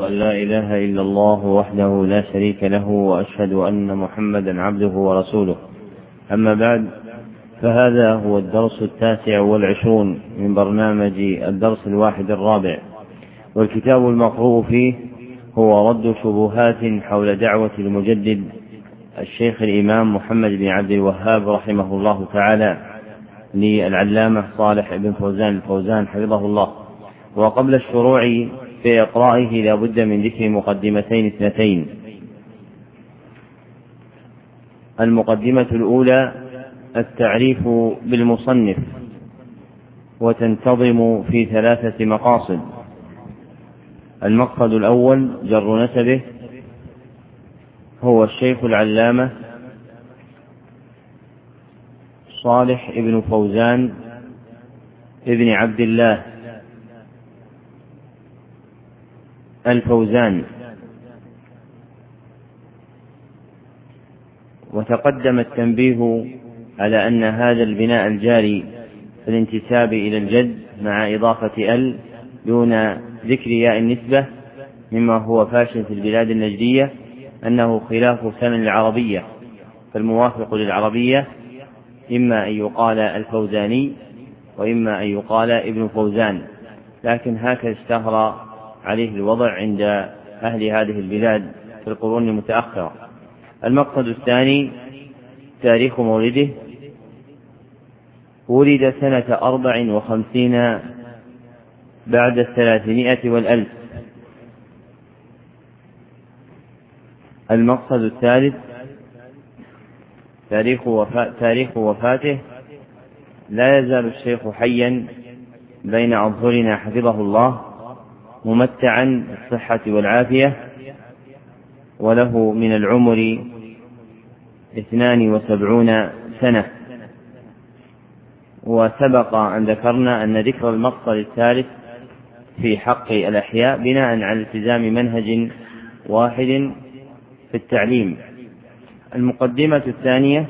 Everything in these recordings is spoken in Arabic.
أن لا إله إلا الله وحده لا شريك له وأشهد أن محمدا عبده ورسوله. أما بعد، فهذا هو الدرس 29 من برنامج الدرس 41، والكتاب المقروء فيه هو رد شبهات حول دعوة المجدد الشيخ الإمام محمد بن عبد الوهاب رحمه الله تعالى للعلامة صالح بن فوزان الفوزان حفظه الله. وقبل الشروع في إقرائه لا بد من ذكر مقدمتين اثنتين. المقدمة الأولى التعريف بالمصنف، وتنتظم في 3 مقاصد. المقصد الأول جر نسبه، هو الشيخ العلامة صالح بن فوزان ابن عبد الله الفوزان. وتقدم التنبيه على أن هذا البناء الجاري في الانتساب إلى الجد مع إضافة ال دون ذكر ياء النسبة مما هو فاشل في البلاد النجدية، أنه خلاف سنن العربية، فالموافق للعربية إما أن يقال الفوزاني وإما أن يقال ابن فوزان، لكن هكذا اشتهر عليه الوضع عند أهل هذه البلاد في القرون المتأخرة. المقصد الثاني تاريخ مولده، ولد سنة 54 بعد 300 والألف. المقصد الثالث تاريخ وفاته. لا يزال الشيخ حيا بين أظهرنا حفظه الله، ممتعا بالصحة والعافية، وله من العمر 72 سنة. وسبق أن ذكرنا أن ذكر المقصد الثالث في حق الأحياء بناء على التزام منهج واحد في التعليم. المقدمة الثانية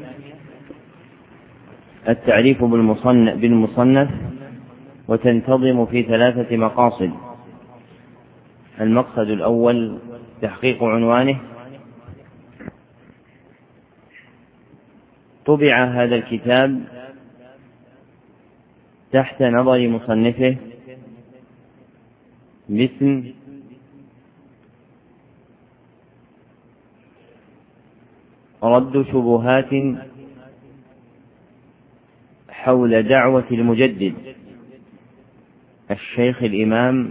التعريف بالمصنف، وتنتظم في 3 مقاصد. المقصد الأول تحقيق عنوانه. طبع هذا الكتاب تحت نظر مصنفه باسم رد شبهات حول دعوة المجدد الشيخ الإمام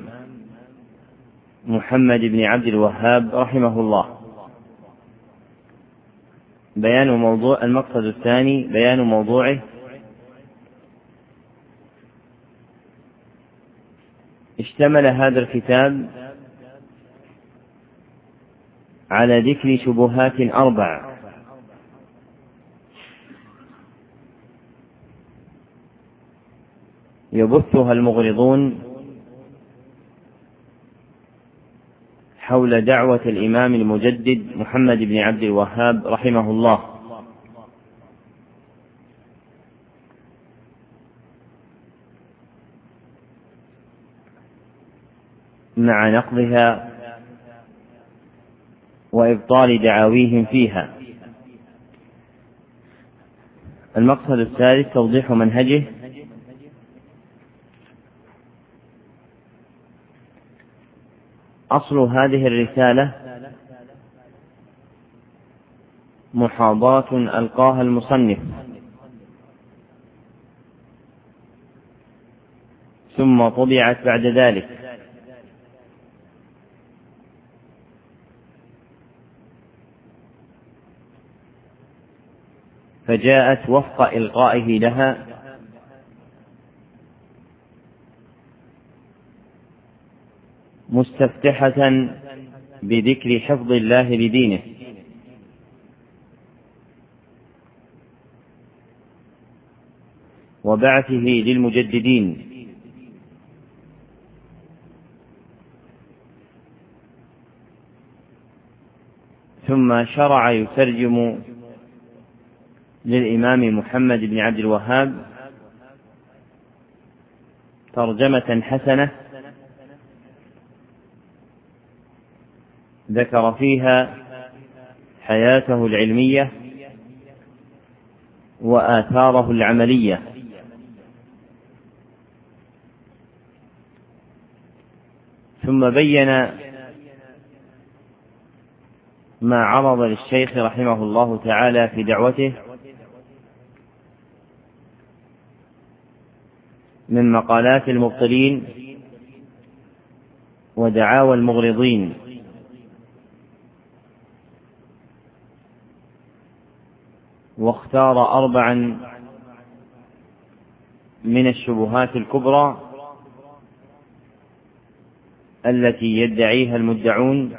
محمد بن عبد الوهاب رحمه الله. بيان موضوع. المقصد الثاني بيان موضوعه. اشتمل هذا الكتاب على ذكر شبهات 4 يبثها المغرضون حول دعوة الإمام المجدد محمد بن عبد الوهاب رحمه الله، مع نقضها وإبطال دعاويهم فيها. المقصد الثالث توضيح منهجه. أصل هذه الرسالة محاضرة ألقاها المصنف، ثم طبعت بعد ذلك، فجاءت وفق إلقائه لها مستفتحة بذكر حفظ الله لدينه، وبعثه للمجددين، ثم شرع يترجم للإمام محمد بن عبد الوهاب ترجمة حسنة ذكر فيها حياته العلمية وآثاره العملية، ثم بين ما عرض للشيخ رحمه الله تعالى في دعوته من مقالات المبطلين ودعاوى المغرضين، واختار 4 من الشبهات الكبرى التي يدعيها المدعون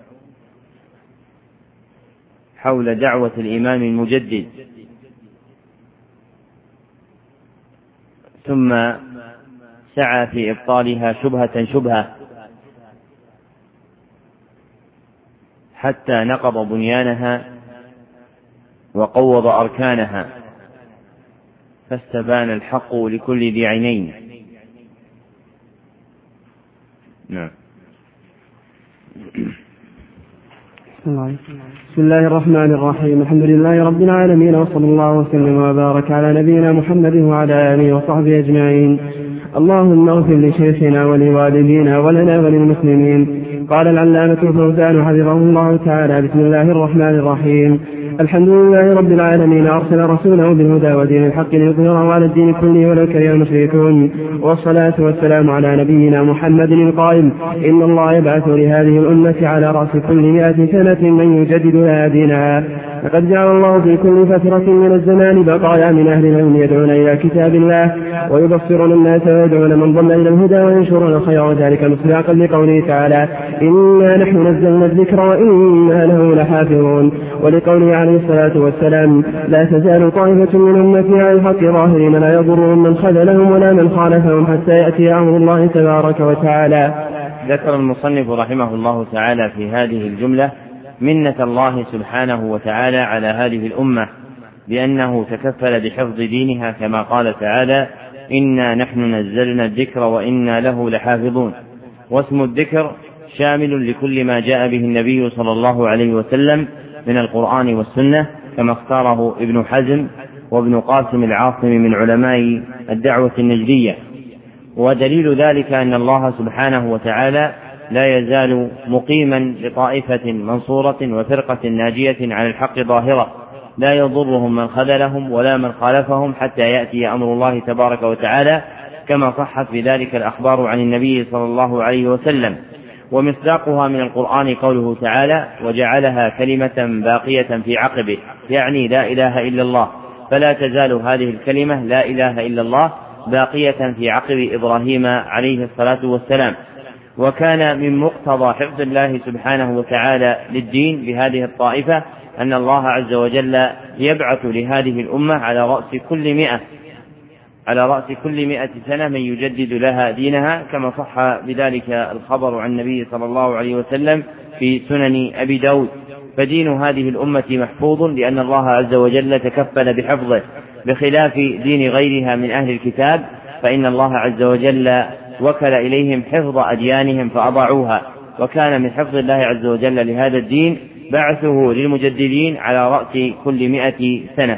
حول دعوة الإمام المجدد، ثم سعى في إبطالها شبهة شبهة حتى نقض بنيانها وقوض أركانها، فاستبان الحق لكل ذي عينين. نعم. بسم الله الرحمن الرحيم. الحمد لله رب العالمين، وصلى الله وسلم وبارك على نبينا محمد وعلى آله وصحبه أجمعين. اللهم اغفر لشيخنا ولوالدينا ولنا وللمسلمين. قال العلامة الفوزان حفظه الله تعالى: بسم الله الرحمن الرحيم. الحمد لله رب العالمين، أرسل رسوله بالهدى ودين الحق ليظهره على الدين كله ولو كره المشركون، والصلاة والسلام على نبينا محمد القائل: إن الله يبعث لهذه الأمة على رأس كل 100 سنة من يجدد لها دينها. لقد جعل الله في كل فترة من الزمان بقايا من أهل العلم يدعون إلى كتاب الله ويبصرون الناس ويدعون من ضل إلى الهدى وينشرون الخير، وذلك مصداقا لقوله تعالى: إنا نحن نزلنا الذكر وإنا له لحافظون، ولقوله عليه الصلاة والسلام: لا تزال طائفة من أمتي على الحق ظاهرين لا يضرهم من خذلهم ولا من خالفهم حتى يأتي أمر الله تبارك وتعالى. ذكر المصنف رحمه الله تعالى في هذه الجملة منة الله سبحانه وتعالى على هذه الأمة بأنه تكفل بحفظ دينها، كما قال تعالى: إنا نحن نزلنا الذكر وإنا له لحافظون. واسم الذكر شامل لكل ما جاء به النبي صلى الله عليه وسلم من القرآن والسنة، كما اختاره ابن حزم وابن قاسم العاصمي من علماء الدعوة النجدية. ودليل ذلك أن الله سبحانه وتعالى لا يزال مقيما لطائفة منصورة وفرقة ناجية على الحق ظاهرة، لا يضرهم من خذلهم ولا من خالفهم حتى يأتي أمر الله تبارك وتعالى، كما صحت بذلك الأخبار عن النبي صلى الله عليه وسلم. ومصداقها من القرآن قوله تعالى: وجعلها كلمة باقية في عقبه، يعني لا إله إلا الله، فلا تزال هذه الكلمة لا إله إلا الله باقية في عقب إبراهيم عليه الصلاة والسلام. وكان من مقتضى حفظ الله سبحانه وتعالى للدين بهذه الطائفة أن الله عز وجل يبعث لهذه الأمة على رأس كل 100 سنة من يجدد لها دينها، كما صح بذلك الخبر عن النبي صلى الله عليه وسلم في سنن أبي داود. فدين هذه الأمة محفوظ لأن الله عز وجل تكفل بحفظه، بخلاف دين غيرها من أهل الكتاب، فإن الله عز وجل وكل إليهم حفظ أديانهم فأضاعوها. وكان من حفظ الله عز وجل لهذا الدين بعثه للمجددين على رأس كل 100 سنة.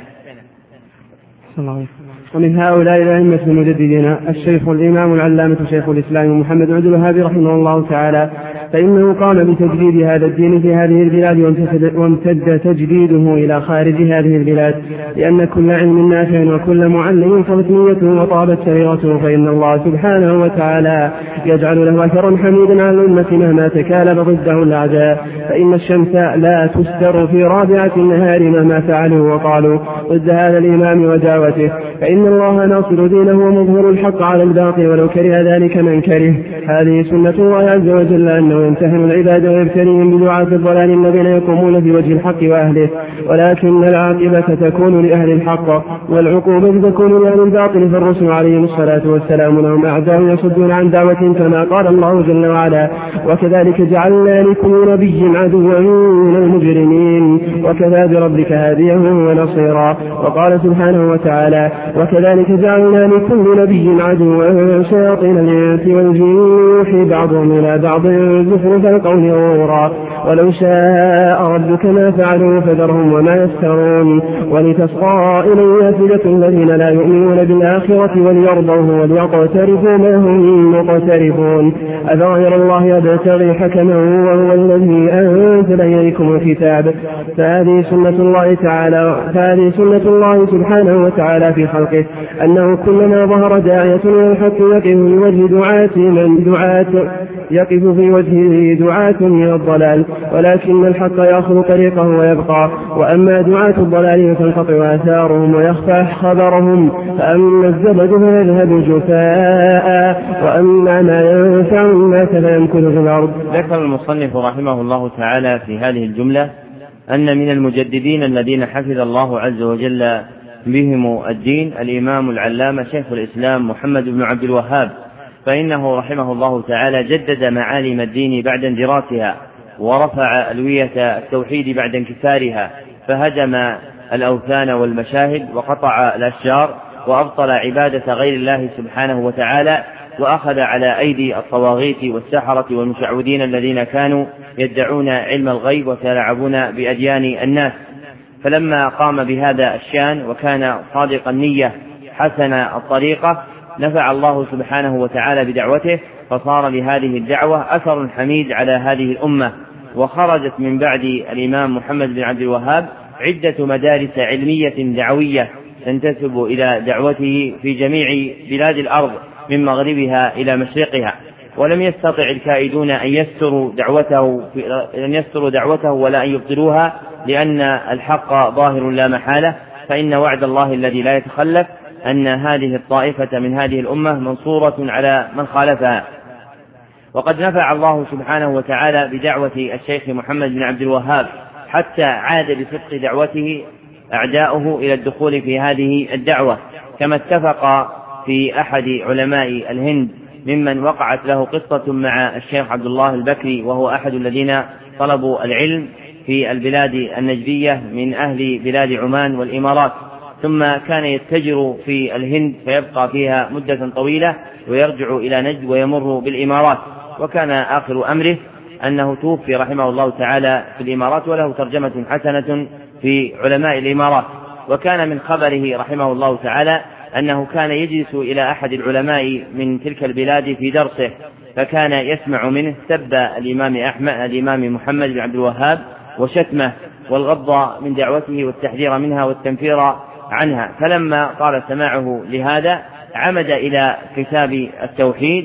ومن هؤلاء الأئمة المجددين الشيخ الإمام العلامة شيخ الإسلام محمد بن عبد الوهاب رحمه الله تعالى، فإنه قام بتجديد هذا الدين في هذه البلاد، وامتد تجديده إلى خارج هذه البلاد، لأن كل علم نافع وكل معلم صلت نيته وطابت سريرته، فإن الله سبحانه وتعالى يجعل له أثرا حميدا على الأمة مهما تكالب ضده الأعداء. فإن الشمس لا تستر في رابعة النهار مهما فعلوا وقالوا ضد هذا الإمام ودعوته، فإن الله ناصر دينه ومظهر الحق على الباطل ولو كره ذلك من كره. هذه سنة الله عز وجل، أنه يمتهن العباد ويبتليهم بدعاة الضلال الذين يقومون في وجه الحق وأهله، ولكن العاقبة تكون لأهل الحق والعقوبة تكون لأهل الباطل. فالرسل عليهم الصلاة والسلام لهم أعداء يصدون عن دعوة، كما قال الله جل وعلا: وكذلك جعلنا لكل نبي عدوا من المجرمين وكفى بربك هاديا ونصيرا. وقال سبحانه وتعالى: وكذلك جعلنا لكل نبي عدوا شياطين الإنس والجن يوحي بعضهم إلى بعض زخرف القول غرورا. ولو شاء ربك ما فعلوا فذرهم وما يفترون ولتصغى إليه أفئدة الذين لا يؤمنون بالآخرة وليرضوه وليقترفوا ما هم مقترفون أفغير الله أبتغي حكما وهو الذي أنزل إليكم الكتاب فهذه سنة الله سبحانه وتعالى في خلقه أنه كلما ظهر داعية إلى الحق يقف في وجهه دعاة من الضلال ولكن الحق يأخذ طريقه ويبقى وأما دعاة الضلال تنقطع آثارهم ويخفى خبرهم فأما الزبد فيذهب جفاء وأما ما ينفع الناس فيمكث في الأرض. ذكر المصنف رحمه الله تعالى في هذه الجملة أن من المجددين الذين حفظ الله عز وجل بهم الدين الإمام العلامة شيخ الإسلام محمد بن عبد الوهاب، فإنه رحمه الله تعالى جدد معالم الدين بعد اندراسها ورفع ألوية التوحيد بعد انكسارها، فهدم الأوثان والمشاهد وقطع الأشجار وأبطل عبادة غير الله سبحانه وتعالى، وأخذ على أيدي الطواغيت والسحرة والمشعوذين الذين كانوا يدعون علم الغيب ويتلاعبون بأديان الناس. فلما قام بهذا الشان وكان صادق النية حسن الطريقة نفع الله سبحانه وتعالى بدعوته، فصار لهذه الدعوة أثر حميد على هذه الأمة. وخرجت من بعد الإمام محمد بن عبد الوهاب عدة مدارس علمية دعوية تنتسب إلى دعوته في جميع بلاد الأرض من مغربها إلى مشرقها، ولم يستطع الكائدون أن يستروا دعوته ولا أن يبطلوها، لأن الحق ظاهر لا محالة، فإن وعد الله الذي لا يتخلف أن هذه الطائفة من هذه الأمة منصورة على من خالفها. وقد نفع الله سبحانه وتعالى بدعوة الشيخ محمد بن عبد الوهاب حتى عاد بصدق دعوته أعداؤه إلى الدخول في هذه الدعوة، كما اتفق في أحد علماء الهند ممن وقعت له قصة مع الشيخ عبد الله البكري، وهو أحد الذين طلبوا العلم في البلاد النجدية من أهل بلاد عمان والإمارات، ثم كان يتجر في الهند فيبقى فيها مدة طويلة ويرجع إلى نجد ويمر بالإمارات، وكان آخر أمره أنه توفي رحمه الله تعالى في الإمارات، وله ترجمة حسنة في علماء الإمارات. وكان من خبره رحمه الله تعالى أنه كان يجلس إلى أحد العلماء من تلك البلاد في درسه، فكان يسمع منه سب الإمام محمد بن عبد الوهاب وشتمه والغض من دعوته والتحذير منها والتنفير عنها. فلما طال سماعه لهذا عمد إلى كتاب التوحيد،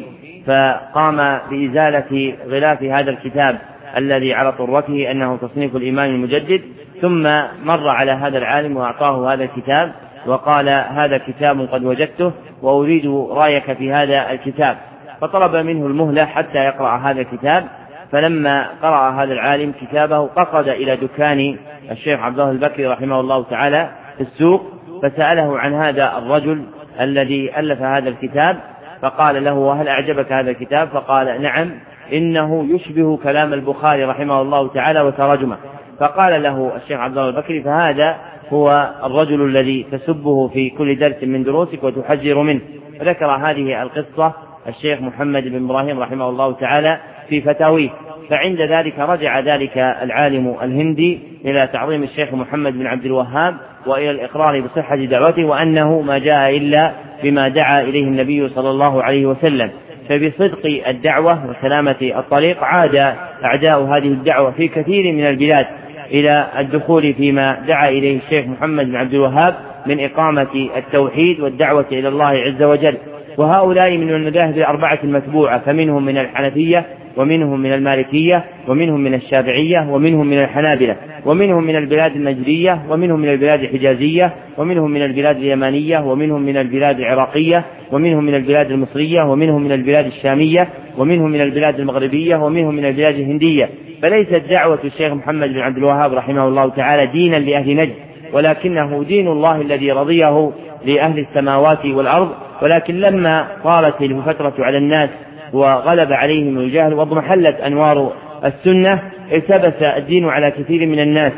فقام بإزالة غلاف هذا الكتاب الذي على طرته أنه تصنيف الإمام المجدد، ثم مر على هذا العالم وأعطاه هذا الكتاب وقال: هذا كتاب قد وجدته وأريد رأيك في هذا الكتاب. فطلب منه المهلة حتى يقرأ هذا الكتاب. فلما قرأ هذا العالم كتابه قصد إلى دكان الشيخ عبد الله البكري رحمه الله تعالى في السوق، فسأله عن هذا الرجل الذي ألف هذا الكتاب، فقال له: وهل أعجبك هذا الكتاب؟ فقال: نعم، إنه يشبه كلام البخاري رحمه الله تعالى وترجمه. فقال له الشيخ عبد الله البكري: فهذا هو الرجل الذي تسبه في كل درس من دروسك وتحذر منه. فذكر هذه القصة الشيخ محمد بن إبراهيم رحمه الله تعالى في فتاويه. فعند ذلك رجع ذلك العالم الهندي إلى تعظيم الشيخ محمد بن عبد الوهاب وإلى الإقرار بصحة دعوته، وأنه ما جاء إلا بما دعا إليه النبي صلى الله عليه وسلم. فبصدق الدعوة وسلامة الطريق عاد أعداء هذه الدعوة في كثير من البلاد إلى الدخول فيما دعا إليه الشيخ محمد بن عبد الوهاب من إقامة التوحيد والدعوة إلى الله عز وجل. وهؤلاء من المذاهب الأربعة المتبوعة، فمنهم من الحنفية، ومنهم من المالكية، ومنهم من الشافعية، ومنهم من الحنابلة، ومنهم من البلاد النجدية، ومنهم من البلاد الحجازية، ومنهم من البلاد اليمانية، ومنهم من البلاد العراقية، ومنهم من البلاد المصرية، ومنهم من البلاد الشامية، ومنهم من البلاد المغربية، ومنهم من البلاد الهندية. فليست دعوة الشيخ محمد بن عبد الوهاب رحمه الله تعالى دينا لأهل نجد، ولكنه دين الله الذي رضيه لأهل السماوات والأرض. ولكن لما طالت الفترة على الناس وغلب عليهم الجهل واضمحلت أنوار السنة التبس الدين على كثير من الناس.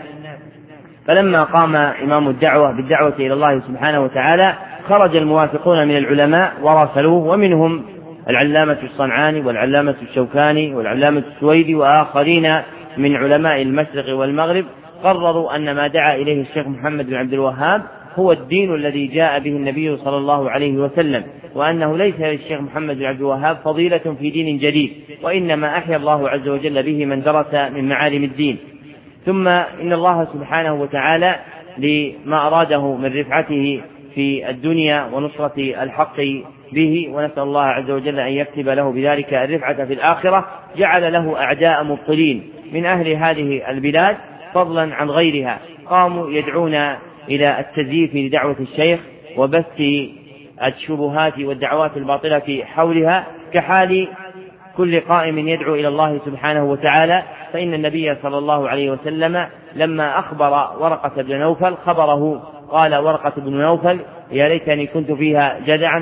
فلما قام إمام الدعوة بالدعوة إلى الله سبحانه وتعالى خرج الموافقون من العلماء وراسلوه، ومنهم العلامة الصنعاني والعلامة الشوكاني والعلامة السويدي وآخرين من علماء المشرق والمغرب قرروا أن ما دعا إليه الشيخ محمد بن عبد الوهاب هو الدين الذي جاء به النبي صلى الله عليه وسلم، وأنه ليس للشيخ محمد بن عبد الوهاب فضيلة في دين جديد، وإنما أحيا الله عز وجل به من درس من معالم الدين. ثم إن الله سبحانه وتعالى لما أراده من رفعته في الدنيا ونصرة الحق به، ونسأل الله عز وجل أن يكتب له بذلك الرفعة في الآخرة، جعل له أعداء مبطلين من أهل هذه البلاد فضلا عن غيرها، قاموا يدعون إلى التزييف لدعوة الشيخ وبث الشبهات والدعوات الباطلة حولها، كحال كل قائم يدعو إلى الله سبحانه وتعالى. فإن النبي صلى الله عليه وسلم لما أخبر ورقة بن نوفل خبره قال ورقة بن نوفل: يا ليتني كنت فيها جدعا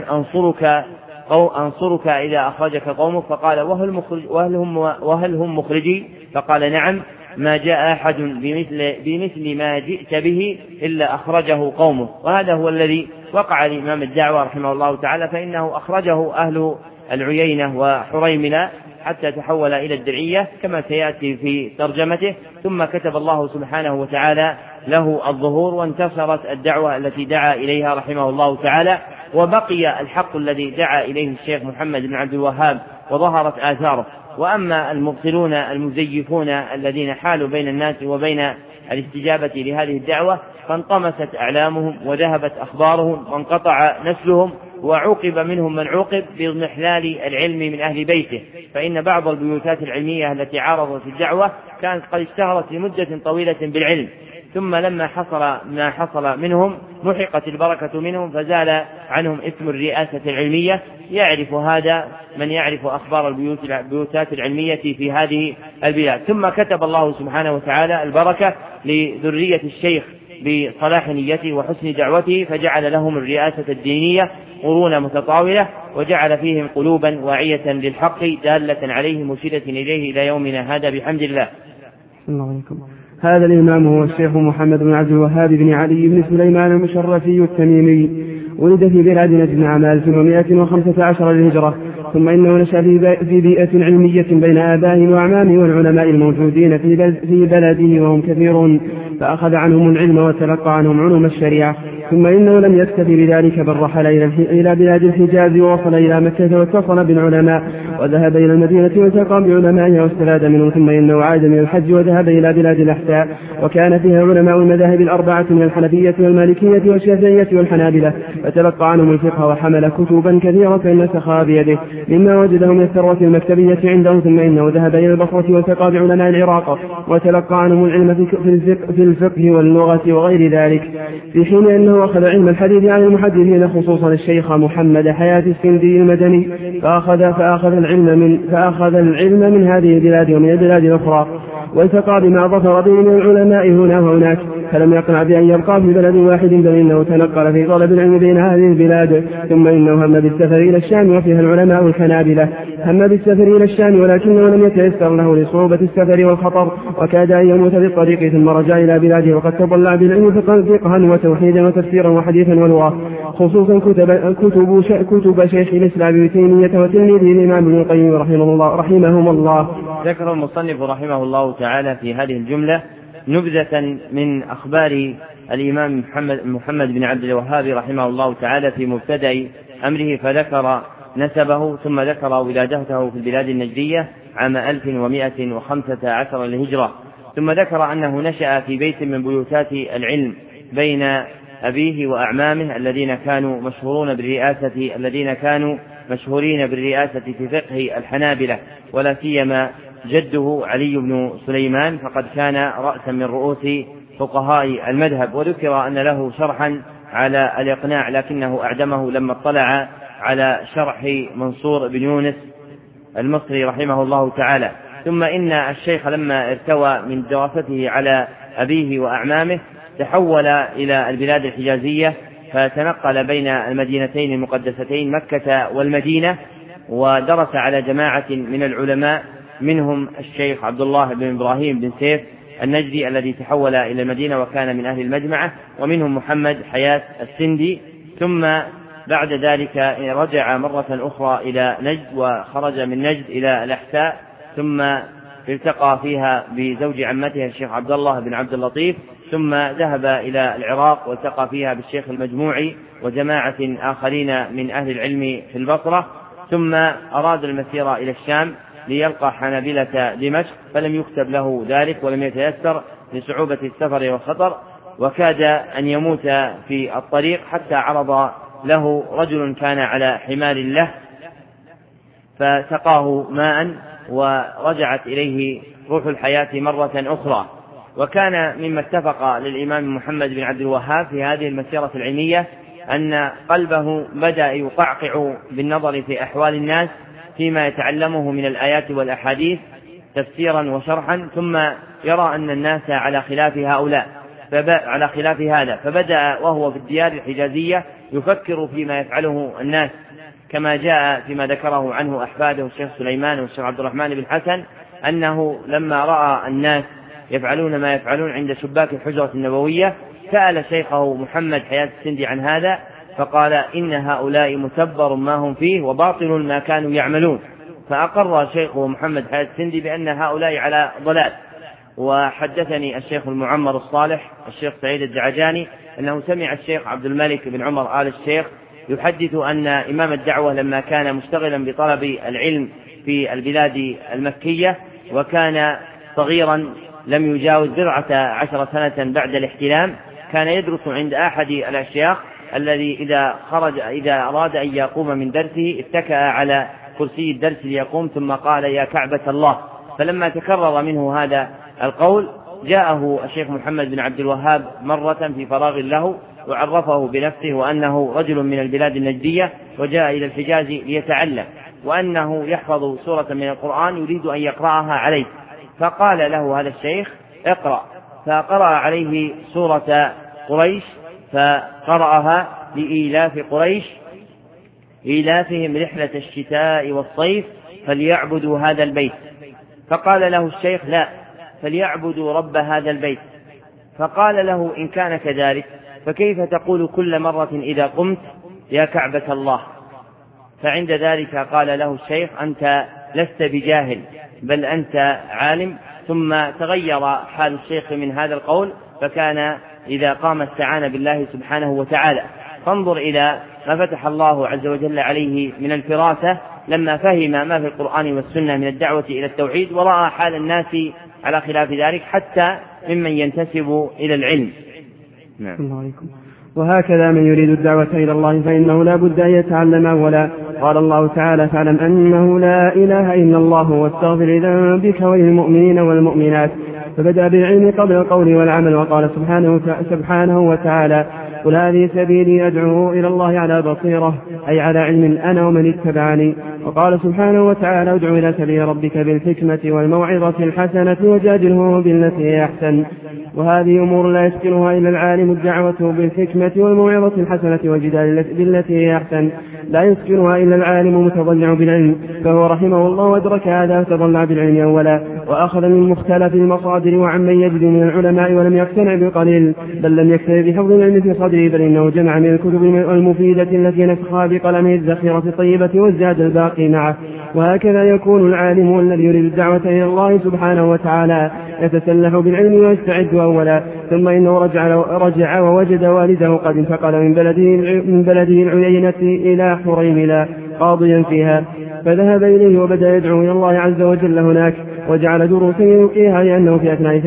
أنصرك إذا أخرجك قومك. فقال: وهل هم مخرجي؟ فقال: نعم، ما جاء أحد بمثل ما جئت به إلا أخرجه قومه. وهذا هو الذي وقع لإمام الدعوة رحمه الله تعالى، فإنه أخرجه أهل العيينة وحريملة حتى تحول إلى الدرعية كما سيأتي في ترجمته، ثم كتب الله سبحانه وتعالى له الظهور وانتصرت الدعوة التي دعا إليها رحمه الله تعالى، وبقي الحق الذي دعا إليه الشيخ محمد بن عبد الوهاب وظهرت آثاره. وأما المبطلون المزيفون الذين حالوا بين الناس وبين الاستجابة لهذه الدعوة فانطمست أعلامهم وذهبت أخبارهم وانقطع نسلهم، وعوقب منهم من عوقب باضمحلال العلم من أهل بيته. فإن بعض البيوتات العلمية التي عارضت الدعوة كانت قد اشتهرت لمدة طويلة بالعلم، ثم لما حصل ما حصل منهم محقت البركة منهم، فزال عنهم اسم الرئاسة العلمية. يعرف هذا من يعرف أخبار البيوتات العلمية في هذه البلاد. ثم كتب الله سبحانه وتعالى البركة لذرية الشيخ بصلاح نيته وحسن دعوته، فجعل لهم الرئاسة الدينية قرون متطاولة، وجعل فيهم قلوبا واعية للحق دالة عليه مرشدة إليه إلى يومنا هذا بحمد الله. هذا الإمام هو الشيخ محمد بن عبد الوهاب بن علي بن سليمان المشرفي التميمي، ولد في بلاد نجد عام 1115 للهجرة، ثم إنه نشأ في بيئة علمية بين آبائه وأعمامه والعلماء الموجودين في بلده وهم كثيرون، فأخذ عنهم العلم وتلقى عنهم علوم الشريعة. ثم إنه لم يكتفي بذلك بل رحل إلى بلاد الحجاز ووصل إلى مكة واتصل بالعلماء، وذهب إلى المدينة والتقى بعلمائها واستفاد منهم. ثم إنه عاد من الحج وذهب إلى بلاد الأحساء، وكان فيها علماء المذاهب الأربعة من الحنفية والمالكية والشافعية والحنابلة، فتلقى عنهم الفقه وحمل كتبا كثيرة نسخها بيده مما وجده من الثروة المكتبية عنده. ثم إنه ذهب إلى البصرة والتقى بعلماء العراق وتلقى عنهم العلم في الفقه واللغة وغير ذلك، في حين أنه أخذ علم الحديث عن المحدثين خصوصا الشيخ محمد حياة السندي المدني، فأخذ العلم من هذه البلاد ومن البلاد الأخرى، والتقى بما ظفر به من العلماء هنا وهناك، فلم يقنع بأن يبقى في بلد واحد، بل إنه تنقل في طلب العلم بين هذه البلاد. ثم إنه هم بالسفر إلى الشام وفيها العلماء الحنابلة، هم بالسفر إلى الشام ولكنه لم يتيسر له لصعوبة السفر والخطر، وكاد أن يموت بالطريق، ثم رجع إلى بلاده وقد تطلع بالعلم فقها وتوحيدا وتفسيرا وحديثا ولغة، خصوصا كتب شيخ الإسلام ابن تيمية وتلميذه الإمام ابن القيم رحمهم الله. ذكر المصنف رحمه الله تعالى في هذه الجملة نبذة من أخبار الإمام محمد بن عبد الوهاب رحمه الله تعالى في مبتدأ أمره، فذكر نسبه ثم ذكر ولادته في البلاد النجدية عام 1115 للهجرة، ثم ذكر أنه نشأ في بيت من بيوتات العلم بين أبيه وأعمامه الذين كانوا مشهورين بالرئاسة في فقه الحنابلة، ولا سيما جده علي بن سليمان فقد كان رأسا من رؤوس فقهاء المذهب. وذكر أن له شرحا على الإقناع لكنه أعدمه لما اطلع على شرح منصور بن يونس المصري رحمه الله تعالى. ثم إن الشيخ لما ارتوى من دراسته على أبيه وأعمامه تحول إلى البلاد الحجازية، فتنقل بين المدينتين المقدستين مكة والمدينة، ودرس على جماعة من العلماء، منهم الشيخ عبد الله بن إبراهيم بن سيف النجدي الذي تحول إلى المدينة وكان من أهل المجمعة، ومنهم محمد حياة السندي. ثم بعد ذلك رجع مرة أخرى إلى نجد، وخرج من نجد إلى الأحساء، ثم التقى فيها بزوج عمتها الشيخ عبد الله بن عبد اللطيف، ثم ذهب إلى العراق والتقى فيها بالشيخ المجموعي وجماعة آخرين من أهل العلم في البصرة، ثم أراد المسير إلى الشام ليلقى حنابلة دمشق، فلم يكتب له ذلك ولم يتيسر لصعوبة السفر والخطر، وكاد أن يموت في الطريق حتى عرض له رجل كان على حمار له فسقاه ماء ورجعت إليه روح الحياة مرة أخرى. وكان مما اتفق للإمام محمد بن عبد الوهاب في هذه المسيرة العلمية أن قلبه بدأ يقعقع بالنظر في أحوال الناس فيما يتعلمه من الآيات والأحاديث تفسيرا وشرحا، ثم يرى أن الناس على خلاف هذا، فبدأ وهو في الديار الحجازية يفكر فيما يفعله الناس، كما جاء فيما ذكره عنه أحفاده الشيخ سليمان والشيخ عبد الرحمن بن حسن أنه لما رأى الناس يفعلون ما يفعلون عند شباك الحجرة النبوية سأل شيخه محمد حياة السندي عن هذا، فقال إن هؤلاء متبر ما هم فيه وباطل ما كانوا يعملون، فأقر شيخه محمد حياة السندي بأن هؤلاء على ضلال. وحدثني الشيخ المعمر الصالح الشيخ سعيد الدعجاني أنه سمع الشيخ عبد الملك بن عمر آل الشيخ يحدث أن إمام الدعوة لما كان مشتغلا بطلب العلم في البلاد المكية وكان صغيرا لم يجاوز 14 سنة بعد الاحتلام، كان يدرس عند أحد الأشياخ الذي إذا أراد أن يقوم من درسه اتكأ على كرسي الدرس ليقوم ثم قال يا كعبة الله. فلما تكرر منه هذا القول جاءه الشيخ محمد بن عبد الوهاب مرة في فراغ له وعرفه بنفسه وأنه رجل من البلاد النجدية وجاء إلى الحجاز ليتعلم، وأنه يحفظ سورة من القرآن يريد أن يقرأها عليه، فقال له هذا الشيخ اقرأ، فقرأ عليه سورة قريش، فقرأها لإيلاف قريش إيلافهم رحلة الشتاء والصيف فليعبدوا هذا البيت، فقال له الشيخ لا، فليعبدوا رب هذا البيت، فقال له إن كان كذلك فكيف تقول كل مرة إذا قمت يا كعبة الله؟ فعند ذلك قال له الشيخ أنت لست بجاهل بل أنت عالم. ثم تغير حال الشيخ من هذا القول، فكان إذا قام استعان بالله سبحانه وتعالى. فانظر إلى ما فتح الله عز وجل عليه من الفراسة لما فهم ما في القرآن والسنة من الدعوة إلى التوحيد، ورأى حال الناس على خلاف ذلك حتى ممن ينتسب إلى العلم. نعم. الله عليكم. وهكذا من يريد الدعوة إلى الله فإنه لا بد أن يتعلم أولا. قال الله تعالى فاعلم أنه لا إله إلا الله واستغفر لذنبك وللمؤمنين والمؤمنات، فبدأ بالعلم قبل القول والعمل. وقال سبحانه وتعالى قل هذه سبيلي أدعو إلى الله على بصيرة، أي على علم أنا ومن اتبعني. وقال سبحانه وتعالى ادعو إلى سبيل ربك بالحكمة والموعظة الحسنة وجادله بالتي هي أحسن. وهذه أمور لا يسكنها إلا العالم، الدعوة بالحكمة والموعظة الحسنة والجدال بالتي هي أحسن لا يسكنها إلا العالم متضلع بالعلم، فهو رحمه الله وأدرك هذا فتضلع بالعلم أولا، وأخذ من مختلف المصادر وعمن يجد من العلماء ولم يقتنع بقليل، بل لم يكتفي بحفظ العلم في صدره، بل إنه جمع من الكتب المفيدة التي نسخها بقلمه الذخيرة الطيبة والزاد الباقي معه. وهكذا يكون العالم الذي يريد الدعوة إلى الله سبحانه وتعالى يتسلح بالعلم ويستعد أولا، ثم إنه رجع ووجد والده قد انتقل من بلده العيينة إلى حريملة قاضيا فيها، فذهب إليه وبدأ يدعو إلى الله عز وجل هناك، وجعل دروسا يلقيها لأنه في أثناء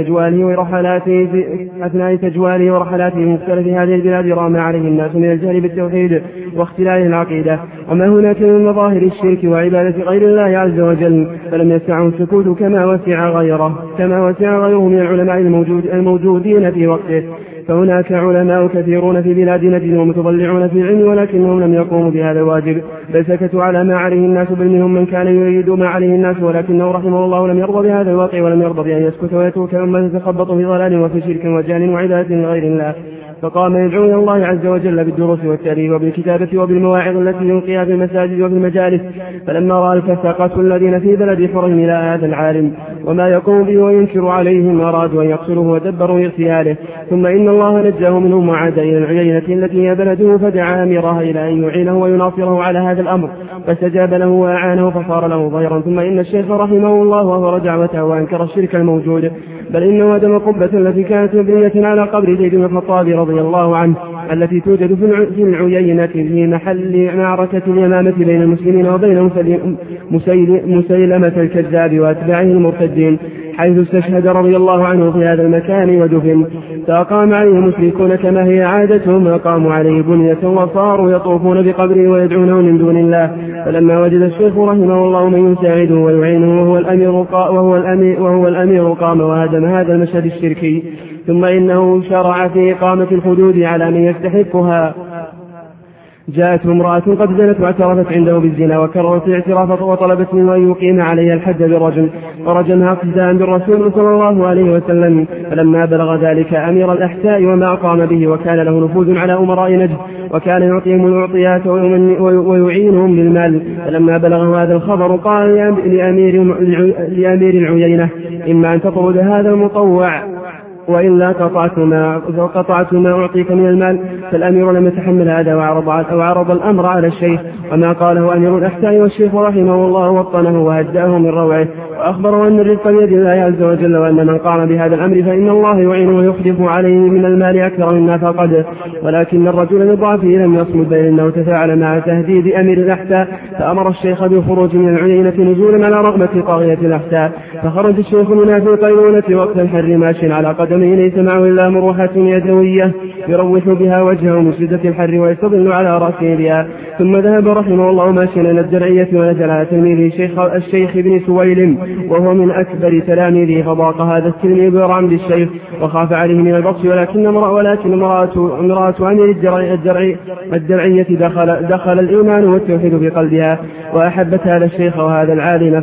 تجواله ورحلاته مختلف هذه البلاد رام عليه الناس من الجهل بالتوحيد واختلال العقيدة وما هناك من مظاهر الشرك وعبادة غير الله عز وجل، فلم يسعه السكوت كما وسع غيره من العلماء الموجودين في وقته. فهناك علماء كثيرون في بلاد نجد ومتضلعون في العلم، ولكنهم لم يقوموا بهذا الواجب، بل سكتوا على ما عليه الناس، بل منهم من كان يريد ما عليه الناس، ولكنه رحمه الله لم يرضى بهذا الواقع، ولم يرضى بأن يسكت ويترك من يتخبط في ضلال وفي شرك وجهل وعبادة غير الله. فقام يدعو إلى الله عز وجل بالدروس والتأليف وبالكتابة وبالمواعظ التي يلقيها في المساجد وفي المجالس. فلما رأى الفساقة الذين في بلد حرهم إلى هذا العالم وما يقوم به وينكر عليهم أرادوا أن يقتلوه ودبروا اغتياله. ثم إن الله نجاه منهم وعاد إلى العيينة التي هي بلده فدعا أميرها إلى أن يعينه ويناصره على هذا الأمر فاستجاب له وأعانه فصار له ظهيرا. ثم إن الشيخ رحمه الله وهو دعوته وأنكر الشرك الموجود، بل إنه هدم قبة التي كانت مبنية على قبر زيد بن الخطاب رضي الله عنه التي توجد في العيينة في محل معركة اليمامة بين المسلمين وبين مسيلمة الكذاب وأتباعه المرتدين، حيث استشهد رضي الله عنه في هذا المكان ودفن. فأقام عليه المشركون كما هي عادتهم، أقاموا عليه بنية وصاروا يطوفون بقبره ويدعونه من دون الله. فلما وجد الشيخ رحمه الله من يساعده ويعينه وهو الأمير قام وهدم هذا المشهد الشركي. ثم إنه شرع في إقامة الحدود على من يستحقها. جاءته امرأة قد زنت واعترفت عنده بالزنا وكررت الاعتراف وطلبت منه أن يقيم عليها الحد بالرجم، فرجمها اقتداء بالرسول صلى الله عليه وسلم. فلما بلغ ذلك أمير الأحساء وما قام به وكان له نفوذ على أمراء نجد وكان يعطيهم الأعطيات ويعينهم بالمال، فلما بلغه هذا الخبر قال لأمير العيينة إما أن تطرد هذا المطوع وإلا قطعت ما أعطيك من المال. فالأمير لم يتحمل هذا وعرض الأمر على الشيخ، وما قاله أمير الأحساء والشيخ رحمه الله وطنه وهدأه من روعه وأخبره أن الرزق بيد الله عز وجل، وأن من قام بهذا الأمر فإن الله يعينه ويخلف عليه من المال أكثر مما فقد. ولكن الرجل لضعفه لم يصمد، بل إنه تفاعل مع تهديد أمير الأحساء فأمر الشيخ بالخروج من العيينة نزولا على رغبة طاغية الأحساء. فخرج الشيخ منها في قيلولة وقت الحر ماشٍ على قدمه ليس معه إلا مروحة يدوية يروح بها وجهه من شدة الحر ويستظل على رأسه بها. ثم ذهب رحمه الله ماشيا إلى الدرعية ونزل على تلميذه الشيخ بن سويلم وهو من أكبر تلاميذه، فضاق هذا التلميذ برعمد الشيخ وخاف عليه من البطش، ولكن امرأة أمير الدرعية دخل الإيمان والتوحيد في قلبها وأحبت هذا الشيخ وهذا العالم،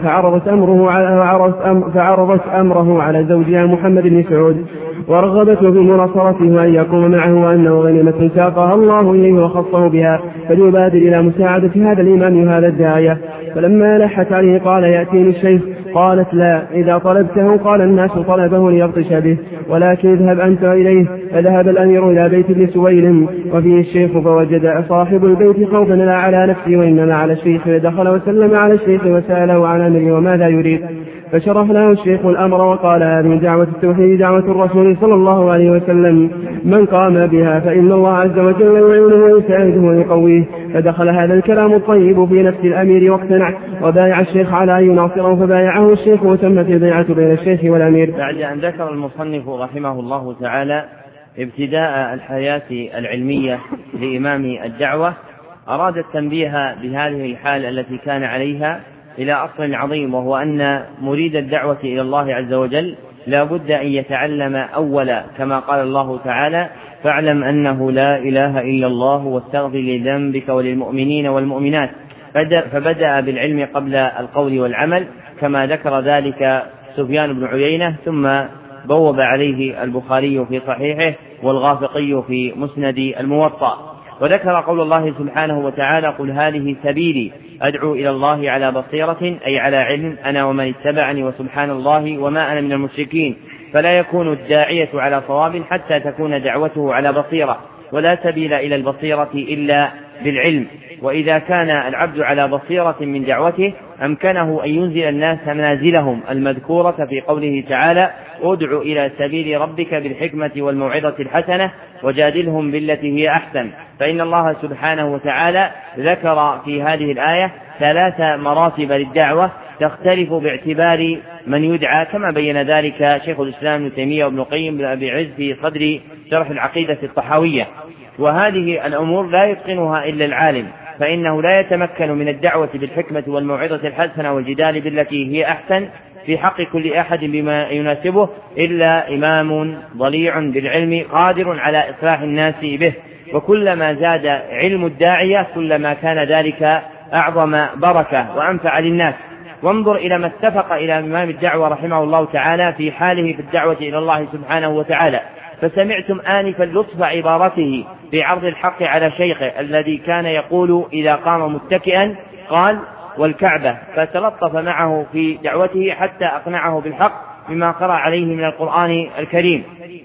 فعرضت أمره على زوجها محمد بن سعود ورغبته في مناصرته أن يقوم معه وأنه غنيمة ساقها الله إليه وخصه بها فليبادر إلى مساعدة هذا الإمام وهذا الداعية. فلما لحت عليه قال يأتيني الشيخ، قالت لا، إذا طلبته قال الناس طلبه ليبطش به، ولكن اذهب أنت إليه. فذهب الأمير إلى بيت ابن سويل وفيه الشيخ، فوجد صاحب البيت خوفا لا على نفسه وإنما على الشيخ، فدخل وسلم على الشيخ وسأله عن أمره وماذا يريد، فشرح له الشيخ الأمر وقال هذه دعوة التوحيد دعوة الرسول صلى الله عليه وسلم، من قام بها فإن الله عز وجل يعينه ويساعده ويقويه. فدخل هذا الكلام الطيب في نفس الأمير واقتنع وبايع الشيخ على أن يناصره، فبايعه الشيخ وتمت البيعة بين الشيخ والأمير. بعد أن ذكر المصنف رحمه الله تعالى ابتداء الحياة العلمية لإمام الدعوة، أراد التنبيه بهذه الحال التي كان عليها إلى أصل عظيم، وهو أن مريد الدعوة إلى الله عز وجل لا بد أن يتعلم أولا كما قال الله تعالى فاعلم أنه لا إله إلا الله واستغفر لذنبك وللمؤمنين والمؤمنات، فبدأ بالعلم قبل القول والعمل كما ذكر ذلك سفيان بن عيينة، ثم بوب عليه البخاري في صحيحه والغافقي في مسند الموطأ. وذكر قول الله سبحانه وتعالى قل هذه سبيلي أدعو إلى الله على بصيرة أي على علم أنا ومن اتبعني وسبحان الله وما أنا من المشركين. فلا يكون الداعية على صواب حتى تكون دعوته على بصيرة، ولا سبيل إلى البصيرة إلا بالعلم. وإذا كان العبد على بصيرة من دعوته أمكنه أن ينزل الناس منازلهم المذكورة في قوله تعالى ادع إلى سبيل ربك بالحكمة والموعظة الحسنة وجادلهم بالتي هي أحسن. فإن الله سبحانه وتعالى ذكر في هذه الآية 3 مراتب للدعوة تختلف باعتبار من يدعى، كما بين ذلك شيخ الإسلام ابن تيمية وابن القيم بعز في صدر شرح العقيدة الطحاوية. وهذه الأمور لا يتقنها إلا العالم، فإنه لا يتمكن من الدعوة بالحكمة والموعظة الحسنة والجدال بالتي هي أحسن في حق كل أحد بما يناسبه إلا إمام ضليع بالعلم قادر على إصلاح الناس به. وكلما زاد علم الداعية كلما كان ذلك أعظم بركة وأنفع للناس. وانظر إلى ما اتفق إلى إمام الدعوة رحمه الله تعالى في حاله في الدعوة إلى الله سبحانه وتعالى، فسمعتم آنفا لطف عبارته في عرض الحق على شيخه الذي كان يقول إذا قام متكئا قال والكعبة، فتلطف معه في دعوته حتى أقنعه بالحق مما قرأ عليه من القرآن الكريم.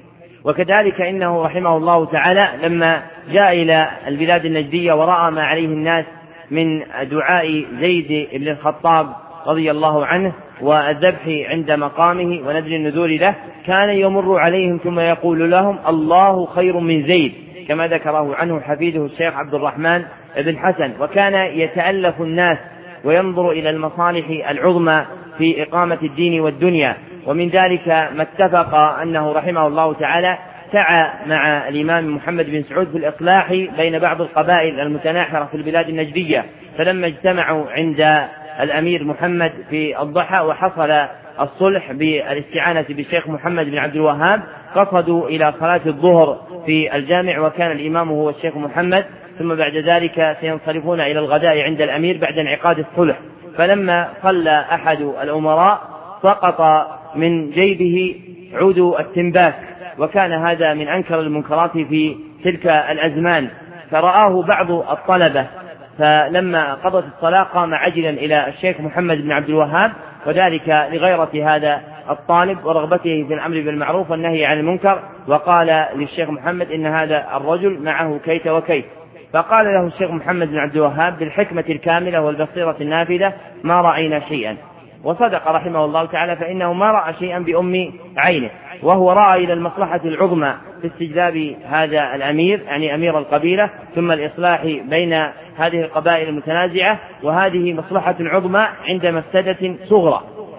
وكذلك إنه رحمه الله تعالى لما جاء إلى البلاد النجدية ورأى ما عليه الناس من دعاء زيد بن الخطاب رضي الله عنه والذبح عند مقامه ونذر النذور له، كان يمر عليهم ثم يقول لهم الله خير من زيد، كما ذكره عنه حفيده الشيخ عبد الرحمن بن حسن. وكان يتألف الناس وينظر إلى المصالح العظمى في إقامة الدين والدنيا. ومن ذلك ما اتفق أنه رحمه الله تعالى سعى مع الإمام محمد بن سعود في الإصلاح بين بعض القبائل المتناحرة في البلاد النجدية، فلما اجتمعوا عند الأمير محمد في الضحى وحصل الصلح بالاستعانة بالشيخ محمد بن عبد الوهاب، قصدوا إلى صلاة الظهر في الجامع وكان الإمام هو الشيخ محمد، ثم بعد ذلك سينصرفون إلى الغداء عند الأمير بعد انعقاد الصلح. فلما صلى أحد الأمراء سقط من جيبه عود التنباك، وكان هذا من أنكر المنكرات في تلك الأزمان، فرآه بعض الطلبة، فلما قضت الصلاة قام عجلا إلى الشيخ محمد بن عبد الوهاب، وذلك لغيرة هذا الطالب ورغبته في الأمر بالمعروف والنهي عن المنكر، وقال للشيخ محمد إن هذا الرجل معه كيت وكيت. فقال له الشيخ محمد بن عبد الوهاب بالحكمة الكاملة والبصيرة النافذة ما رأينا شيئا. وصدق رحمه الله تعالى، فإنه ما رأى شيئا بأم عينه، وهو رأى إلى المصلحة العظمى في استجلاب هذا الأمير يعني أمير القبيلة، ثم الإصلاح بين هذه القبائل المتنازعة، وهذه مصلحة عظمى عند مفسدة صغرى.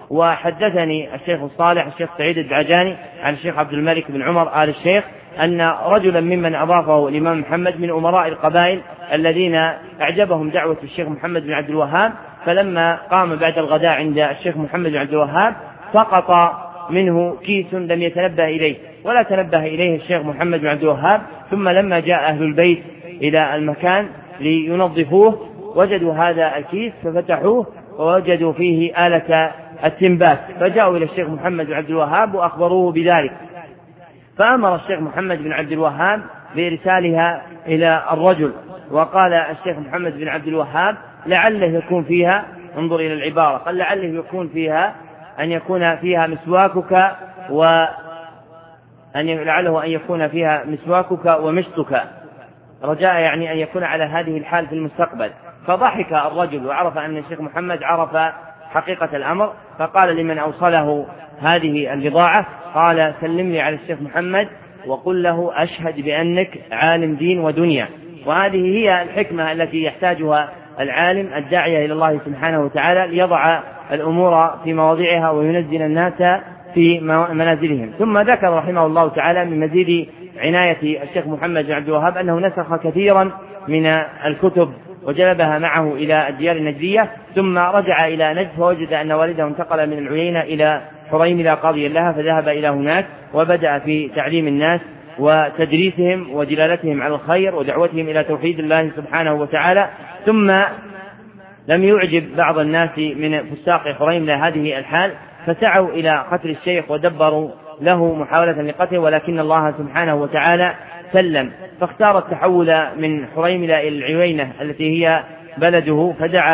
وحدثني الشيخ الصالح الشيخ سعيد الدعجاني عن الشيخ عبد الملك بن عمر آل الشيخ أن رجلا ممن أضافه الإمام محمد من أمراء القبائل الذين أعجبهم دعوة الشيخ محمد بن عبد الوهاب، فلما قام بعد الغداء عند الشيخ محمد بن عبد الوهاب سقط منه كيس لم يتنبه إليه ولا تنبه إليه الشيخ محمد بن عبد الوهاب. ثم لما جاء أهل البيت إلى المكان لينظفوه وجدوا هذا الكيس ففتحوه ووجدوا فيه آلة التنباك، فجاءوا إلى الشيخ محمد بن عبد الوهاب وأخبروه بذلك، فأمر الشيخ محمد بن عبد الوهاب بإرسالها إلى الرجل، وقال الشيخ محمد بن عبد الوهاب لعله يكون فيها، انظر إلى العبارة، قال لعله يكون فيها أن يكون فيها مسواكك لعله أن يكون فيها مسواكك ومشطك، رجاء يعني أن يكون على هذه الحال في المستقبل. فضحك الرجل وعرف أن الشيخ محمد عرف حقيقة الأمر، فقال لمن أوصله هذه البضاعة قال سلم لي على الشيخ محمد وقل له أشهد بأنك عالم دين ودنيا. وهذه هي الحكمة التي يحتاجها العالم الداعية إلى الله سبحانه وتعالى ليضع الأمور في مواضعها وينزل الناس في منازلهم. ثم ذكر رحمه الله تعالى من مزيد عناية الشيخ محمد بن عبد الوهاب أنه نسخ كثيرا من الكتب وجلبها معه إلى الديار النجدية، ثم رجع إلى نجد فوجد أن والده انتقل من العيينة إلى حريملة قاضيا لها، فذهب إلى هناك وبدأ في تعليم الناس وتدريسهم ودلالتهم على الخير ودعوتهم إلى توحيد الله سبحانه وتعالى. ثم لم يعجب بعض الناس من فساق حريملة هذه الحال، فسعوا إلى قتل الشيخ ودبروا له محاولة لقتله، ولكن الله سبحانه وتعالى سلم، فاختار التحول من حريملة إلى العيينة التي هي بلده،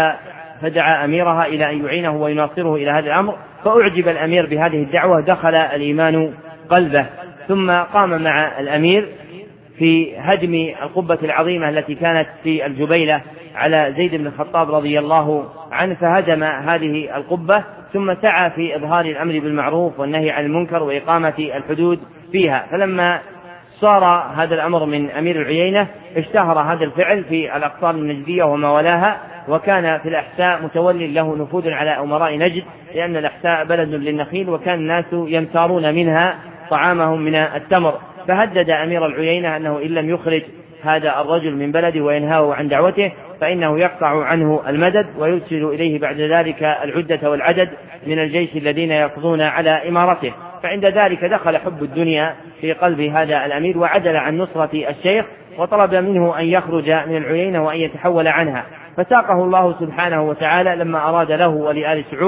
فدعا أميرها إلى أن يعينه ويناصره إلى هذا الأمر، فأعجب الأمير بهذه الدعوة، دخل الإيمان قلبه، ثم قام مع الأمير في هدم القبة العظيمة التي كانت في الجبيلة على زيد بن الخطاب رضي الله عنه، فهدم هذه القبة، ثم سعى في إظهار الأمر بالمعروف والنهي عن المنكر وإقامة الحدود فيها. فلما صار هذا الأمر من أمير العيينة اشتهر هذا الفعل في الأقطار النجدية وما ولاها، وكان في الأحساء متولي له نفوذ على أمراء نجد، لأن الأحساء بلد للنخيل وكان الناس يمتارون منها طعامهم من التمر، فهدد أمير العيينة أنه إن لم يخرج هذا الرجل من بلده وينهاه عن دعوته فإنه يقطع عنه المدد ويرسل إليه بعد ذلك العدة والعدد من الجيش الذين يقضون على إمارته. فعند ذلك دخل حب الدنيا في قلب هذا الأمير وعدل عن نصرة الشيخ، وطلب منه أن يخرج من العيينة وأن يتحول عنها، فساقه الله سبحانه وتعالى لما أراد له ولآل سعود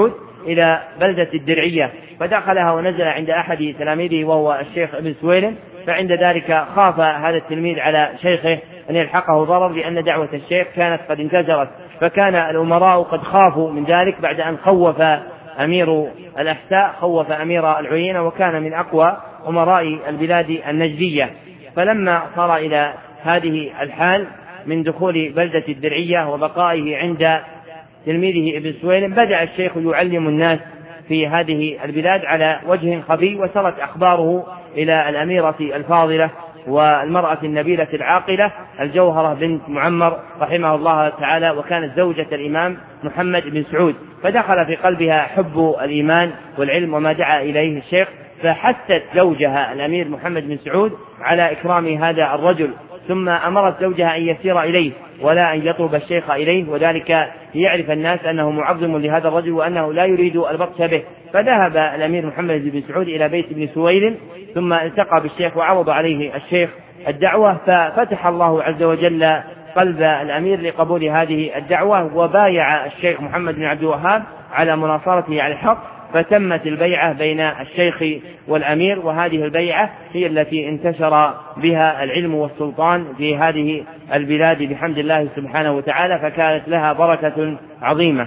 إلى بلدة الدرعية، فدخلها ونزل عند أحد تلاميذه وهو الشيخ ابن سويلم، فعند ذلك خاف هذا التلميذ على شيخه أن يلحقه ضرر، لأن دعوة الشيخ كانت قد انتشرت، فكان الأمراء قد خافوا من ذلك بعد أن خوف أمير الأحساء خوف أمير العيينة، وكان من أقوى أمراء البلاد النجدية. فلما صار إلى هذه الحال من دخول بلدة الدرعية وبقائه عند تلميذه ابن سويلم، بدأ الشيخ يعلم الناس في هذه البلاد على وجه خفي، وصلت أخباره إلى الأميرة الفاضلة والمرأة النبيلة العاقلة الجوهرة بنت معمر رحمه الله تعالى، وكانت زوجة الإمام محمد بن سعود، فدخل في قلبها حب الإيمان والعلم وما دعا إليه الشيخ، فحثت زوجها الأمير محمد بن سعود على إكرام هذا الرجل، ثم أمرت زوجها أن يسير إليه ولا أن يطلب الشيخ إليه، وذلك ليعرف الناس أنه معظم لهذا الرجل وأنه لا يريد البطش به. فذهب الأمير محمد بن سعود إلى بيت ابن سويلم، ثم التقى بالشيخ وعرض عليه الشيخ الدعوة، ففتح الله عز وجل قلب الأمير لقبول هذه الدعوة، وبايع الشيخ محمد بن عبد الوهاب على مناصرته على الحق، فتمت البيعة بين الشيخ والأمير، وهذه البيعة هي التي انتشر بها العلم والسلطان في هذه البلاد بحمد الله سبحانه وتعالى، فكانت لها بركة عظيمة.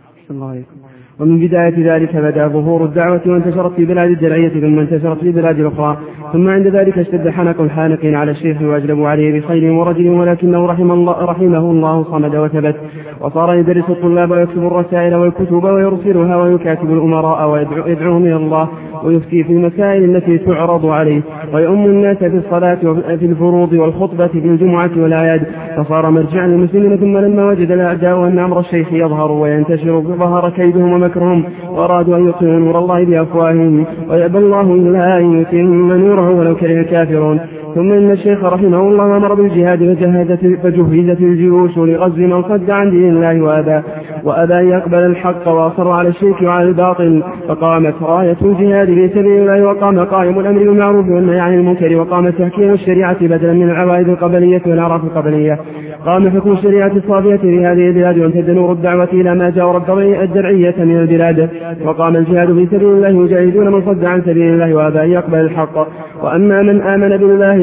ومن بداية ذلك بدأ ظهور الدعوة وانتشرت في بلاد الدرعية ثم انتشرت في بلاد أخرى، ثم عند ذلك اشتد حنق الحانقين على الشيخ وأجلبوا عليه بخير ورجل، ولكنه رحمه الله صمد وثبت، وصار يدرس الطلاب ويكتب الرسائل والكتب ويرسلها ويكاتب الأمراء ويدعوهم إلى الله ويفتي في المسائل التي تعرض عليه، ويؤم الناس في الصلاة وفي الفروض والخطبة في الجمعة والأعياد، فصار مرجعا للمسلمين. ثم لما وجد الأعداء أن أمر الشيخ يظهر وينتشر ظهر كيدهم ومكرهم، وأرادوا أن يطفئوا نور الله بأفواههم، ويأبى الله إلا أن يتم نوره ولو كره الكافرون. ثم إن الشيخ رحمه الله أمر بالجهاد فجهزت الجيوش لغزو من صد عن دين الله وأبى أن يقبل الحق وأصر على الشرك وعلى الباطل، فقامت راية الجهاد في سبيل الله، وقام قائم الأمر بالمعروف والنهي عن المنكر، وقام تحكيم الشريعة بدلا من العوائد القبلية والأعراف القبلية، قام حكم الشريعة الصافية في هذه البلاد، وامتد نور الدعوة إلى ما جاور الدرعية من البلاد، وقام الجهاد في سبيل الله يجاهدون من صد عن سبيل الله وأبى أن يقبل الحق. وأما من آمن بالله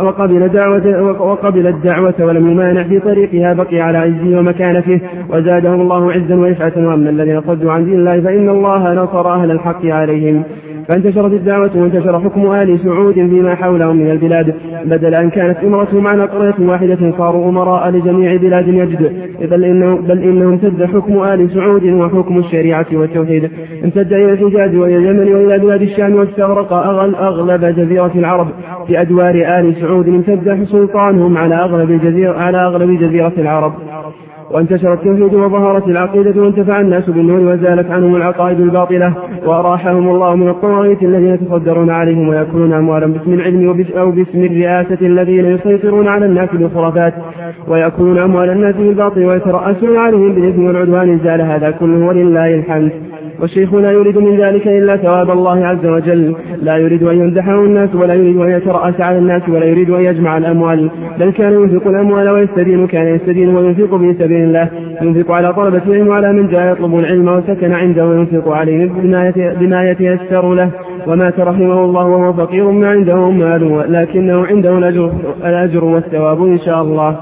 وقبل الدعوة ولم يمانع في طريقها بقي على عزه ومكانته، وزادهم الله عزا ورفعة. وأما الذين صدوا عن دين الله فإن الله نصر أهل الحق عليهم. فانتشرت الدعوة وانتشر حكم آل سعود فيما حولهم من البلاد، بدل أن كانت إمرتهم على قرية واحدة صاروا أمراء لجميع بلاد يجد، بل إنه امتد حكم آل سعود وحكم الشريعة والتوحيد، امتد إلى الحجاز وإلى اليمن وإلى بلاد الشام، واستغرق أغلب جزيرة العرب في أدوار آل سعود، امتد سلطانهم على أغلب جزيرة العرب، وانتشر التوحيد وظهرت العقيدة، وانتفع الناس بالنور وزالت عنهم العقائد الباطلة، وأراحهم الله من الطواغيت الذين يتصدرون عليهم ويأكلون أموالهم باسم العلم أو باسم الرئاسة الذين يسيطرون على الناس بالخرافات ويأكلون أموال الناس بالباطل ويترأسون عليهم بالإثم والعدوان. زال هذا كله ولله الحمد. والشيخ لا يريد من ذلك إلا ثواب الله عز وجل، لا يريد أن يمدحه الناس ولا يريد أن يترأس على الناس ولا يريد أن يجمع الأموال، بل كان ينفق الأموال ويستدين، كان يستدين وينفق في سبيل الله، ينفق على طلبة العلم وعلى من جاء يطلب العلم وسكن عنده، وينفق عليه بما يتيسر له، ومات رحمه الله وهو فقير ما عنده مال، لكنه عنده الأجر والثواب إن شاء الله.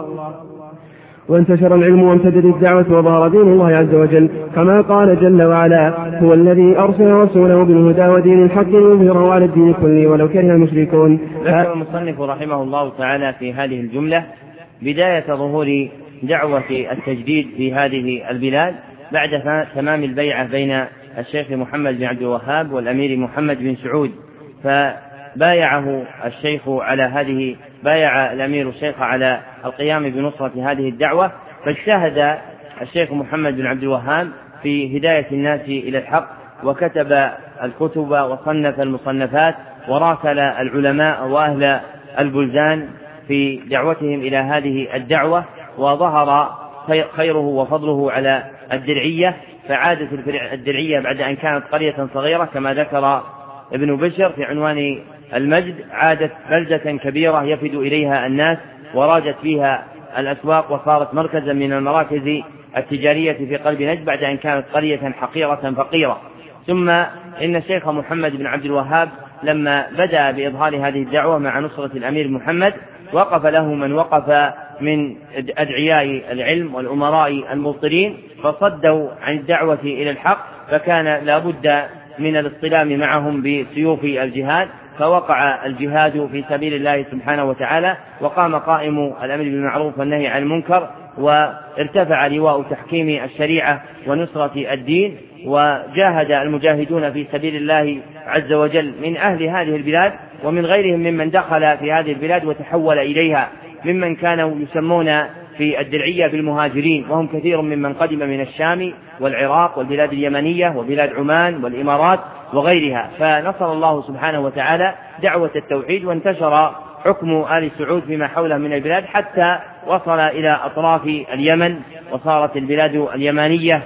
وانتشر العلم وامتدت الدعوة وظهر دين الله عز وجل، كما قال جل وعلا: هو الذي أرسل رسوله بالهدى ودين الحق ليظهره على الدين كله ولو كره المشركون. ذكر المصنف رحمه الله تعالى في هذه الجملة بداية ظهور دعوة التجديد في هذه البلاد بعد تمام البيعة بين الشيخ محمد بن عبد الوهاب والأمير محمد بن سعود، فبايعه الشيخ على هذه، بايع الأمير الشيخ على القيام بنصرة هذه الدعوة، فاجتهد الشيخ محمد بن عبد الوهاب في هداية الناس إلى الحق، وكتب الكتب وصنف المصنفات وراسل العلماء وأهل البلدان في دعوتهم إلى هذه الدعوة، وظهر خيره وفضله على الدرعية، فعادت الدرعية بعد أن كانت قرية صغيرة كما ذكر ابن بشر في عنوان المجد، عادت بلدة كبيرة يفد إليها الناس وراجت فيها الأسواق، وصارت مركزا من المراكز التجارية في قلب نجد بعد أن كانت قرية حقيرة فقيرة. ثم إن الشيخ محمد بن عبد الوهاب لما بدأ بإظهار هذه الدعوة مع نصرة الأمير محمد وقف له من وقف من أدعياء العلم والأمراء المبطلين فصدوا عن الدعوة إلى الحق، فكان لا بد من الاصطدام معهم بسيوف الجهاد، فوقع الجهاد في سبيل الله سبحانه وتعالى، وقام قائم الأمر بالمعروف والنهي عن المنكر، وارتفع لواء تحكيم الشريعة ونصرة الدين، وجاهد المجاهدون في سبيل الله عز وجل من أهل هذه البلاد ومن غيرهم ممن دخل في هذه البلاد وتحول إليها، ممن كانوا يسمون في الدرعية بالمهاجرين، وهم كثير ممن قدم من الشام والعراق والبلاد اليمنية وبلاد عمان والإمارات وغيرها. فنصر الله سبحانه وتعالى دعوة التوحيد، وانتشر حكم آل سعود فيما حوله من البلاد حتى وصل إلى أطراف اليمن، وصارت البلاد اليمانية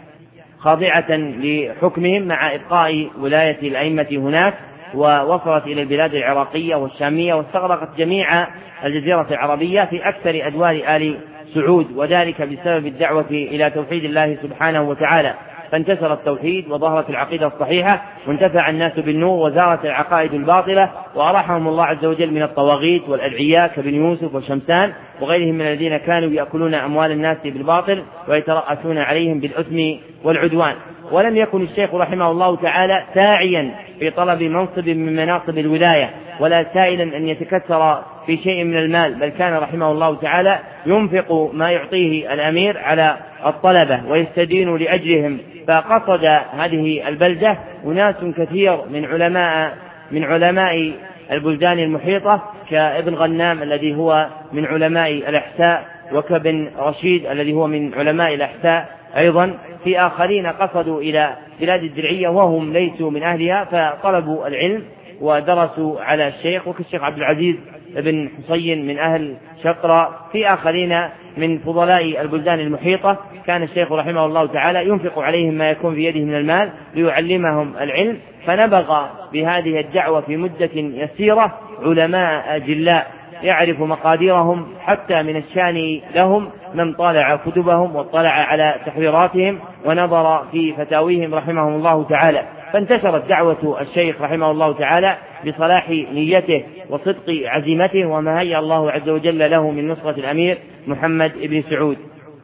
خاضعة لحكمهم مع إبقاء ولاية الأئمة هناك، ووصلت إلى البلاد العراقية والشامية، واستغرقت جميع الجزيرة العربية في أكثر أدوار آل سعود، وذلك بسبب الدعوة إلى توحيد الله سبحانه وتعالى. فانتشر التوحيد وظهرت العقيدة الصحيحة، وانتفع الناس بالنور، وزارت العقائد الباطلة، وأراحهم الله عز وجل من الطواغيت والأدعياء كابن يوسف وشمسان وغيرهم من الذين كانوا يأكلون أموال الناس بالباطل ويترأسون عليهم بالإثم والعدوان. ولم يكن الشيخ رحمه الله تعالى ساعيا في طلب منصب من مناصب الولاية، ولا سائلا أن يتكثر في شيء من المال، بل كان رحمه الله تعالى ينفق ما يعطيه الأمير على الطلبة ويستدين لأجلهم. فقصد هذه البلدة أناس كثير من علماء البلدان المحيطة، كابن غنام الذي هو من علماء الأحساء، وكابن رشيد الذي هو من علماء الأحساء أيضا. في آخرين قصدوا إلى بلاد الدرعية وهم ليسوا من أهلها، فطلبوا العلم ودرسوا على الشيخ، وكالشيخ عبد العزيز بن حسين من أهل شقرة. في آخرين من فضلاء البلدان المحيطة كان الشيخ رحمه الله تعالى ينفق عليهم ما يكون في يده من المال ليعلمهم العلم، فنبغ بهذه الدعوة في مدة يسيرة علماء أجلاء يعرف مقاديرهم، حتى من الشان لهم من طالع كتبهم واطلع على تحريراتهم ونظر في فتاويهم رحمهم الله تعالى. فانتشرت دعوة الشيخ رحمه الله تعالى بصلاح نيته وصدق عزيمته، وما هيأ الله عز وجل له من نصرة الأمير محمد بن سعود.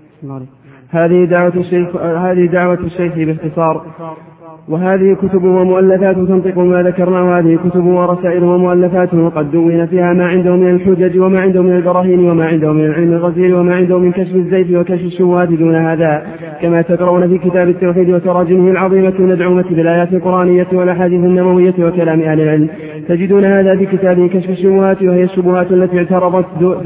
هذه دعوة الشيخ باختصار. وهذه كتب ومؤلفات تنطق ما ذكرنا، وهذه كتب ورسائل ومؤلفات قد دون فيها ما عنده من الحجج وما عنده من البراهين وما عنده من العلم الغزير وما عنده من كشف الزيف وكشف الشبهات دون هذا، كما تقرؤون في كتاب التوحيد وتراجمه العظيمة المدعومة بالآيات القرآنية والأحاديث النبوية وكلام أهل العلم. تجدون هذا في كتابه كشف الشبهات، وهي الشبهات التي اعترضت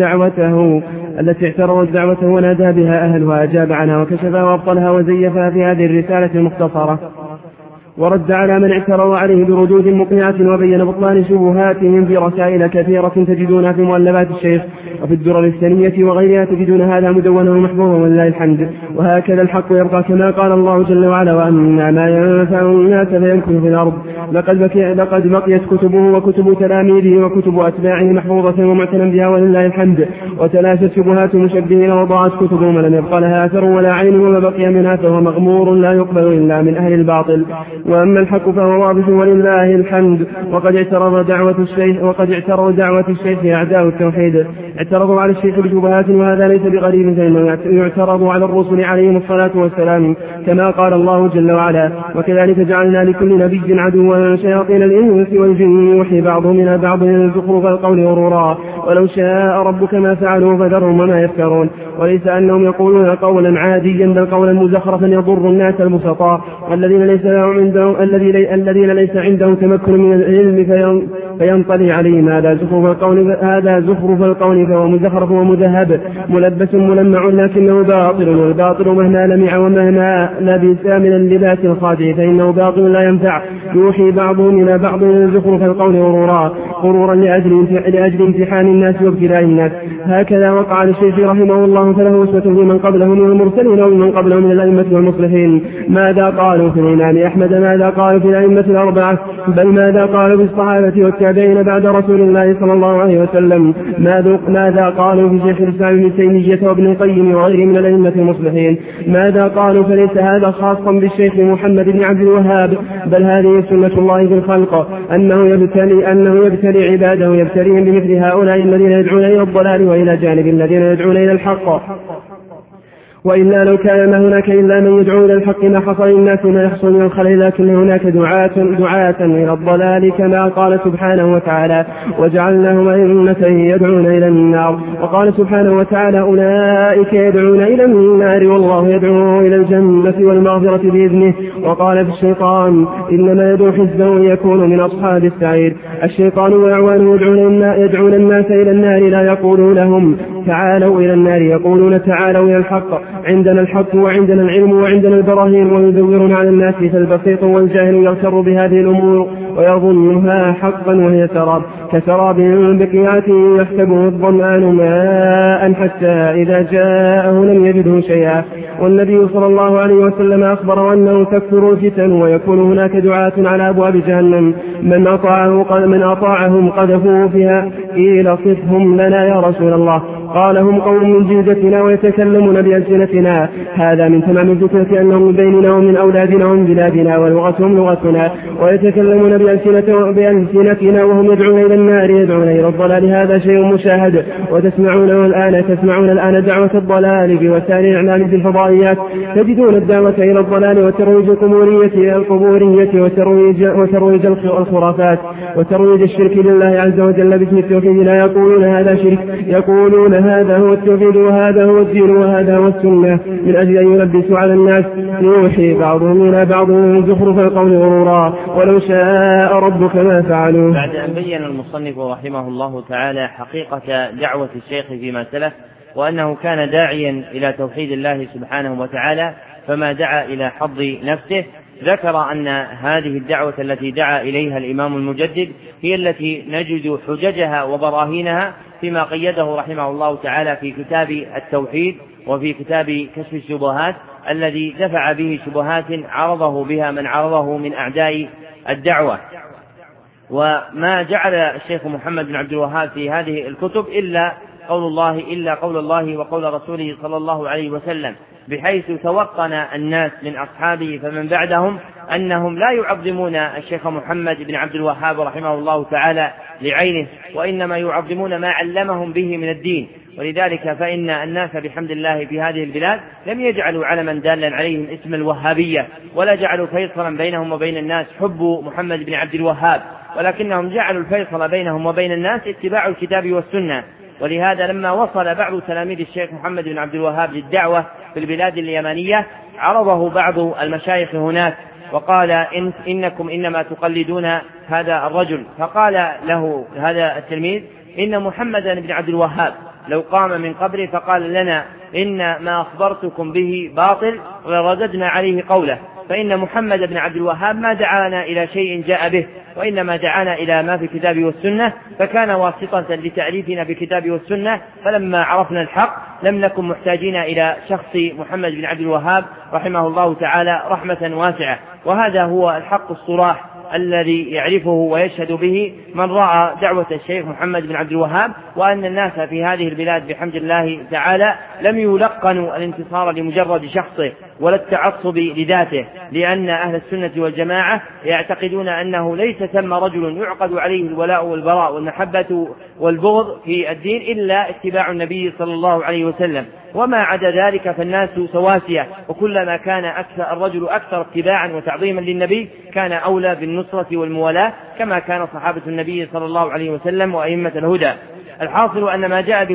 دعوته ونادى بها أهلها، أجاب عنها وكشفها وأبطلها وزيفها في هذه الرسالة المختصرة، ورد على من اعترض عليه بردود مقنعة، وبين بطلان شبهاتهم في رسائل كثيرة تجدونها في مؤلفات الشيخ وفي الدرر الثانية وغيرها. تجدون هذا مدونا ومحفوظا ولله الحمد. وهكذا الحق يبقى كما قال الله جل وعلا: وأما ما ينفع الناس فيمكث في الأرض. لقد بقيت كتبه وكتب تلاميذه وكتب أتباعه محفوظة ومعتنى بها ولله الحمد، وتلاشت شبهات المشبهين وضاعت كتبهم ولم يبقى لها أثر ولا عين، وما بقي منها فهو مغمور لا يقبل إلا من أهل الباطل. وأما الحق فهو واضح ولله الحمد. وقد اعترض دعوة الشيخ أعداء التوحيد، اعترضوا على الشيخ بشبهات، وهذا ليس بغريب، فإنه يعترض على الرسل عليهم الصلاة والسلام، كما قال الله جل وعلا: وكذلك جعلنا لكل نبي عدوا شياطين الإنس والجن يوحي بعضهم إلى بعض زخرف القول غرورا، ولو شاء ربك ما فعلوا فذرهم وما يفترون. وليس أنهم يقولون قولا عاديا، بل قولا مزخرفا يضر الناس البسطاء، والذين ليس عندهم تمكن من العلم فينطلي عليهم. هذا زخرف القول فهو مزخرف ومذهب ملبس ملمع، لكنه باطل، والباطل مهما لمع ومهما لبس من اللباس الخادع فإنه باطل لا ينفع. يوحي بعضهم إلى بعض زخرف القول غرورا لأجل امتحان الناس وابتلاء الناس. هكذا وقع للشيخ رحمه الله، فله أسوة لمن قبله من المرسلين ومن قبله من الأئمة والمصلحين. ماذا قالوا في الإمام أحمد؟ ماذا قالوا في الأئمة الأربعة؟ بل ماذا قالوا في الصحابة المتابعين بعد رسول الله صلى الله عليه وسلم ماذا قالوا في شيخ الإسلام ابن تيمية وابن القيم وغيره من الأئمة المصلحين؟ ماذا قالوا؟ فليس هذا خاصا بالشيخ محمد بن عبد الوهاب، بل هذه سنة الله في الخلق، أنه يبتلي عباده، يبتليهم بمثل هؤلاء الذين يدعون إلى الضلال، وإلى جانب الذين يدعون إلى الحق. وإلا لو كان ما هناك إلا من يدعو إلى الحق ما حصل للناس ما يحصل من الخلل، لكن هناك دعاة إلى الضلال، كما قال سبحانه وتعالى: وجعلناهم أئمة يدعون إلى النار. وقال سبحانه وتعالى: أولئك يدعون إلى النار والله يدعو إلى الجنة والمغفرة بإذنه. وقال في الشيطان: إنما يدعو حزبه يكون من أصحاب السعير. الشيطان وأعوانه يدعون الناس إلى النار، لا يقولون لهم تعالوا إلى النار، يقولون تعالوا إلى الحق، عندنا الحق وعندنا العلم وعندنا البراهين، ويدورون على الناس، فالبسيط والجاهل يغتر بهذه الأمور ويظنها حقا وهي سراب، كسراب بقيعة يحسبه الظمآن ماء حتى إذا جاءه لم يجده شيئا. والنبي صلى الله عليه وسلم أخبر أنه تكثر الفتن ويكون هناك دعاة على أبواب جهنم، من أطاعهم قذفوه فيها. قيل صفهم لنا يا رسول الله؟ قال: هم قوم من جلدتنا ويتكلمون بألسنتنا. هذا من تمام الفتنة أنهم من بيننا ومن أولادنا ومن بلادنا، ولغتهم لغتنا، ويتكلمون بألسنتنا وهم يدعون إلى النار، يدعون إلى الضلال. هذا شيء مشاهد، تسمعون الآن دعوة الضلال في وسائل الإعلام في الفضائيات، تجدون الدعوة إلى الضلال وترويج القبورية إلى القبورية، وترويج الخرافات، وترويج الشرك لله عز وجل باسم التوحيد. لا يقولون هذا شرك، يقولون هذا هو التوحيد وهذا هو الدين وهذا هو السنة، من أجل أن يلبسوا على الناس، يوحي بعضهم إلى بعض زخرف القول غرورا، ولو شاء ربك ما فعلوه. بعد أن بين المصنف رحمه الله تعالى حقيقة دعوة الشيخ فيما سلف، وأنه كان داعيا إلى توحيد الله سبحانه وتعالى فما دعا إلى حظ نفسه، ذكر أن هذه الدعوة التي دعا إليها الإمام المجدد هي التي نجد حججها وبراهينها فيما قيده رحمه الله تعالى في كتاب التوحيد وفي كتاب كشف الشبهات، الذي دفع به شبهات عرضه بها من عرضه من أعداء الدعوة. وما جعل الشيخ محمد بن عبد الوهاب في هذه الكتب إلا قول الله وقول رسوله صلى الله عليه وسلم، بحيث توطن الناس من أصحابه فمن بعدهم أنهم لا يعظمون الشيخ محمد بن عبد الوهاب رحمه الله تعالى لعينه، وإنما يعظمون ما علمهم به من الدين. ولذلك فإن الناس بحمد الله في هذه البلاد لم يجعلوا علما دالا عليهم اسم الوهابية، ولا جعلوا فيصلا بينهم وبين الناس حب محمد بن عبد الوهاب، ولكنهم جعلوا الفيصل بينهم وبين الناس اتباع الكتاب والسنة. ولهذا لما وصل بعض تلاميذ الشيخ محمد بن عبد الوهاب للدعوة في البلاد اليمنية، عرضه بعض المشايخ هناك وقال: إنكم إنما تقلدون هذا الرجل. فقال له هذا التلميذ: إن محمد بن عبد الوهاب لو قام من قبره فقال لنا إن ما أخبرتكم به باطل ورددنا عليه قوله، فإن محمد بن عبد الوهاب ما دعانا إلى شيء جاء به، وإنما دعانا إلى ما في الكتاب والسنة، فكان واسطة لتعريفنا بالكتاب والسنة. فلما عرفنا الحق لم نكن محتاجين إلى شخص محمد بن عبد الوهاب رحمه الله تعالى رحمة واسعة. وهذا هو الحق الصراح الذي يعرفه ويشهد به من رأى دعوة الشيخ محمد بن عبد الوهاب، وأن الناس في هذه البلاد بحمد الله تعالى لم يلقنوا الانتصار لمجرد شخصه ولا التعصب لذاته، لأن أهل السنة والجماعة يعتقدون أنه ليس ثم رجل يعقد عليه الولاء والبراء والمحبة والبغض في الدين إلا اتباع النبي صلى الله عليه وسلم، وما عدا ذلك فالناس سواسية، وكلما كان الرجل أكثر اتباعا وتعظيما للنبي كان أولى بالنصرة والموالاة، كما كان صحابة النبي صلى الله عليه وسلم وأئمة الهدى. الحاصل أن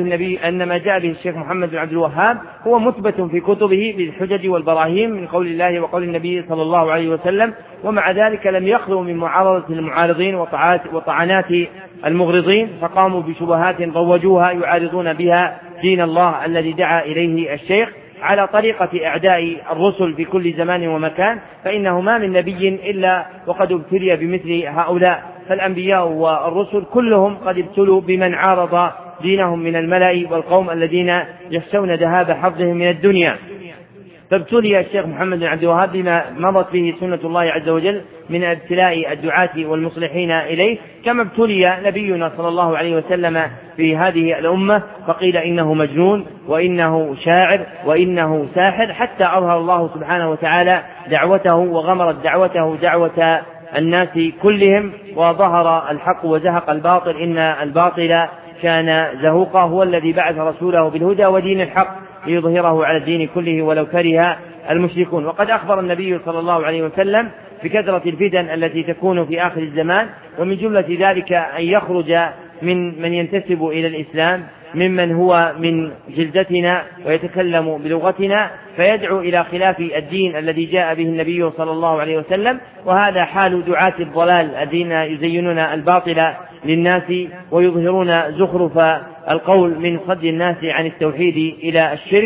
ما جاء به الشيخ محمد بن عبد الوهاب هو مثبت في كتبه بالحجج والبراهين من قول الله وقول النبي صلى الله عليه وسلم، ومع ذلك لم يخلوا من معارضة المعارضين وطعنات المغرضين، فقاموا بشبهات روجوها يعارضون بها دين الله الذي دعا إليه الشيخ على طريقة أعداء الرسل في كل زمان ومكان، فإنه ما من نبي إلا وقد ابتلي بمثل هؤلاء، فالأنبياء والرسل كلهم قد ابتلوا بمن عارض دينهم من الملأ والقوم الذين يخشون ذهاب حظهم من الدنيا. فابتلي الشيخ محمد بن عبد الوهاب بما مضت به سنة الله عز وجل من ابتلاء الدعاة والمصلحين إليه، كما ابتلي نبينا صلى الله عليه وسلم في هذه الأمة، فقيل إنه مجنون وإنه شاعر وإنه ساحر، حتى أظهر الله سبحانه وتعالى دعوته وغمرت دعوته دعوة الناس كلهم، وظهر الحق وزهق الباطل، إن الباطل كان زهوقا. هو الذي بعث رسوله بالهدى ودين الحق ليظهره على الدين كله ولو كره المشركون. وقد أخبر النبي صلى الله عليه وسلم بكثرة الفتن التي تكون في آخر الزمان، ومن جملة ذلك أن يخرج من ينتسب إلى الإسلام ممن هو من جلدتنا ويتكلم بلغتنا فيدعو إلى خلاف الدين الذي جاء به النبي صلى الله عليه وسلم، وهذا حال دعاة الضلال الذين يزينون الباطل للناس ويظهرون زخرف القول من صد الناس عن التوحيد إلى الشرك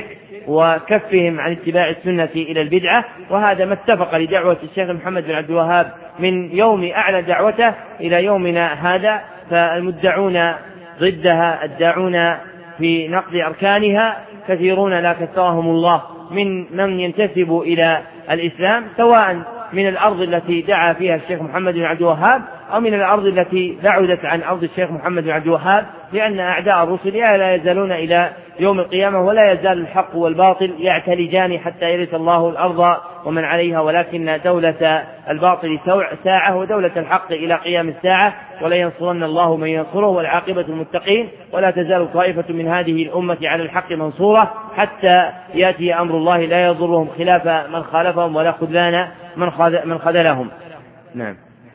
وكفهم عن اتباع السنة إلى البدعة. وهذا ما اتفق لدعوة الشيخ محمد بن عبد الوهاب من يوم أعلى دعوته إلى يومنا هذا، فالمدعون ضدها الداعون في نقض أركانها كثيرون لا كثرهم الله من ينتسب إلى الإسلام، سواء من الأرض التي دعا فيها الشيخ محمد بن عبد الوهاب أو من الأرض التي بعدت عن أرض الشيخ محمد بن عبد الوهاب، لأن أعداء الرسل لا يزالون إلى يوم القيامة، ولا يزال الحق والباطل يعتلجان حتى يرث الله الأرض ومن عليها، ولكن دولة الباطل ساعة ودولة الحق إلى قيام الساعة، ولا ينصرن الله من ينصره والعاقبة المتقين. ولا تزال طائفة من هذه الأمة على الحق منصورة حتى يأتي أمر الله لا يضرهم خلاف من خالفهم ولا خذلان من خذلهم. نعم.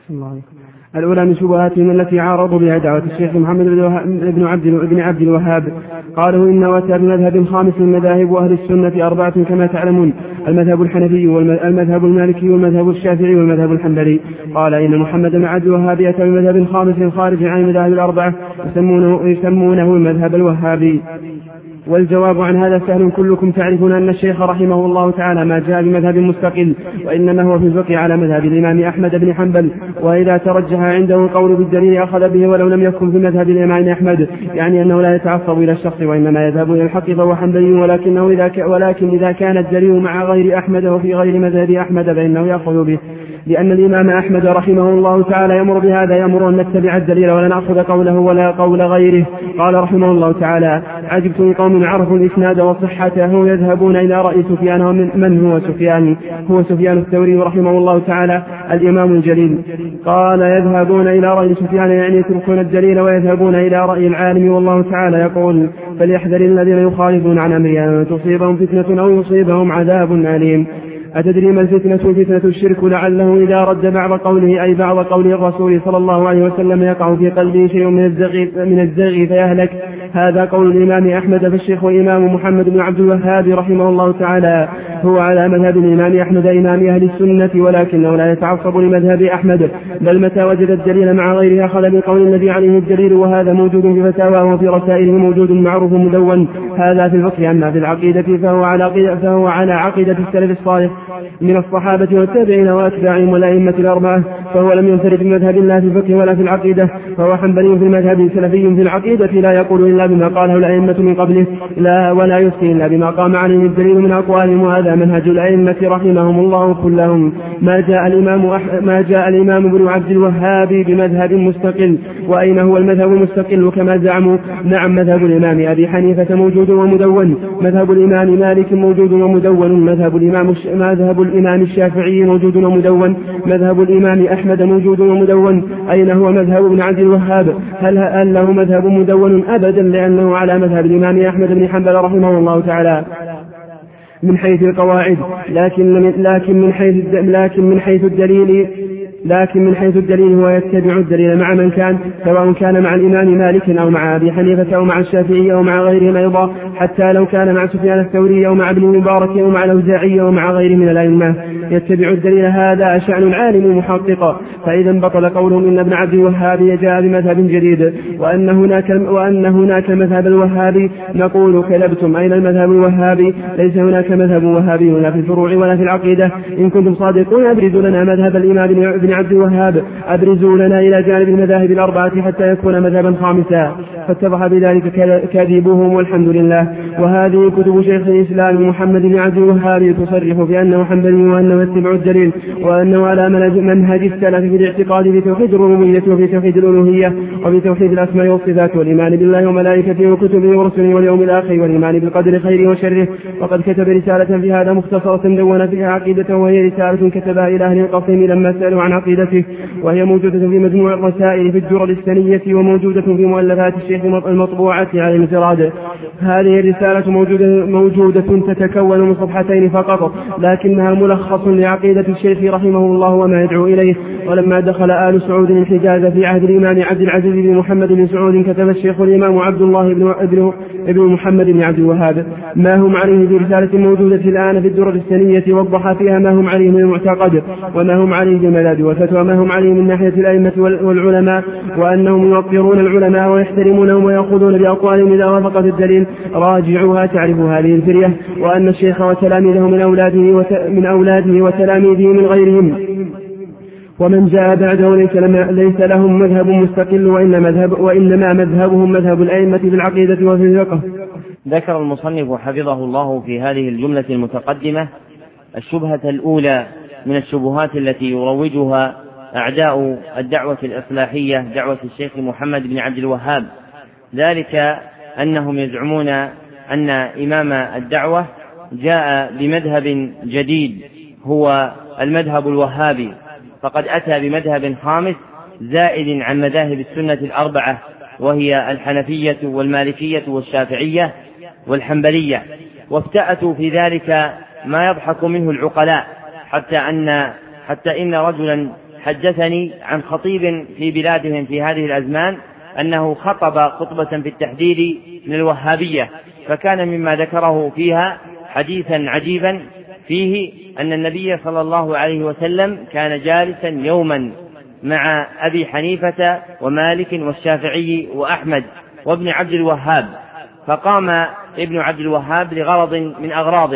الأولى من شبهاتهم التي عارضوا بها دعوة الشيخ محمد بن عبد الوهاب، قالوا إن واتى بمذهب خامس من مذاهب أهل السنة 4 كما تعلمون: المذهب الحنفي والمذهب المالكي والمذهب الشافعي والمذهب الحنبلي. قال إن محمد بن عبد الوهاب أتى بمذهب خامس خارج عن المذاهب 4 يسمونه المذهب الوهابي. والجواب عن هذا سهل، كلكم تعرفون أن الشيخ رحمه الله تعالى ما جاء بمذهب مستقل، وإنما هو في الفقه على مذهب الإمام أحمد بن حنبل، وإذا ترجح عنده القول بالدليل أخذ به ولو لم يكن في مذهب الإمام أحمد، يعني أنه لا يتعصب إلى الشخص وإنما يذهب إلى الحق فهو حنبلي، ولكن إذا كان الدليل مع غير أحمد وفي غير مذهب أحمد فإنه يأخذ به، لأن الإمام أحمد رحمه الله تعالى يأمر بهذا، يأمر أن نتبع الدليل ولا نأخذ قوله ولا قول غيره. قال رحمه الله تعالى: عجبت لقوم عرفوا الإسناد وصحته يذهبون إلى رأي سفيان. من هو سفيان؟ هو سفيان الثوري رحمه الله تعالى الإمام الجليل. قال: يذهبون إلى رأي سفيان يعني يتركون الدليل ويذهبون إلى رأي العالم. والله تعالى يقول: فليحذر الذين يخالفون عن أمره أن تصيبهم فتنة أو يصيبهم عذاب أليم. أتدري ما الفتنة؟ فتنة الشرك، لعله إذا رد بعض قوله أي بعض قول الرسول صلى الله عليه وسلم يقع في قلبه شيء من الزغ فيهلك. هذا قول الإمام أحمد. فالشيخ الإمام محمد بن عبد الوهاب رحمه الله تعالى هو على مذهب الإمام أحمد إمام أهل السنة، ولكنه لا يتعصب لمذهب أحمد، بل متى وجد الدليل مع غيره أخذ بالقول الذي عليه الدليل، وهذا موجود في فتاواه وفي رسائله موجود معروف مدون. هذا في الفقه. أما في العقيدة فهو على عقيدة السلف الصالح من الصحابة والتابعين وأتباعهم والأئمة الأربعة، فهو لم ينفرد بمذهب الله في الفقه ولا في العقيدة، فهو حنبلي في المذهب، سلفي في العقيدة، لا يقول إلا بما قاله الأئمة من قبله، لا ولا يفتي إلا بما قام عليه الدليل من أقوالهم، وهذا منهج الأئمة رحمهم الله كلهم. ما جاء الإمام ابن عبد الوهاب بمذهب مستقل. وأين هو المذهب المستقل كما زعموا؟ نعم، مذهب الإمام أبي حنيفة موجود ومدون، مذهب الإمام مالك موجود ومدون، مذهب الإمام الشافعي موجود ومدون، مذهب الإمام أحمد موجود ومدون. أين هو مذهب ابن عبد الوهاب؟ هل له مذهب مدون؟ أبدا، لأنه على مذهب الإمام أحمد بن حنبل رحمه الله تعالى من حيث القواعد، لكن من حيث الدليل هو يتبع الدليل مع من كان، سواء كان مع الإمام مالك أو مع أبي حنيفة أو مع الشافعي أو مع غيرهم أيضا، حتى لو كان مع سفيان الثوري أو مع ابن المبارك أو مع الأوزاعي أو مع غيره من الأئمة يتبع الدليل. هذا شأن العالم محقق. فإذا بطل قولهم إن ابن عبد الوهاب جاء بمذهب جديد وأن هناك مذهب الوهابي، نقول كذبتم. أين المذهب الوهابي؟ ليس هناك مذهب وهابي ولا في الفروع ولا في العقيدة. إن كنتم صادقون أبرزوا لنا مذهب الإمام ابن بن عبد الوهاب أبرزوا لنا إلى جانب المذاهب الأربعة حتى يكون مذهبا خامسا، فاتضح بذلك كذبهم والحمد لله. وهذه كتب شيخ الإسلام محمد بن عبد الوهاب تصرح بأنه حنبلي وأنه يتبع الدليل وأنه على منهج السلف في الاعتقاد في توحيد الربوبية وفي توحيد الألوهية وفي توحيد الأسماء والصفات والإيمان بالله وملائكته وكتبه ورسله واليوم الآخر والإيمان بالقدر خيره وشره. وقد كتب رسالة في هذا مختصرة دون فيها عقيدة، وهي رسالة كتبها إلى أهل القصيم لما سألوا عن عقيدته، وهي موجودة في مجموع الرسائل في الدرر السنية وموجودة في مؤلفات الشيخ المطبوعة على الانفراد. هذه الرسالة موجودة تتكون من صفحتين فقط، لكنها ملخص لعقيدة الشيخ رحمه الله وما يدعو إليه. ولما دخل آل سعود الحجاز في عهد الإمام عبد العزيز بن محمد بن سعود كتب الشيخ الإمام عبد الله ابن محمد بن عبد الوهاب ما هم عليه في رسالة موجودة الآن في الدرر السنية، وضح فيها ما هم عليه من المعتقد وما هم عليه من المذاهب والفتوى، ما هم عليه من ناحية الأئمة والعلماء، وأنهم يوقرون العلماء ويحترمونهم ويأخذون بأقوالهم إذا وافقت الدليل. راجعوها تعرفوا هذه الفرية، وأن الشيخ وتلاميذه من أولاده وتلاميذه من غيرهم، ومن جاء بعده ليس لهم مذهب مستقل، وإنما مذهبهم مذهب الأئمة في العقيدة وفي الفقه. ذكر المصنف حفظه الله في هذه الجملة المتقدمة الشبهة الأولى من الشبهات التي يروجها أعداء الدعوة الإصلاحية دعوة الشيخ محمد بن عبد الوهاب، ذلك أنهم يزعمون أن إمام الدعوة جاء بمذهب جديد هو المذهب الوهابي، فقد أتى بمذهب خامس زائد عن مذاهب السنة الأربعة، وهي الحنفية والمالكية والشافعية والحنبلية، وافتأتوا في ذلك ما يضحك منه العقلاء، حتى إن رجلا حدثني عن خطيب في بلادهم في هذه الأزمان أنه خطب خطبة في التحذير من الوهابية، فكان مما ذكره فيها حديثا عجيبا فيه أن النبي صلى الله عليه وسلم كان جالسا يوما مع أبي حنيفة ومالك والشافعي وأحمد وابن عبد الوهاب، فقام ابن عبد الوهاب لغرض من أغراضه،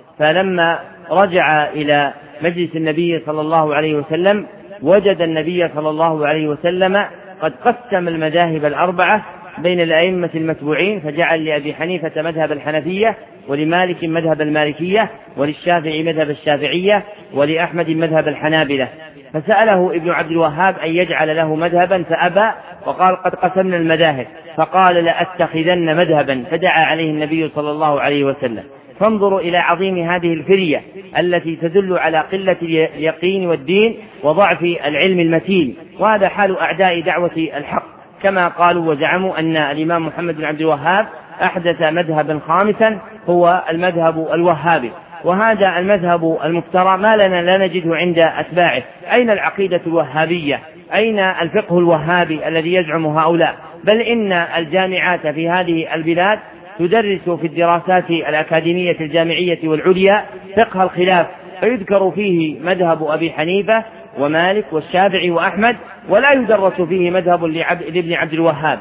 فلما رجع إلى مجلس النبي صلى الله عليه وسلم وجد النبي صلى الله عليه وسلم قد قسم المذاهب الأربعة بين الأئمة المتبوعين، فجعل لأبي حنيفة مذهب الحنفية، ولمالك مذهب المالكية، وللشافعي مذهب الشافعية، ولأحمد مذهب الحنابلة. فسأله ابن عبد الوهاب أن يجعل له مذهبا فأبى، وقال قد قسمنا المذاهب، فقال لأتخذن مذهبا، فدعا عليه النبي صلى الله عليه وسلم. فانظروا إلى عظيم هذه الفرية التي تدل على قلة اليقين والدين وضعف العلم المتين، وهذا حال أعداء دعوة الحق، كما قالوا وزعموا أن الإمام محمد بن عبد الوهاب أحدث مذهبا خامسا هو المذهب الوهابي، وهذا المذهب المفترى ما لنا لا نجده عند أتباعه. أين العقيدة الوهابية؟ أين الفقه الوهابي الذي يزعم هؤلاء؟ بل إن الجامعات في هذه البلاد تدرس في الدراسات الأكاديمية الجامعية والعليا فقه الخلاف، فيذكر فيه مذهب أبي حنيفة ومالك والشافعي وأحمد، ولا يدرس فيه مذهب لابن عبد الوهاب،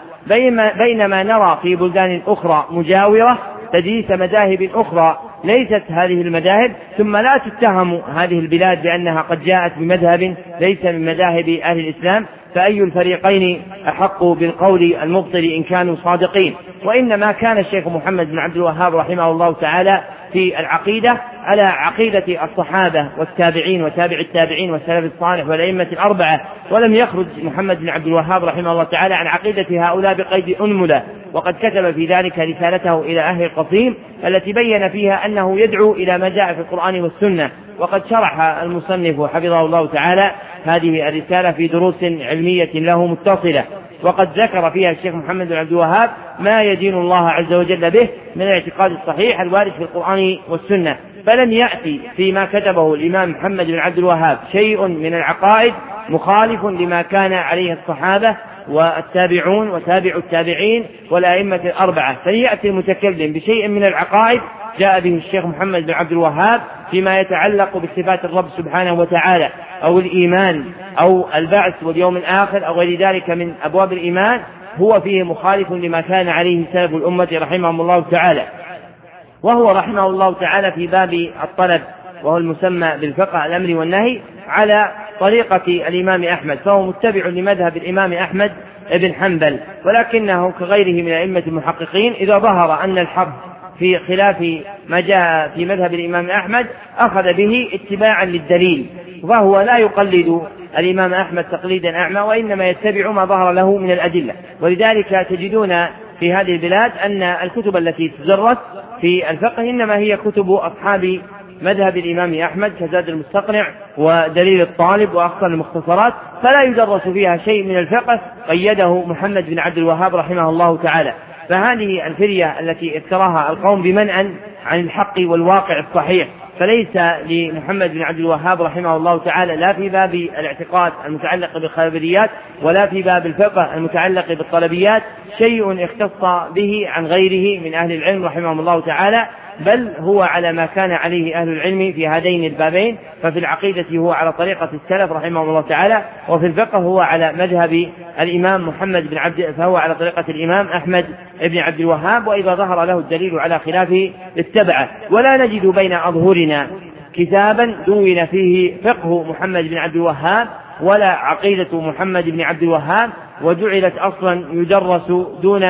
بينما نرى في بلدان أخرى مجاورة تدريس مذاهب أخرى ليست هذه المذاهب، ثم لا تتهم هذه البلاد بأنها قد جاءت بمذهب ليس من مذاهب أهل الإسلام، فأي الفريقين أحق بالقول المبطل إن كانوا صادقين؟ وإنما كان الشيخ محمد بن عبد الوهاب رحمه الله تعالى في العقيدة على عقيدة الصحابة والتابعين وتابع التابعين والسلف الصالح والأئمة الأربعة، ولم يخرج محمد بن عبد الوهاب رحمه الله تعالى عن عقيدة هؤلاء بقيد أنملة. وقد كتب في ذلك رسالته إلى أهل القصيم التي بين فيها أنه يدعو إلى ما جاء في القرآن والسنة، وقد شرح المصنف حفظه الله تعالى هذه الرسالة في دروس علمية له متصلة، وقد ذكر فيها الشيخ محمد بن عبد الوهاب ما يدين الله عز وجل به من الاعتقاد الصحيح الوارد في القرآن والسنة. فلم يأتي فيما كتبه الإمام محمد بن عبد الوهاب شيء من العقائد مخالف لما كان عليه الصحابة والتابعون وتابع التابعين والأئمة الأربعة، فليأتي المتكلم بشيء من العقائد جاء به الشيخ محمد بن عبد الوهاب فيما يتعلق بصفات الرب سبحانه وتعالى أو الإيمان أو البعث واليوم الآخر أو غير ذلك من أبواب الإيمان، هو فيه مخالف لما كان عليه سلف الأمة رحمهم الله تعالى. وهو رحمه الله تعالى في باب الطلب وهو المسمى بالفقه الأمر والنهي على طريقة الإمام أحمد، فهو متبع لمذهب الإمام أحمد بن حنبل، ولكنه كغيره من أئمة المحققين إذا ظهر أن الحق في خلاف ما جاء في مذهب الإمام أحمد أخذ به اتباعا للدليل، وهو لا يقلد الإمام أحمد تقليدا أعمى، وإنما يتبع ما ظهر له من الأدلة. ولذلك تجدون في هذه البلاد أن الكتب التي تدرس في الفقه إنما هي كتب أصحاب مذهب الإمام أحمد كزاد المستقنع ودليل الطالب وأخصر المختصرات، فلا يدرس فيها شيء من الفقه قيده محمد بن عبد الوهاب رحمه الله تعالى. فهذه الفرية التي افتراها القوم بمنع عن الحق والواقع الصحيح، فليس لمحمد بن عبد الوهاب رحمه الله تعالى لا في باب الاعتقاد المتعلق بالخبريات ولا في باب الفقه المتعلق بالطلبيات شيء اختص به عن غيره من أهل العلم رحمهم الله تعالى، بل هو على ما كان عليه أهل العلم في هذين البابين. ففي العقيدة هو على طريقة السلف رحمه الله تعالى، وفي الفقه هو على مذهب الإمام محمد بن فهو على طريقة الإمام أحمد بن عبد الوهاب، وإذا ظهر له الدليل على خلافه اتبعه. ولا نجد بين أظهرنا كتابا دون فيه فقه محمد بن عبد الوهاب ولا عقيدة محمد بن عبد الوهاب، وجعلت أصلا يدرس دون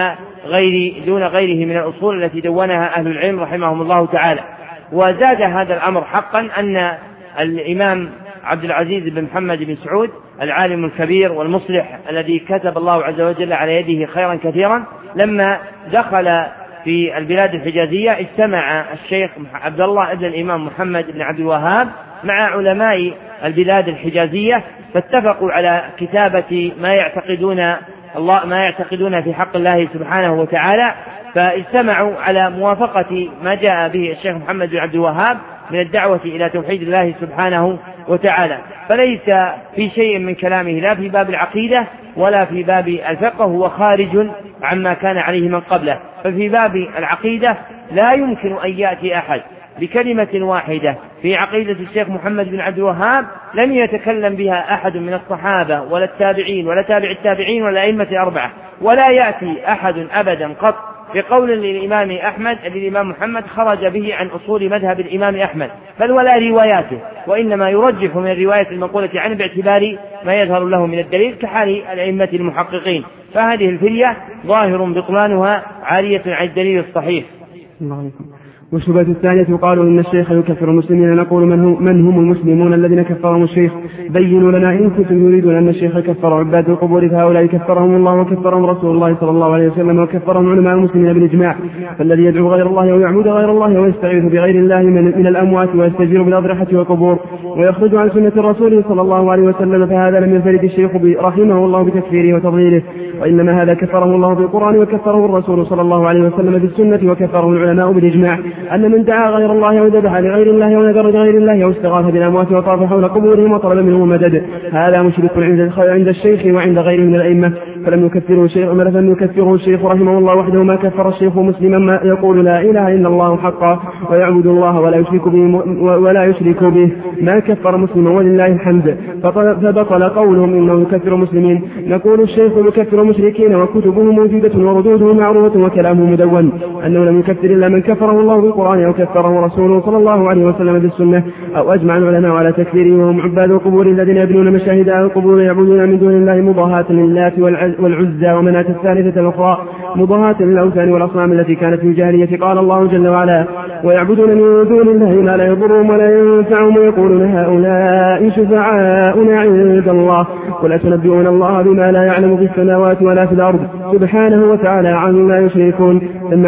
غيره من الأصول التي دونها أهل العلم رحمهم الله تعالى. وزاد هذا الأمر حقا أن الإمام عبد العزيز بن محمد بن سعود العالم الكبير والمصلح الذي كتب الله عز وجل على يده خيرا كثيرا، لما دخل في البلاد الحجازية اجتمع الشيخ عبد الله ابن الإمام محمد بن عبد الوهاب مع علماء البلاد الحجازية، فاتفقوا على كتابة ما يعتقدون في حق الله سبحانه وتعالى، فاجتمعوا على موافقة ما جاء به الشيخ محمد بن عبد الوهاب من الدعوة إلى توحيد الله سبحانه وتعالى. فليس في شيء من كلامه لا في باب العقيدة ولا في باب الفقه هو خارج عما كان عليه من قبله. ففي باب العقيدة لا يمكن أن يأتي أحد بكلمة واحدة في عقيدة الشيخ محمد بن عبد الوهاب لم يتكلم بها أحد من الصحابة ولا التابعين ولا تابع التابعين ولا أئمة الأربعة، ولا يأتي أحد أبدا قط بقول للإمام أحمد الإمام محمد خرج به عن أصول مذهب الإمام أحمد، بل ولا رواياته، وإنما يرجح من الرواية المنقولة عنه باعتبار ما يظهر له من الدليل كحال الأئمة المحققين. فهذه الفرية ظاهر بطلانها عارية عن الدليل الصحيح. والشبهة الثانية قالوا إن الشيخ يكفر المسلمين، نقول من هم المسلمون الذين كفرهم الشيخ؟ بينوا لنا إن كنتم يريدون أن الشيخ كفر عباد القبور، فهؤلاء كفرهم الله وكفرهم رسول الله صلى الله عليه وسلم وكفرهم علماء المسلمين بالإجماع. فالذي يدعو غير الله ويعبد غير الله ويستعيذ بغير الله من الأموات ويستجير بالأضرحة والقبور ويخرج عن سنة الرسول صلى الله عليه وسلم، فهذا لم ينفرد الشيخ رحمه الله بتكفيره وتضليله، وإنما هذا كفره الله بالقرآن وكفره الرسول صلى الله عليه وسلم بالسنة وكفره العلماء بالإجماع. أن من دعا غير الله وذبح لغير الله ونذر لغير الله واستغاث بالأموات وطاف حول قبورهم وطلب منهم مدد، هذا مشرك عند الشيخ وعند غيره من الأئمة، فلم يكفره الشيخ رحمه الله وحده، ما كفر الشيخ مسلما ما يقول لا إله إلا الله حقا ويعبد الله ولا يشرك به ما كفر مسلما ولله الحمد. فبطل قولهم إنه يكفر مسلمين. نقول الشيخ يكفر مشركين وكتبه موجودة وردوده معروفة وكلامه مدون، أنه لم يكفر إلا من كفره الله بالقرآن أو كفره رسوله صلى الله عليه وسلم بالسنة، أو أجمع العلماء على تكفيره، وهم عباد القبور الذين يبنون مشاهد القبور يعبدون من دون الله مضاهاة للات والعزى ومناة الثالثة الأخرى، مضاهاة للأوثان والأصنام التي كانت في الجاهلية. قال الله جل وعلا ويعبدون من دون الله ما لا يضرهم ولا ينفعهم ويقولون هؤلاء شفعاؤنا عند الله، قل أتنبئون الله بما لا يعلم في السماوات ولا في الأرض سبحانه وتعالى عما يشركون.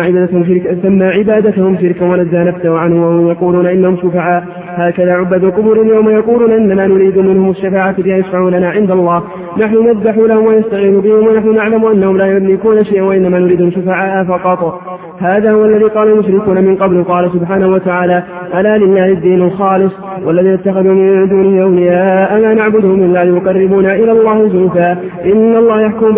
ثم عبادتهم شركا ونزى نفسه عنه وهم يقولون إنهم شفعاء. هكذا عباد القبور اليوم يقولون إننا نريد منهم الشفاعة ليشفعوا لنا عند الله، نحن نذبح لهم ونستعين بهم ونحن نعلم أنهم لا يملكون شيئا وإنما نريد شفعاء فقط. هذا هو الذي قال المشركون من قبل. قال سبحانه وتعالى ألا لله الدين الخالص والذين اتخذوا من دونه أولياء ما نعبدهم إلا ليقربونا إلى الله زلفى إن الله يحكم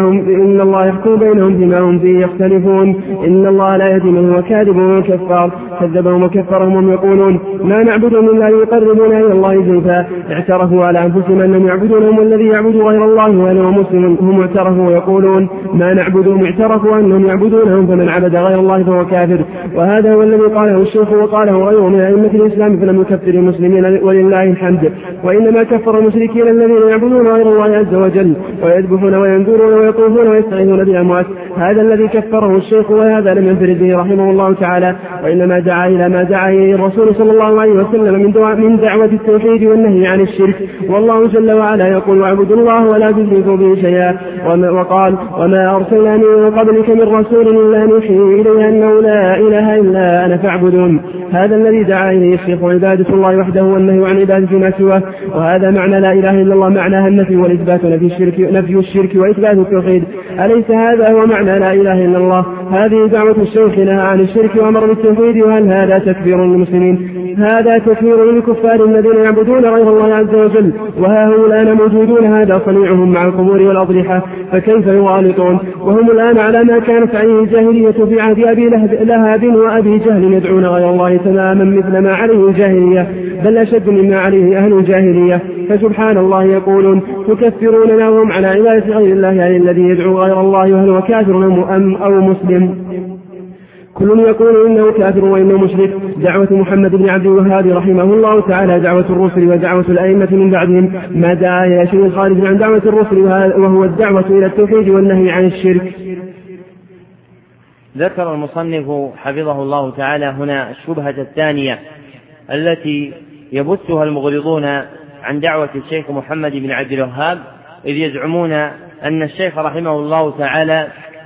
بينهم فيما هم فيه يختلفون إن الله لا يهدي من هو كاذب كفار. كذبهم وكفرهم وهم يقولون ما نعبدهم إلا ليقربونا إلى الله زلفى. اعترفوا على أنفسهم أنهم يعبدونهم والذي يعبد غير الله وهو مسلم. هم اعترفوا ويقولون ما نعبدهم، اعترفوا أنهم يعبدونهم، فمن عبد غير الله فهو كافر. وهذا هو الذي قاله الشيخ وقاله غيره من أئمة الإسلام، فلم يكفر المسلمين ولله الحمد، وإنما كفر المشركين الذين يعبدون غير الله عز وجل ويذبحون وينذرون ويطوفون ويستغيثون بالأموات. هذا الذي كفره الشيخ، وهذا لم ينفرد به رحمه الله تعالى، وإنما دعا إلى ما دعا إليه الرسول صلى الله عليه وسلم من دعوة التوحيد والنهي عن الشرك. والله جل وعلا يقول واعبدوا الله ولا تشركوا به شيئا، وقال وما أرسلنا من قبلك من رسول إلا نوحي إليه أنه لا إله إلا أنا فاعبدون. هذا الذي دعا إليه الشيخ عبادة الله وحده والنهي عن عبادة ما سواه، وهذا معنى لا إله إلا الله، معناها النفي والإثبات، نفي الشرك وإثبات التوحيد. أليس هذا هو معنى لا إله إلا الله؟ هذه دعوة الشيخ نهى عن الشرك وأمر بالتوحيد، وهل هذا تكفير للمسلمين؟ هذا تكفير للكفار الذين يعبدون غير الله عز وجل، وها هم الآن موجودون، هذا صنيعهم مع القبور والأضرحة، فكيف يغالطون وهم الآن على ما كانت عليه الجاهلية في عهد أبي لهب وأبي جهل، يدعون غير الله تماما مثل ما عليه الجاهلية، بل أشد مما عليه أهل الجاهلية. فسبحان الله يقولون تكفروننا وهم على عبادة غير الله، يعني الذي يدعو غير الله وهل هو كافر أو مسلم. كل يقول إنه كافر وإنه مشرك. دعوة محمد بن عبد الوهاب رحمه الله تعالى دعوة الرسل ودعوة الأئمة من بعدهم ما دعا إلى شيء خارج عن دعوة الرسل، وهو الدعوة إلى التوحيد والنهي عن الشرك. ذكر المصنف حفظه الله تعالى هنا الشبهة الثانية التي يبثها المغرضون عن دعوة الشيخ محمد بن عبد الوهاب، إذ يزعمون أن الشيخ رحمه الله تعالى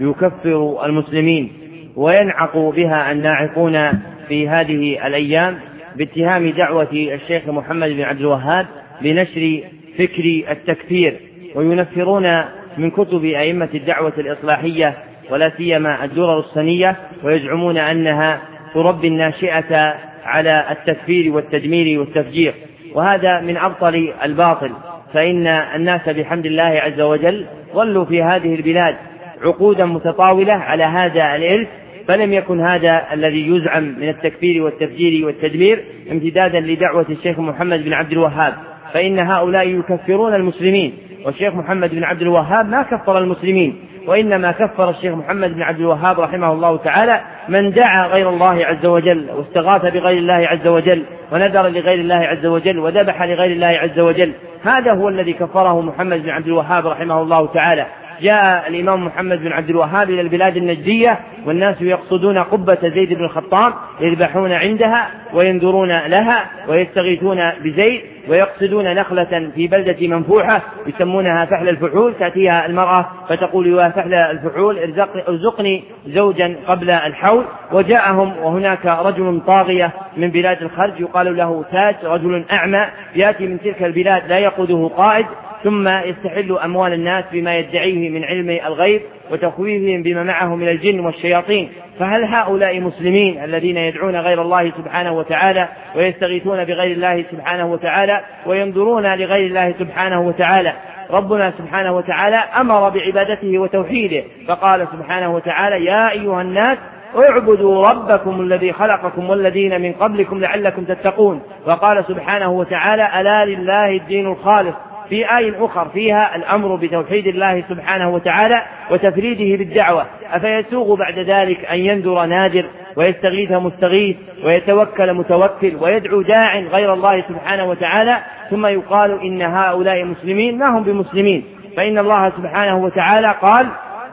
يكفر المسلمين، وينعق بها الناعقون في هذه الأيام باتهام دعوة الشيخ محمد بن عبد الوهاب بنشر فكر التكفير، وينفرون من كتب أئمة الدعوة الإصلاحية ولا سيما الدرر الصنية، ويزعمون أنها تربي الناشئة على التكفير والتدمير والتفجير، وهذا من أبطل الباطل. فإن الناس بحمد الله عز وجل ظلوا في هذه البلاد عقودا متطاولة على هذا الإرث، فلم يكن هذا الذي يزعم من التكفير والتفجير والتدمير امتدادا لدعوة الشيخ محمد بن عبد الوهاب، فإن هؤلاء يكفرون المسلمين، والشيخ محمد بن عبد الوهاب ما كفر المسلمين، وإنما كفر الشيخ محمد بن عبد الوهاب رحمه الله تعالى من دعا غير الله عز وجل واستغاث بغير الله عز وجل ونذر لغير الله عز وجل وذبح لغير الله عز وجل. هذا هو الذي كفره محمد بن عبد الوهاب رحمه الله تعالى. جاء الإمام محمد بن عبد الوهاب إلى البلاد النجدية والناس يقصدون قبة زيد بن الخطاب، يذبحون عندها وينذرون لها ويستغيثون بزيد، ويقصدون نخلة في بلدة منفوحة يسمونها فحل الفحول، تأتيها المرأة فتقول يا فحل الفحول ارزقني زوجا قبل الحول. وجاءهم وهناك رجل طاغية من بلاد الخرج يقال له تاج، رجل أعمى يأتي من تلك البلاد لا يقوده قائد، ثم يستحل أموال الناس بما يدعيه من علم الغيب وتخويفهم بما معه من الجن والشياطين. فهل هؤلاء مسلمين الذين يدعون غير الله سبحانه وتعالى ويستغيثون بغير الله سبحانه وتعالى وينظرون لغير الله سبحانه وتعالى؟ ربنا سبحانه وتعالى أمر بعبادته وتوحيده، فقال سبحانه وتعالى يا أيها الناس اعبدوا ربكم الذي خلقكم والذين من قبلكم لعلكم تتقون. وقال سبحانه وتعالى ألا لله الدين الخالص، في آية أخرى فيها الأمر بتوحيد الله سبحانه وتعالى وتفريده بالدعوة. أفيسوغ بعد ذلك أن ينذر نادر ويستغيث مستغيث ويتوكل متوكل ويدعو داع غير الله سبحانه وتعالى، ثم يقال إن هؤلاء مسلمين؟ ما هم بمسلمين، فإن الله سبحانه وتعالى قال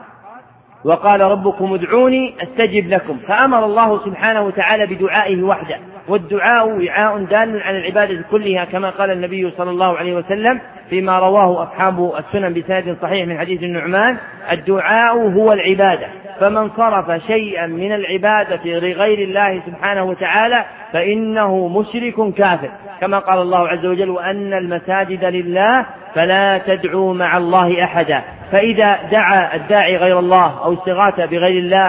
وقال ربكم ادعوني استجب لكم، فأمر الله سبحانه وتعالى بدعائه وحده، والدعاء وعاء دال على العبادة كلها، كما قال النبي صلى الله عليه وسلم فيما رواه أصحاب السنن بسند صحيح من حديث النعمان الدعاء هو العبادة، فمن صرف شيئا من العبادة لغير الله سبحانه وتعالى فإنه مشرك كافر، كما قال الله عز وجل وأن المساجد لله فلا تدعوا مع الله أحدا. فإذا دعا الداعي غير الله أو استغاث بغير الله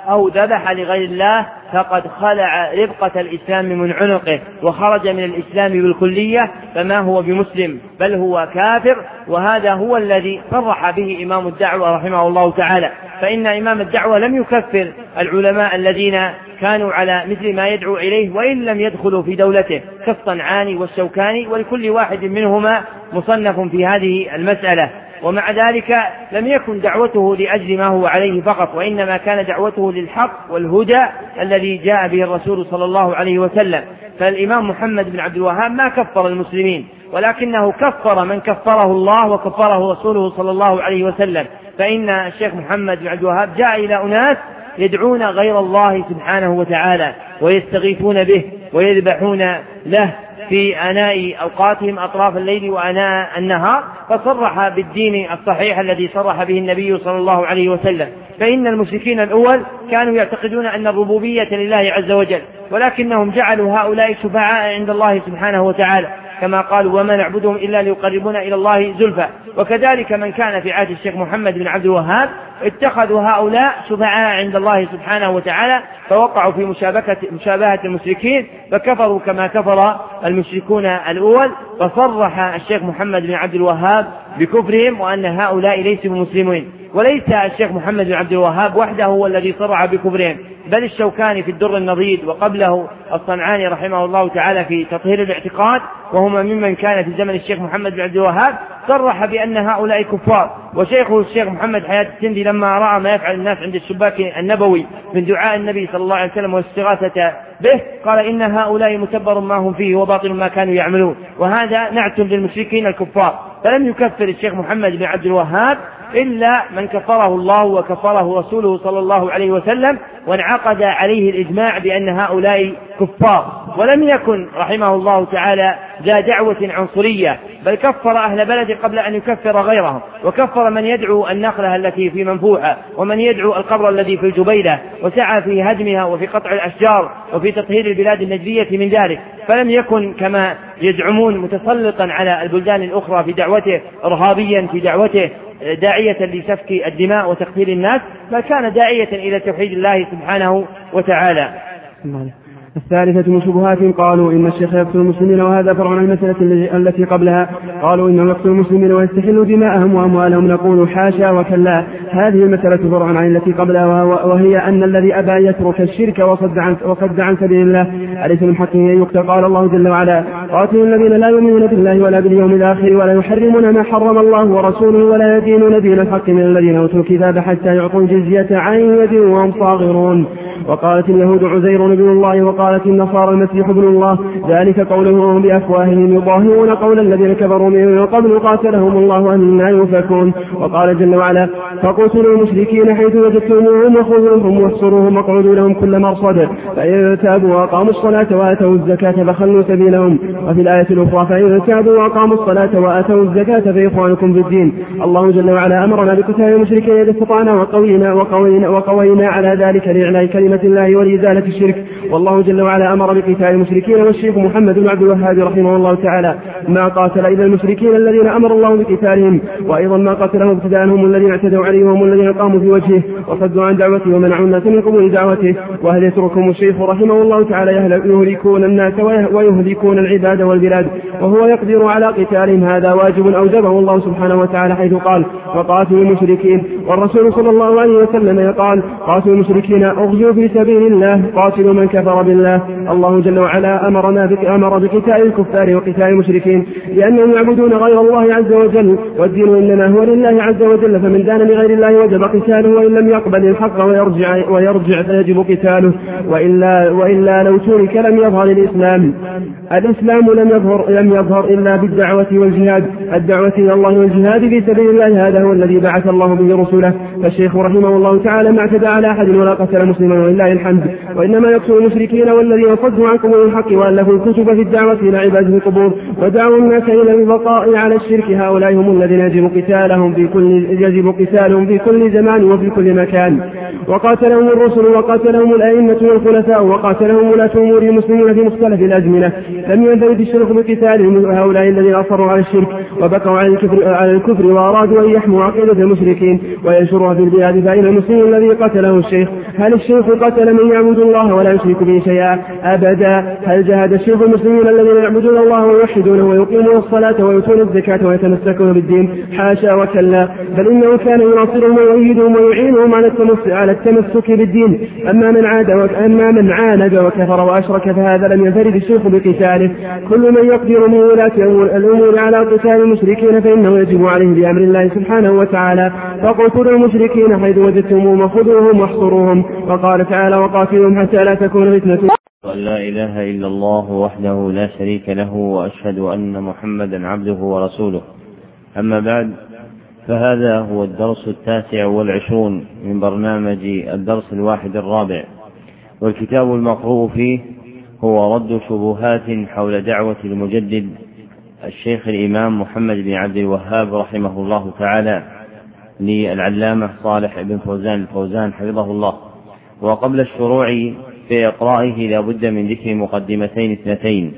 أو ذبح لغير الله فقد خلع ربقة الإسلام من عنقه وخرج من الإسلام بالكلية، فما هو بمسلم بل هو كافر. وهذا هو الذي صرح به إمام الدعوة رحمه الله تعالى، فإن إمام الدعوة لم يكفر العلماء الذين كانوا على مثل ما يدعو إليه وإن لم يدخلوا في دولته كالصنعاني والشوكاني، ولكل واحد منهما مصنف في هذه المسألة. ومع ذلك لم يكن دعوته لأجل ما هو عليه فقط، وإنما كان دعوته للحق والهدى الذي جاء به الرسول صلى الله عليه وسلم. فالإمام محمد بن عبد الوهاب ما كفر المسلمين، ولكنه كفر من كفره الله وكفره رسوله صلى الله عليه وسلم. فإن الشيخ محمد بن عبد الوهاب جاء إلى أناس يدعون غير الله سبحانه وتعالى ويستغيثون به ويذبحون له في آناء أوقاتهم أطراف الليل وآناء النهار، فصرح بالدين الصحيح الذي صرح به النبي صلى الله عليه وسلم. فإن المشركين الأول كانوا يعتقدون أن الربوبية لله عز وجل، ولكنهم جعلوا هؤلاء شفعاء عند الله سبحانه وتعالى، كما قالوا وما نعبدهم إلا ليقربونا إلى الله زلفى. وكذلك من كان في عهد الشيخ محمد بن عبد الوهاب اتخذوا هؤلاء شفعاء عند الله سبحانه وتعالى، فوقعوا في مشابهة المشركين فكفروا كما كفر المشركون الأول. فصرح الشيخ محمد بن عبد الوهاب بكفرهم وأن هؤلاء ليسوا مسلمين. وليس الشيخ محمد بن عبد الوهاب وحده هو الذي صرح بكفرهم، بل الشوكاني في الدر النضيد، وقبله الصنعاني رحمه الله تعالى في تطهير الاعتقاد، وهما ممن كان في زمن الشيخ محمد بن عبد الوهاب، صرح بأن هؤلاء كفار. وشيخه الشيخ محمد حياة السندي لما رأى ما يفعل الناس عند الشباك النبوي من دعاء النبي صلى الله عليه وسلم والاستغاثة به، قال إن هؤلاء متبر ما هم فيه وباطل ما كانوا يعملون، وهذا نعت للمشركين الكفار. فلم يكفر الشيخ محمد بن عبد الوهاب إلا من كفره الله وكفره رسوله صلى الله عليه وسلم، وانعقد عليه الإجماع بأن هؤلاء كفار. ولم يكن رحمه الله تعالى ذا دعوة عنصرية، بل كفر أهل بلده قبل أن يكفر غيرهم، وكفر من يدعو النخلة التي في منفوحة، ومن يدعو القبر الذي في الجبيلة، وسعى في هدمها وفي قطع الأشجار وفي تطهير البلاد النجدية من ذلك. فلم يكن كما يزعمون متسلطا على البلدان الأخرى في دعوته، إرهابيا في دعوته، داعية لسفك الدماء وتقتيل الناس، بل كان داعية إلى توحيد الله سبحانه وتعالى. الثالثة من شبهات قالوا إن الشيخ يقتل المسلمين، وهذا فرع عن المسألة التي قبلها. قالوا إنه يقتل المسلمين ويستحل دماءهم وأموالهم. نقول حاشا وكلا، هذه المسألة فرع عن التي قبلها، وهي أن الذي أبى يترك الشرك وصد عن سبيل الله أليس من حقه أن يقتل؟ قال الله جل وعلا قاتلوا الذين لا يؤمنون بالله ولا باليوم الآخر ولا يحرمون ما حرم الله ورسوله ولا يدينون دين الحق من الذين أوتوا الكتاب حتى يعطوا الجزية عن يد وهم صاغرون. وقالت اليهود عزير ابن الله وقالت النصارى المسيح ابن الله، ذلك قولهم بأفواههم يضاهئون قول الذين كفروا من قبل قاتلهم الله أنى يؤفكون. وقال جل وعلا فاقتلوا المشركين حيث وجدتموهم وخذوهم واحصروهم واقعدوا لهم كل مرصد فإن تابوا وأقاموا الصلاة وآتوا الزكاة فخلوا سبيلهم. وفي الآية الأخرى فإن تابوا وأقاموا الصلاة وآتوا الزكاة فإخوانكم في الدين. الله جل وعلا أمرنا بقتال المشركين إذا استطعنا وقوينا على ذلك لإعلاء كلمة الله ولإزالة الشرك. والله جل وعلا أمر بقتال المشركين، والشيخ محمد بن عبد الوهاب رحمه الله تعالى ما قاتل إلا المشركين الذين أمر الله بقتالهم، وأيضا ما قاتلهم ابتداء هم الذين اعتدوا عليه وهم الذين قاموا في وجهه وصدوا عن دعوته ومنعوا الناس من قبول دعوته. وهل يتركهم الشيخ رحمه الله تعالى يهلكون الناس ويهلكون العباد والبلاد وهو يقدر على قتالهم؟ هذا واجب أوجبه الله سبحانه وتعالى حيث قال وقاتلوا المشركين، والرسول صلى الله عليه وسلم قال قاتلوا المشركين اغزوا في سبيل الله قاتلوا من كفر بالله. الله جل وعلا أمر بقتال الكفار وقتال المشركين لأنهم يعبدون غير الله عز وجل، والدين إنما هو لله عز وجل، فمن دان لغير الله وجب قتاله وإن لم يقبل الحق ويرجع فيجب قتاله، وإلا لو ترك لم يظهر الإسلام. الإسلام لم يظهر إلا بالدعوة والجهاد، الدعوة إلى الله والجهاد في سبيل الله، هذا هو الذي بعث الله به رسوله. فالشيخ رحمه الله تعالى ما اعتدى على أحد ولا قتل مسلما ولله الحمد، وإنما يقتل المشركين والذين صدوا عنكم من الحق وألفوا الكتب في الدعوة إلى عباده القبور ودعوا الناس إلى البقاء على الشرك، هؤلاء هم الذين يجب قتالهم في كل زمان وفي كل مكان. وقاتلهم الرسل وقاتلهم الأئمة والخلفاء وقاتلهم ولاة أمور المسلمين في مختلف الأزمنة، لم ينفرد الشرك بقتالهم هؤلاء الذين أصروا على الشرك وبقوا على الكفر وأرادوا أن يحموا عقيدة المشركين وينشرها في البلاد. فإن المسلم الذي قتله الشيخ هل الشيخ قتل من يعبد الله ولا يشرك به شيئا؟ أبدا. هل جاهد الشيخ المسلمين الذين يعبدون الله ويوحدونه ويقيمون الصلاة ويؤتون الزكاة ويتمسكون بالدين؟ حاشا وكلا، بل إنه كان يناصرهم ويؤيدهم ويعينهم على التمسك بالدين. أما من عاند وكفر وأشرك فهذا لم ينفرد الشيخ بقتاله. كل من يقدر من ولاة الأمور على قتال المشركين فإنه يجب عليه بأمر الله سبحانه وتعالى. فاقتلوا المشركين حيث وجدتموهم وخذوهم واحصروهم. وقال تعالى: وقاتلوهم حتى لا تكون فتنة. لا إله إلا الله وحده لا شريك له، وأشهد أن محمدا عبده ورسوله. أما بعد، فهذا هو الدرس 29 من برنامج الدرس 41، والكتاب المقروء فيه هو رد شبهات حول دعوة المجدد الشيخ الإمام محمد بن عبد الوهاب رحمه الله تعالى للعلامة صالح بن فوزان الفوزان حفظه الله. وقبل الشروع في إقرائه لا بد من ذكر مقدمتين اثنتين.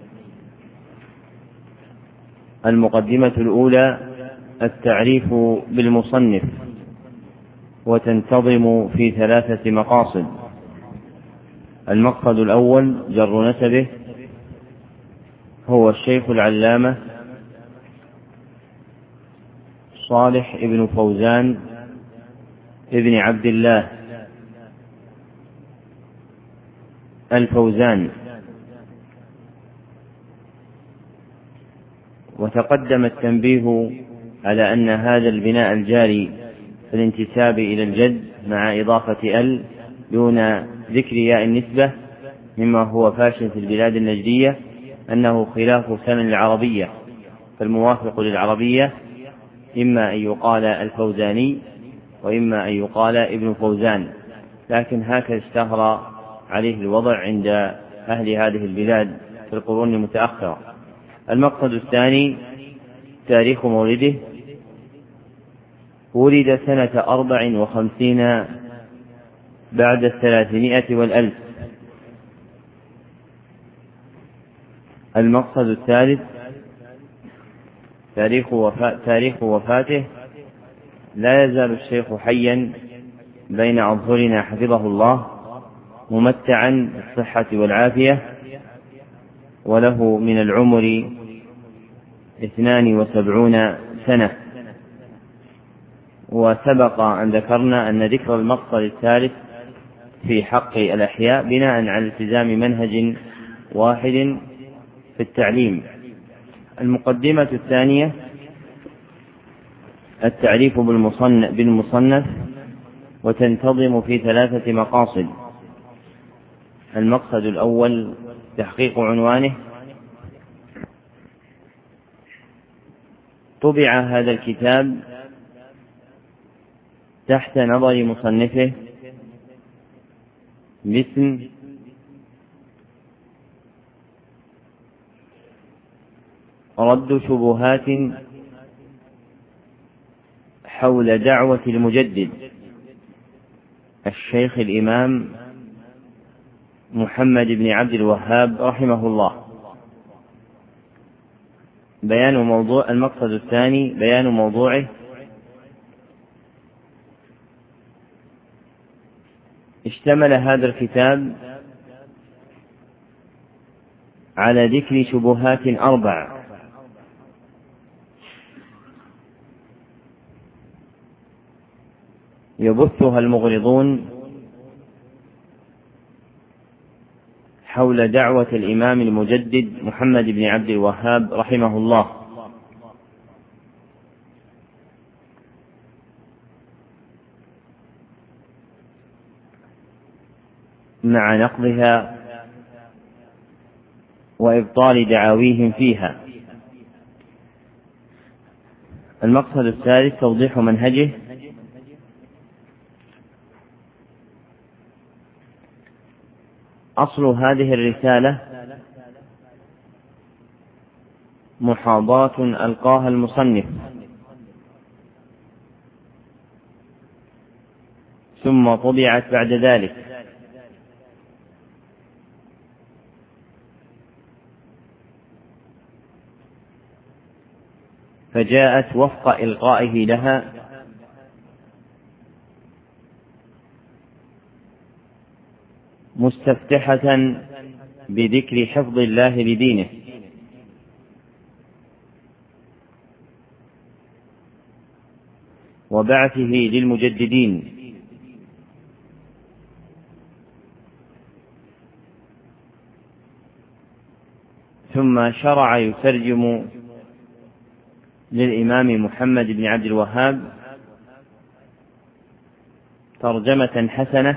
المقدمة الأولى التعريف بالمصنف، وتنتظم في 3 مقاصد. المقصد الأول جر نسبه، هو الشيخ العلامة صالح ابن فوزان ابن عبد الله الفوزان. وتقدم التنبيه على أن هذا البناء الجاري في الانتساب إلى الجد مع إضافة ال دون ذكر ياء النسبة مما هو فاشل في البلاد النجدية أنه خلاف سنن العربية، فالموافق للعربية إما أن يقال الفوزاني وإما أن يقال ابن فوزان، لكن هكذا اشتهر عليه الوضع عند أهل هذه البلاد في القرون المتأخرة. المقصد الثاني تاريخ مولده، ولد سنة 54 بعد 300 والألف. المقصد الثالث تاريخ وفاته، لا يزال الشيخ حيا بين أظهرنا حفظه الله، ممتعا بالصحة والعافية، وله من العمر 72 سنة. وسبق أن ذكرنا أن ذكر المقصد الثالث في حق الأحياء بناء على التزام منهج واحد في التعليم. المقدمة الثانية التعريف بالمصنف، وتنتظم في 3 مقاصد. المقصد الأول تحقيق عنوانه. طبع هذا الكتاب تحت نظر مصنفه باسم رد شبهات حول دعوة المجدد الشيخ الإمام محمد بن عبد الوهاب رحمه الله. المقصد الثاني بيان موضوعه. اشتمل هذا الكتاب على ذكر شبهات 4 يبثها المغرضون حول دعوة الإمام المجدد محمد بن عبد الوهاب رحمه الله، مع نقضها وإبطال دعاويهم فيها. المقصد الثالث توضيح منهجه. أصل هذه الرسالة محاضرة ألقاها المصنف، ثم طبعت بعد ذلك، فجاءت وفق إلقائه لها مستفتحة بذكر حفظ الله لدينه، وبعثه للمجددين، ثم شرع يترجم للإمام محمد بن عبد الوهاب ترجمة حسنة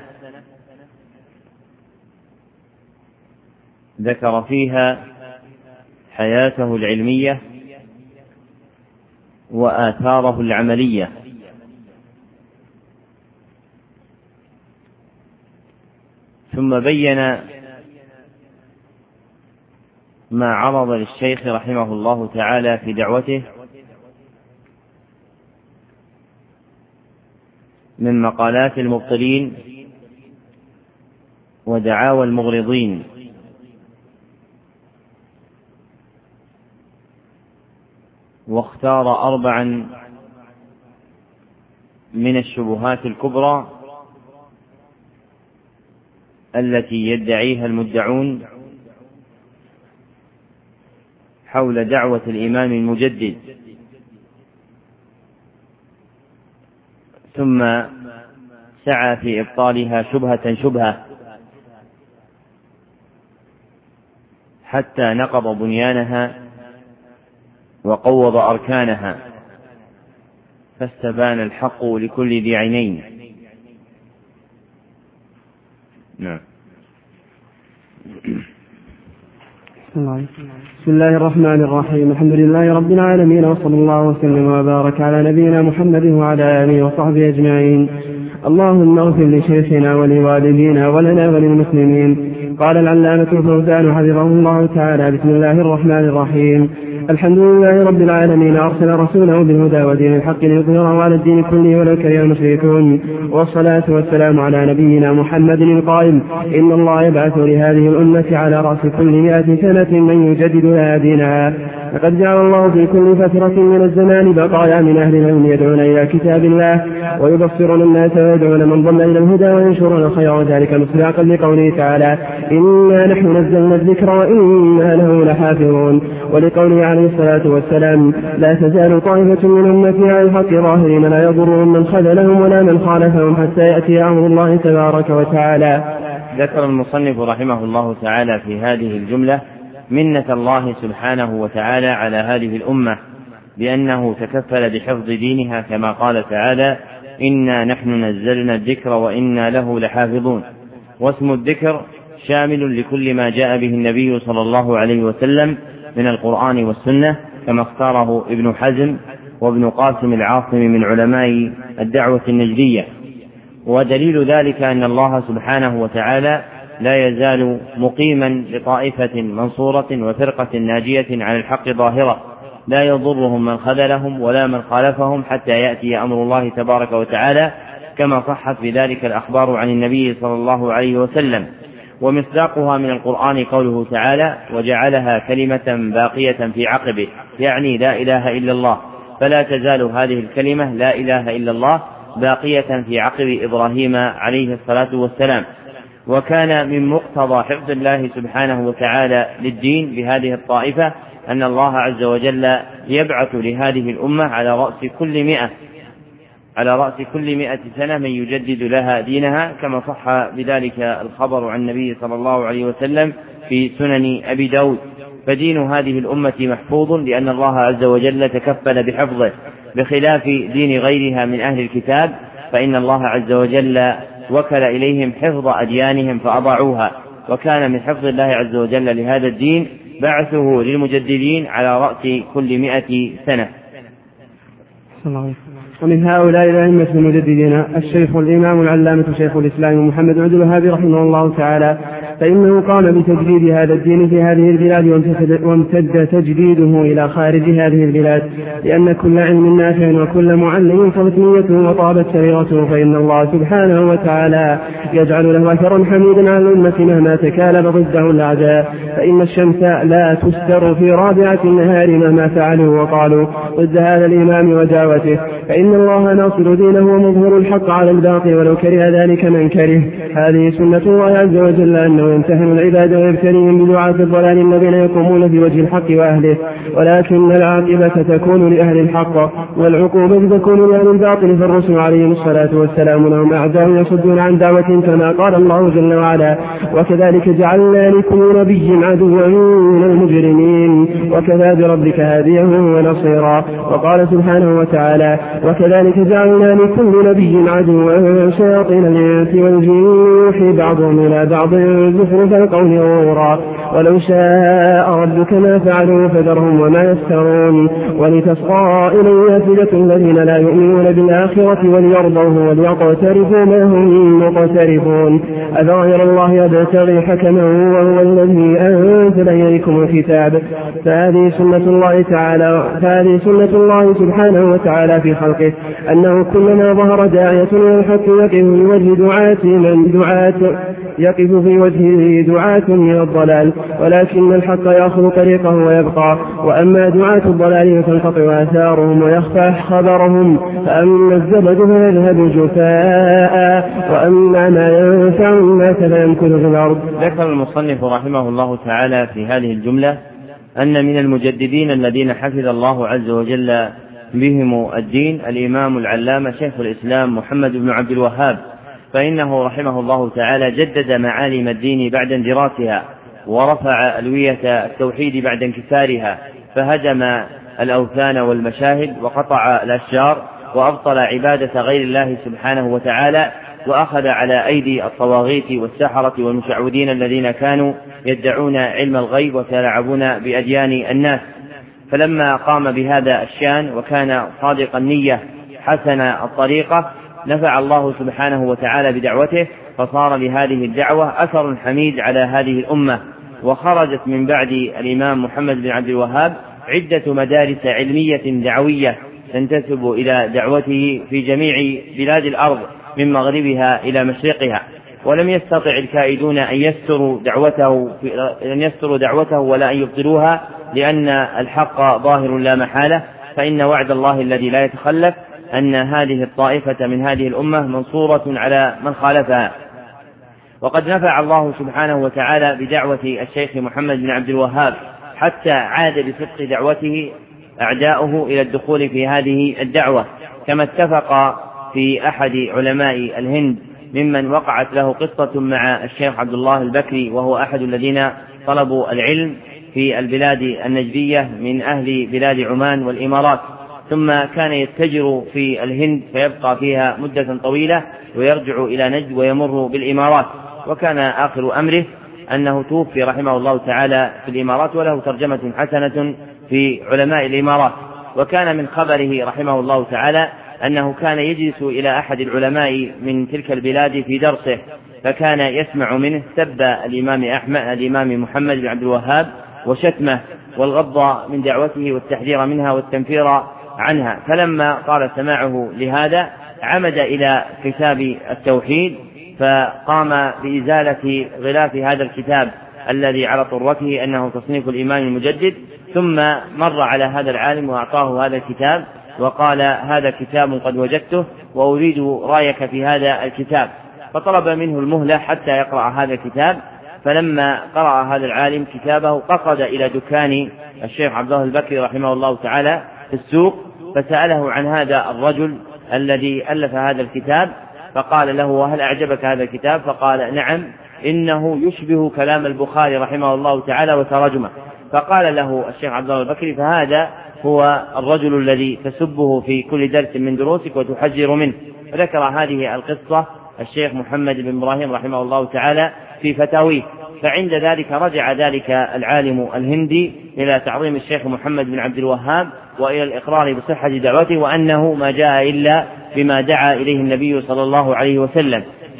ذكر فيها حياته العلمية وآثاره العملية، ثم بين ما عرض للشيخ رحمه الله تعالى في دعوته من مقالات المبطلين ودعاوى المغرضين، واختار 4 من الشبهات الكبرى التي يدعيها المدعون حول دعوة الإمام المجدد، ثم سعى في إبطالها شبهة شبهة حتى نقض بنيانها وقوض أركانها، فاستبان الحق لكل ذي عينين. نعم. بسم الله الرحمن الرحيم. الحمد لله رب العالمين، وصلى الله وسلم وبارك على نبينا محمد وعلى آله وصحبه أجمعين. اللهم اغفر لشيخنا ولوالدينا ولنا وللمسلمين. قال العلامة الفوزان حفظه الله تعالى: بسم الله الرحمن الرحيم. الحمد لله رب العالمين، أرسل رسوله بالهدى ودين الحق ليظهره على الدين كله ولو كره المشركون، والصلاة والسلام على نبينا محمد القائل: إن الله يبعث لهذه الأمة على رأس كل 100 سنة من يجدد لها دينها. لقد جعل الله في كل فترة من الزمان بقايا من أهل العلم يدعون إلى كتاب الله ويبصرون الناس ويدعون من ضل إلى الهدى وينشرون الخير، وذلك مصداقا لقوله تعالى: إنا نحن نزلنا الذكر وإنا له لحافظون، ولقوله عليه الصلاة والسلام: لا تزال طائفة من أمتي على الحق ظاهرين لا يضرهم من خذلهم ولا من خالفهم حتى يأتي أمر الله تبارك وتعالى. ذكر المصنف رحمه الله تعالى في هذه الجملة منة الله سبحانه وتعالى على هذه الأمة بأنه تكفل بحفظ دينها، كما قال تعالى: إنا نحن نزلنا الذكر وإنا له لحافظون. واسم الذكر شامل لكل ما جاء به النبي صلى الله عليه وسلم من القرآن والسنة، كما اختاره ابن حزم وابن قاسم العاصم من علماء الدعوة النجدية. ودليل ذلك أن الله سبحانه وتعالى لا يزال مقيما لطائفة منصورة وفرقة ناجية على الحق ظاهرة، لا يضرهم من خذلهم ولا من خالفهم حتى يأتي أمر الله تبارك وتعالى، كما صحت بذلك الأخبار عن النبي صلى الله عليه وسلم. ومصداقها من القرآن قوله تعالى: وجعلها كلمة باقية في عقبه، يعني لا إله إلا الله. فلا تزال هذه الكلمة لا إله إلا الله باقية في عقب إبراهيم عليه الصلاة والسلام. وكان من مقتضى حفظ الله سبحانه وتعالى للدين بهذه الطائفة أن الله عز وجل يبعث لهذه الأمة على رأس كل 100 سنة من يجدد لها دينها، كما صح بذلك الخبر عن النبي صلى الله عليه وسلم في سنن أبي داود. فدين هذه الأمة محفوظ لأن الله عز وجل تكفل بحفظه، بخلاف دين غيرها من أهل الكتاب، فإن الله عز وجل وكل إليهم حفظ أديانهم فأضاعوها. وكان من حفظ الله عز وجل لهذا الدين بعثه للمجددين على رأس كل 100 سنة. ومن هؤلاء الأئمة المجددين الشيخ الإمام العلامة شيخ الإسلام محمد بن عبد الوهاب رحمه الله تعالى، فإنه قام بتجديد هذا الدين في هذه البلاد وامتد تجديده إلى خارج هذه البلاد، لأن كل علم نافع وكل معلم طابت نيته وطابت سريرته، فإن الله سبحانه وتعالى يجعل له أثرا حميدا على الأمة مهما تكالب ضده الأعداء. فإن الشمس لا تستر في رابعة النهار مهما فعلوا وقالوا ضد هذا الإمام ودعوته، فإن الله ناصر دينه ومظهر الحق على الباطل ولو كره ذلك من كره. هذه سنة الله عز وجل، أنه يمتهن العباد ويبتليهم بدعاة الضلال الذين يقومون بوجه الحق وأهله، ولكن العاقبة تكون لأهل الحق والعقوبة تكون لأهل الباطل. فالرسل عليهم الصلاة والسلام لهم أعداء يصدون عن دعوة كما قال الله جل وعلا: وكذلك جعلنا لكل نبي عدوا من المجرمين وكفى بربك هاديا ونصيرا. وقال سبحانه وتعالى: وكذلك جعلنا لكل نبي عدوا شياطين الإنس والجن يوحي بعضهم إلى بعض زخرف القول غرورا ولو شاء ربك ما فعلوا فذرهم وما يفترون ولتصغى إليه أفئدة الذين لا يؤمنون بالآخرة وليرضوه وليقترفوا ما هم مقترفون. أفغير الله يبتغي حكما وهو الذي أنزل إليكم الكتاب. فهذه سنة الله سبحانه وتعالى في خلقه، أنه كلما ظهر داعية إلى الحق يقف في وجهه دعاة من الضلال، ولكن الحق يأخذ طريقه ويبقى. وأما دعاة الضلال فتنقطع آثارهم ويخفى خبرهم، فأما الزبد فيذهب جفاء وأما ما ينفع الناس فيمكث في الأرض. ذكر المصنف رحمه الله تعالى في هذه الجملة أن من المجددين الذين حفظ الله عز وجل بهم الدين الإمام العلامة شيخ الإسلام محمد بن عبد الوهاب، فإنه رحمه الله تعالى جدد معالم الدين بعد اندراسها، ورفع ألوية التوحيد بعد انكسارها، فهدم الأوثان والمشاهد وقطع الأشجار وأبطل عبادة غير الله سبحانه وتعالى، وأخذ على أيدي الطواغيت والسحرة والمشعوذين الذين كانوا يدعون علم الغيب ويتلاعبون بأديان الناس. فلما قام بهذا الشان وكان صادق النية حسن الطريقة نفع الله سبحانه وتعالى بدعوته، فصار لهذه الدعوة أثر حميد على هذه الأمة. وخرجت من بعد الإمام محمد بن عبد الوهاب عدة مدارس علمية دعوية تنتسب إلى دعوته في جميع بلاد الأرض من مغربها إلى مشرقها، ولم يستطع الكائدون أن يستروا دعوته ولا أن يبطلوها، لأن الحق ظاهر لا محالة، فإن وعد الله الذي لا يتخلف أن هذه الطائفة من هذه الأمة منصورة على من خالفها. وقد نفع الله سبحانه وتعالى بدعوة الشيخ محمد بن عبد الوهاب حتى عاد بصدق دعوته أعداؤه إلى الدخول في هذه الدعوة، كما اتفق في أحد علماء الهند ممن وقعت له قصة مع الشيخ عبد الله البكري، وهو أحد الذين طلبوا العلم في البلاد النجدية من أهل بلاد عمان والإمارات، ثم كان يتجر في الهند فيبقى فيها مدة طويلة ويرجع إلى نجد ويمر بالإمارات، وكان آخر أمره أنه توفي رحمه الله تعالى في الإمارات، وله ترجمة حسنة في علماء الإمارات. وكان من خبره رحمه الله تعالى أنه كان يجلس إلى أحد العلماء من تلك البلاد في درسه، فكان يسمع منه سب الإمام محمد بن عبد الوهاب وشتمه والغض من دعوته والتحذير منها والتنفير عنها. فلما طال سماعه لهذا عمد إلى كتاب التوحيد، فقام بإزالة غلاف هذا الكتاب الذي على طرته أنه تصنيف الإمام المجدد، ثم مر على هذا العالم وأعطاه هذا الكتاب وقال: هذا كتاب قد وجدته وأريد رأيك في هذا الكتاب. فطلب منه المهلة حتى يقرأ هذا الكتاب. فلما قرأ هذا العالم كتابه قصد إلى دكان الشيخ عبد الله البكري رحمه الله تعالى في السوق، فسأله عن هذا الرجل الذي ألف هذا الكتاب، فقال له: وهل أعجبك هذا الكتاب؟ فقال: نعم، إنه يشبه كلام البخاري رحمه الله تعالى وترجمه. فقال له الشيخ عبد الله البكري: فهذا هو الرجل الذي تسبه في كل درس من دروسك وتحذر منه. فذكر هذه القصة الشيخ محمد بن إبراهيم رحمه الله تعالى في فتاويه. فعند ذلك رجع ذلك العالم الهندي إلى تعظيم الشيخ محمد بن عبد الوهاب وإلى الإقرار بصحة دعوته، وأنه ما جاء إلا بما دعا إليه النبي صلى الله عليه وسلم.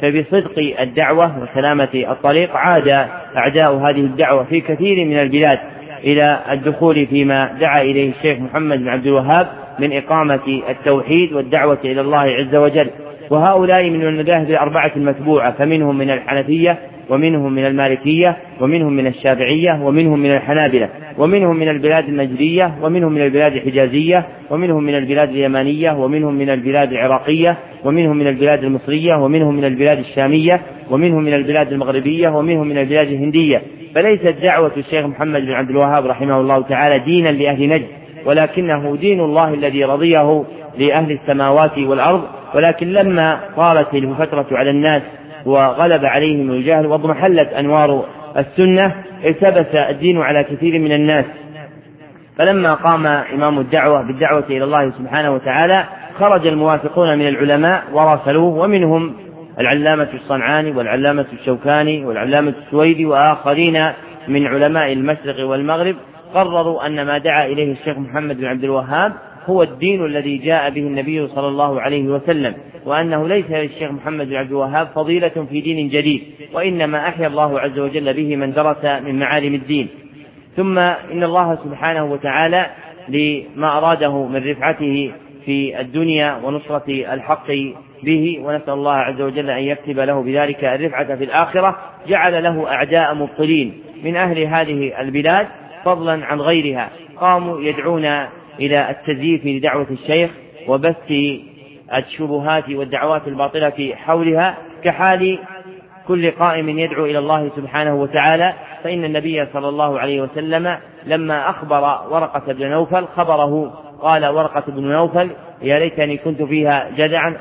فبصدق الدعوة وسلامة الطريق عاد أعداء هذه الدعوة في كثير من البلاد إلى الدخول فيما دعا إليه الشيخ محمد بن عبد الوهاب من إقامة التوحيد والدعوة إلى الله عز وجل. وهؤلاء من المذاهب الأربعة المتبوعة، فمنهم من الحنفية، ومنهم من المالكية، ومنهم من الشافعية، ومنهم من الحنابلة، ومنهم من البلاد النجدية، ومنهم من البلاد الحجازية، ومنهم من البلاد اليمانية، ومنهم من البلاد العراقية، ومنهم من البلاد المصرية، ومنهم من البلاد الشامية، ومنهم من البلاد المغربية، ومنهم من البلاد الهندية. فليست دعوة الشيخ محمد بن عبد الوهاب رحمه الله تعالى دينا لأهل نجد، ولكنه دين الله الذي رضيه لأهل السماوات والأرض. ولكن لما طالت الفترة على الناس وغلب عليهم الجهل واضمحلت أنوار السنة التبس الدين على كثير من الناس. فلما قام إمام الدعوة بالدعوة إلى الله سبحانه وتعالى خرج الموافقون من العلماء وراسلوه، ومنهم العلامة الصنعاني والعلامة الشوكاني والعلامة السويدي وآخرين من علماء المشرق والمغرب، قرروا أن ما دعا إليه الشيخ محمد بن عبد الوهاب هو الدين الذي جاء به النبي صلى الله عليه وسلم، وأنه ليس للشيخ محمد بن عبد الوهاب فضيلة في دين جديد، وإنما أحيا الله عز وجل به من درس من معالم الدين. ثم إن الله سبحانه وتعالى لما أراده من رفعته في الدنيا ونصرة الحق به، ونسأل الله عز وجل أن يكتب له بذلك الرفعة في الآخرة، جعل له أعداء مبطلين من أهل هذه البلاد فضلا عن غيرها، قاموا يدعون إلى التزييف لدعوة الشيخ وبث الشبهات والدعوات الباطلة حولها، كحال كل قائم يدعو إلى الله سبحانه وتعالى. فإن النبي صلى الله عليه وسلم لما أخبر ورقة بن نوفل خبره قال ورقة بن نوفل: يا ليتني كنت فيها جدعا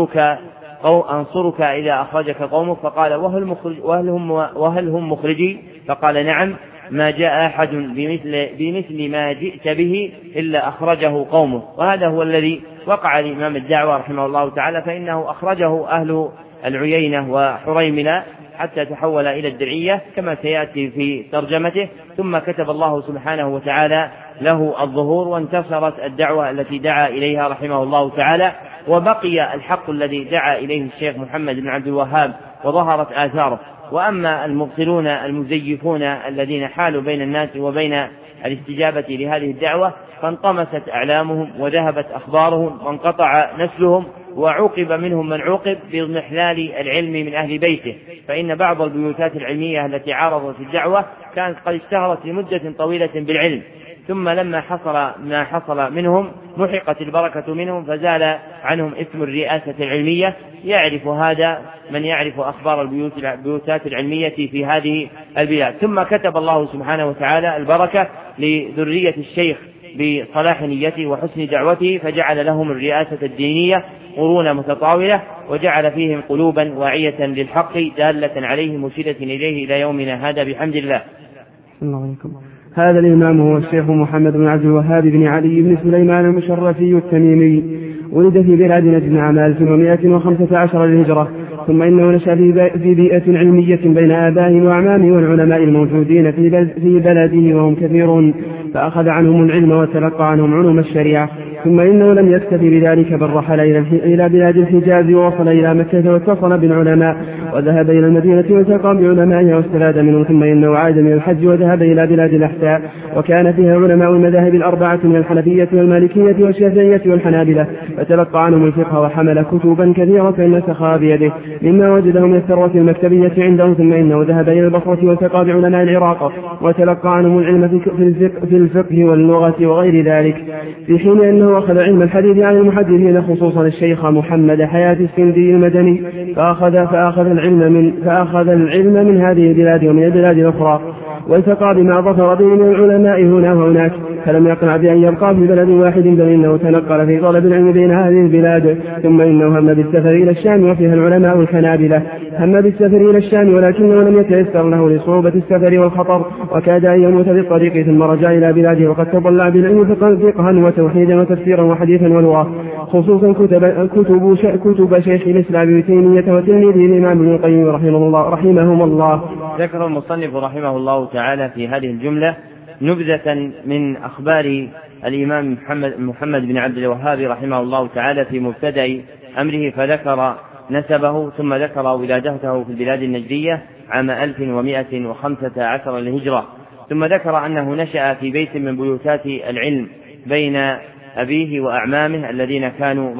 أنصرك إذا أخرجك قومك. فقال: وهل هم مخرجي؟ فقال: نعم، ما جاء أحد بمثل ما جئت به إلا أخرجه قومه. وهذا هو الذي وقع لإمام الدعوة رحمه الله تعالى، فإنه أخرجه أهل العيينة وحريملة حتى تحول إلى الدرعية كما سيأتي في ترجمته، ثم كتب الله سبحانه وتعالى له الظهور وانتصرت الدعوة التي دعا إليها رحمه الله تعالى، وبقي الحق الذي دعا إليه الشيخ محمد بن عبد الوهاب وظهرت آثاره. وأما المبطلون المزيفون الذين حالوا بين الناس وبين الاستجابة لهذه الدعوة فانطمست أعلامهم وذهبت أخبارهم وانقطع نسلهم، وعوقب منهم من عوقب باضمحلال العلم من أهل بيته. فإن بعض البيوتات العلمية التي عارضت الدعوة كانت قد اشتهرت لمدة طويلة بالعلم، ثم لما حصل ما حصل منهم محقت البركة منهم، فزال عنهم اسم الرئاسة العلمية. يعرف هذا من يعرف أخبار البيوتات العلمية في هذه البلاد. ثم كتب الله سبحانه وتعالى البركة لذرية الشيخ بصلاح نيته وحسن دعوته، فجعل لهم الرئاسة الدينية قرون متطاولة، وجعل فيهم قلوبا واعية للحق دالة عليه مرشدة إليه إلى يومنا هذا بحمد الله. الله عليكم. هذا الإمام هو الشيخ محمد بن عبد الوهاب بن علي بن سليمان المشرفي التميمي، ولد في بلاد نجد عام 1115 للهجرة، ثم إنه نشأ في بيئة علمية بين آبائه وأعمامه والعلماء الموجودين في بلده وهم كثيرون، فأخذ عنهم العلم وتلقى عنهم علوم الشريعة. ثم إنه لم يكتفي بذلك بل رحل إلى بلاد الحجاز ووصل إلى مكة واتصل بالعلماء وذهب إلى المدينة والتقى بعلمائها واستفاد منهم. ثم إنه عاد من الحج وذهب إلى بلاد الأحساء وكان فيها علماء المذاهب الأربعة من الحنفية والمالكية والشافعية والحنابلة، فتلقى عنهم الفقه وحمل كتبا كثيرة نسخها بيده مما وجده من الثروة المكتبية عندهم. ثم إنه ذهب إلى البصرة والتقى بعلماء العراق وتلقى عنهم العلم في الفقه واللغة وغير ذلك، في حين أنه أخذ علم الحديث عن المحدثين خصوصا الشيخ محمد حياة السندي المدني، فأخذ العلم من هذه البلاد ومن البلاد الأخرى، والتقى بما ظفر به من العلماء هنا وهناك، فلم يقنع بأن يبقى في بلد واحد، بل إنه تنقل في طلب العلم بين هذه البلاد. ثم إنه هم بالسفر إلى الشام وفيها العلماء الحنابلة، هم بالسفر إلى الشام ولكنه لم يتيسر له لصعوبة السفر والخطر، وكاد أن يموت بالطريق، ثم رجع إلى بلاده وقد تطلع بالعلم فقها وتوحيدا وتفسيرا وحديثا ولغة، خصوصا كتب شيخ الإسلام ابن تيمية وتلميذه الإمام ابن القيم رحمهم الله. ذكر المصنف رحمه الله تعالى في هذه الجملة نبذة من أخبار الإمام محمد بن عبد الوهاب رحمه الله تعالى في مبتدأ أمره، فذكر نسبه، ثم ذكر ولادته في البلاد النجدية عام 1115 للهجرة، ثم ذكر أنه نشأ في بيت من بيوتات العلم بين أبيه وأعمامه الذين كانوا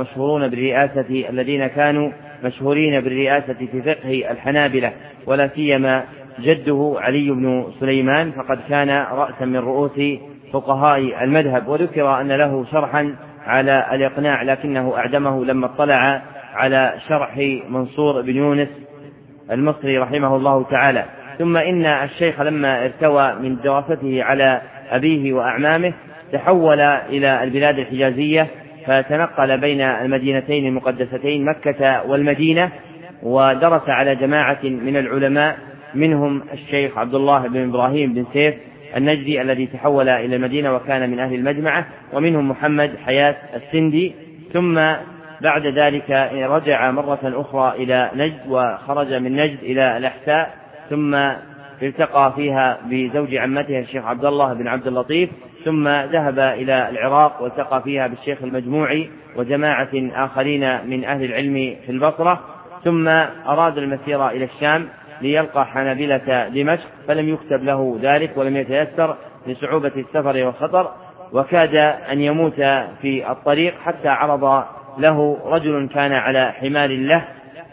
مشهورين بالرئاسة في فقه الحنابلة، ولا سيما جده علي بن سليمان فقد كان رأسا من رؤوس فقهاء المذهب. وذكر أن له شرحا على الإقناع لكنه أعدمه لما اطلع على شرح منصور بن يونس المصري رحمه الله تعالى. ثم إن الشيخ لما ارتوى من دراسته على أبيه وأعمامه تحول إلى البلاد الحجازية، فتنقل بين المدينتين المقدستين مكة والمدينة، ودرس على جماعة من العلماء منهم الشيخ عبد الله بن إبراهيم بن سيف النجدي الذي تحول إلى المدينة وكان من أهل المجمعة، ومنهم محمد حياة السندي. ثم بعد ذلك رجع مرة أخرى إلى نجد، وخرج من نجد إلى الأحساء، ثم التقى فيها بزوج عمته الشيخ عبد الله بن عبد اللطيف، ثم ذهب إلى العراق والتقى فيها بالشيخ المجموعي وجماعة آخرين من أهل العلم في البصرة، ثم أراد المسير إلى الشام ليلقى حنابلة دمشق، فلم يكتب له ذلك ولم يتيسر لصعوبة السفر والخطر، وكاد أن يموت في الطريق حتى عرض له رجل كان على حمار له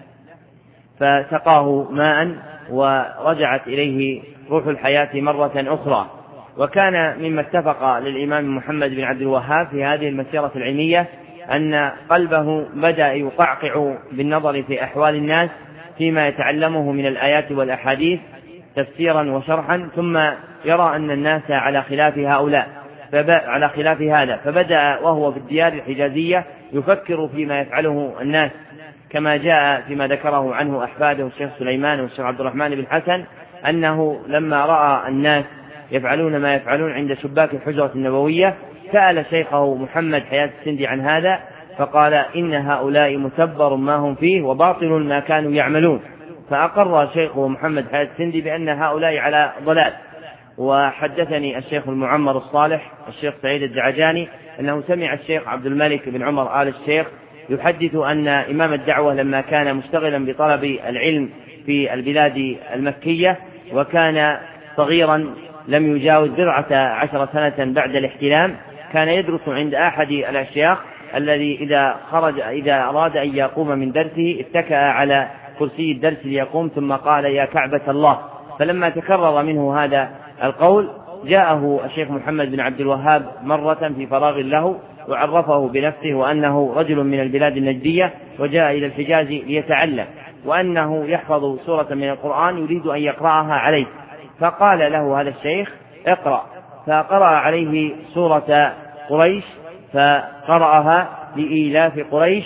فسقاه ماء ورجعت إليه روح الحياة مرة أخرى. وكان مما اتفق للإمام محمد بن عبد الوهاب في هذه المسيرة العلمية أن قلبه بدأ يقعقع بالنظر في أحوال الناس فيما يتعلمه من الآيات والأحاديث تفسيرا وشرحا، ثم يرى أن الناس على خلاف هذا، فبدأ وهو في الديار الحجازية يفكر فيما يفعله الناس، كما جاء فيما ذكره عنه أحفاده الشيخ سليمان والشيخ عبد الرحمن بن حسن أنه لما رأى الناس يفعلون ما يفعلون عند شباك الحجرة النبوية سأل شيخه محمد حياة السندي عن هذا، فقال إن هؤلاء متبر ما هم فيه وباطل ما كانوا يعملون، فأقر شيخه محمد حياة السندي بأن هؤلاء على ضلال. وحدثني الشيخ المعمر الصالح الشيخ سعيد الدعجاني أنه سمع الشيخ عبد الملك بن عمر آل الشيخ يحدث أن إمام الدعوة لما كان مشتغلا بطلب العلم في البلاد المكية وكان صغيرا لم يجاوز 14 سنة بعد الاحتلام، كان يدرس عند أحد الأشياخ الذي إذا أراد أن يقوم من درسه اتكأ على كرسي الدرس ليقوم ثم قال يا كعبة الله. فلما تكرر منه هذا القول جاءه الشيخ محمد بن عبد الوهاب مرة في فراغ له وعرفه بنفسه وأنه رجل من البلاد النجدية وجاء إلى الحجاز ليتعلم، وأنه يحفظ سورة من القرآن يريد أن يقرأها عليه، فقال له هذا الشيخ اقرأ، فقرأ عليه سورة قريش، فقرأها لإيلاف قريش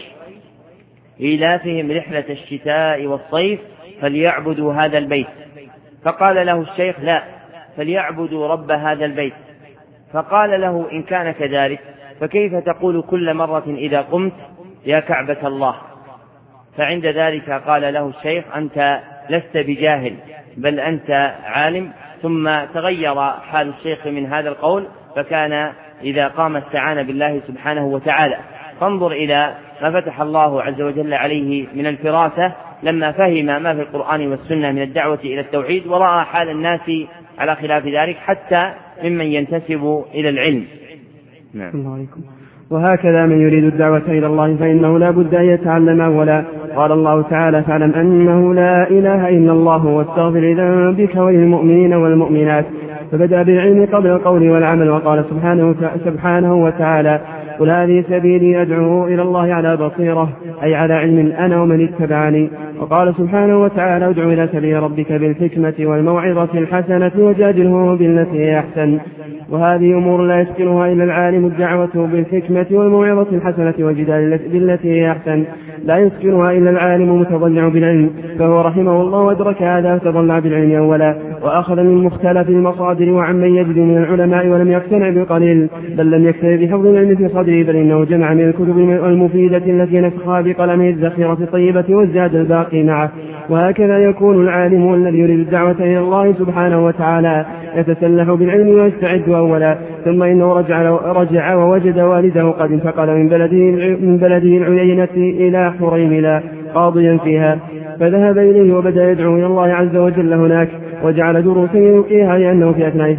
إيلافهم رحلة الشتاء والصيف فليعبدوا هذا البيت، فقال له الشيخ لا، فليعبدوا رب هذا البيت، فقال له إن كان كذلك فكيف تقول كل مرة إذا قمت يا كعبة الله؟ فعند ذلك قال له الشيخ أنت لست بجاهل بل أنت عالم. ثم تغير حال الشيخ من هذا القول، فكان إذا قام استعان بالله سبحانه وتعالى. فانظر إلى ما فتح الله عز وجل عليه من الفراسة لما فهم ما في القرآن والسنة من الدعوة إلى التوحيد، ورأى حال الناس على خلاف ذلك حتى ممن ينتسب إلى العلم. نعم. وهكذا من يريد الدعوة إلى الله فإنه لا بد أن يتعلم أولا. قال الله تعالى فاعلم أنه لا إله إلا الله واستغفر لذنبك وللمؤمنين والمؤمنات، فبدأ بالعلم قبل القول والعمل. وقال سبحانه وتعالى قل هذه سبيلي أدعو إلى الله على بصيرة أي على علم أنا ومن اتبعني. وقال سبحانه وتعالى ادعو إلى سبيل ربك بالحكمة والموعظة الحسنة وجادله بالتي هي أحسن. وهذه أمور لا يسكنها إلا العالم، الدعوة بالحكمة والموعظة الحسنة والجدال بالتي هي أحسن لا يسكنها إلا العالم متضلع بالعلم، فهو رحمه الله أدرك هذا فتضلع بالعلم أولا، وأخذ من مختلف المصادر وعمن يجد من العلماء ولم يقتنع بالقليل، بل لم يكتفي بحفظ العلم في صدره، بل إنه جمع من الكتب المفيدة التي نسخها بقلمه الذخيرة الطيبة والزاد الباقي معه. وهكذا يكون العالم الذي يريد الدعوة إلى الله سبحانه وتعالى يتسلح بالعلم ويستعد أولا، ثم إنه رجع ووجد والده قد انتقل من بلده العيينة إلى حريملة قاضيا فيها، فذهب إليه وبدأ يدعو إلى الله عز وجل هناك، وجعل دروسا يلقيها، لأنه في أثناء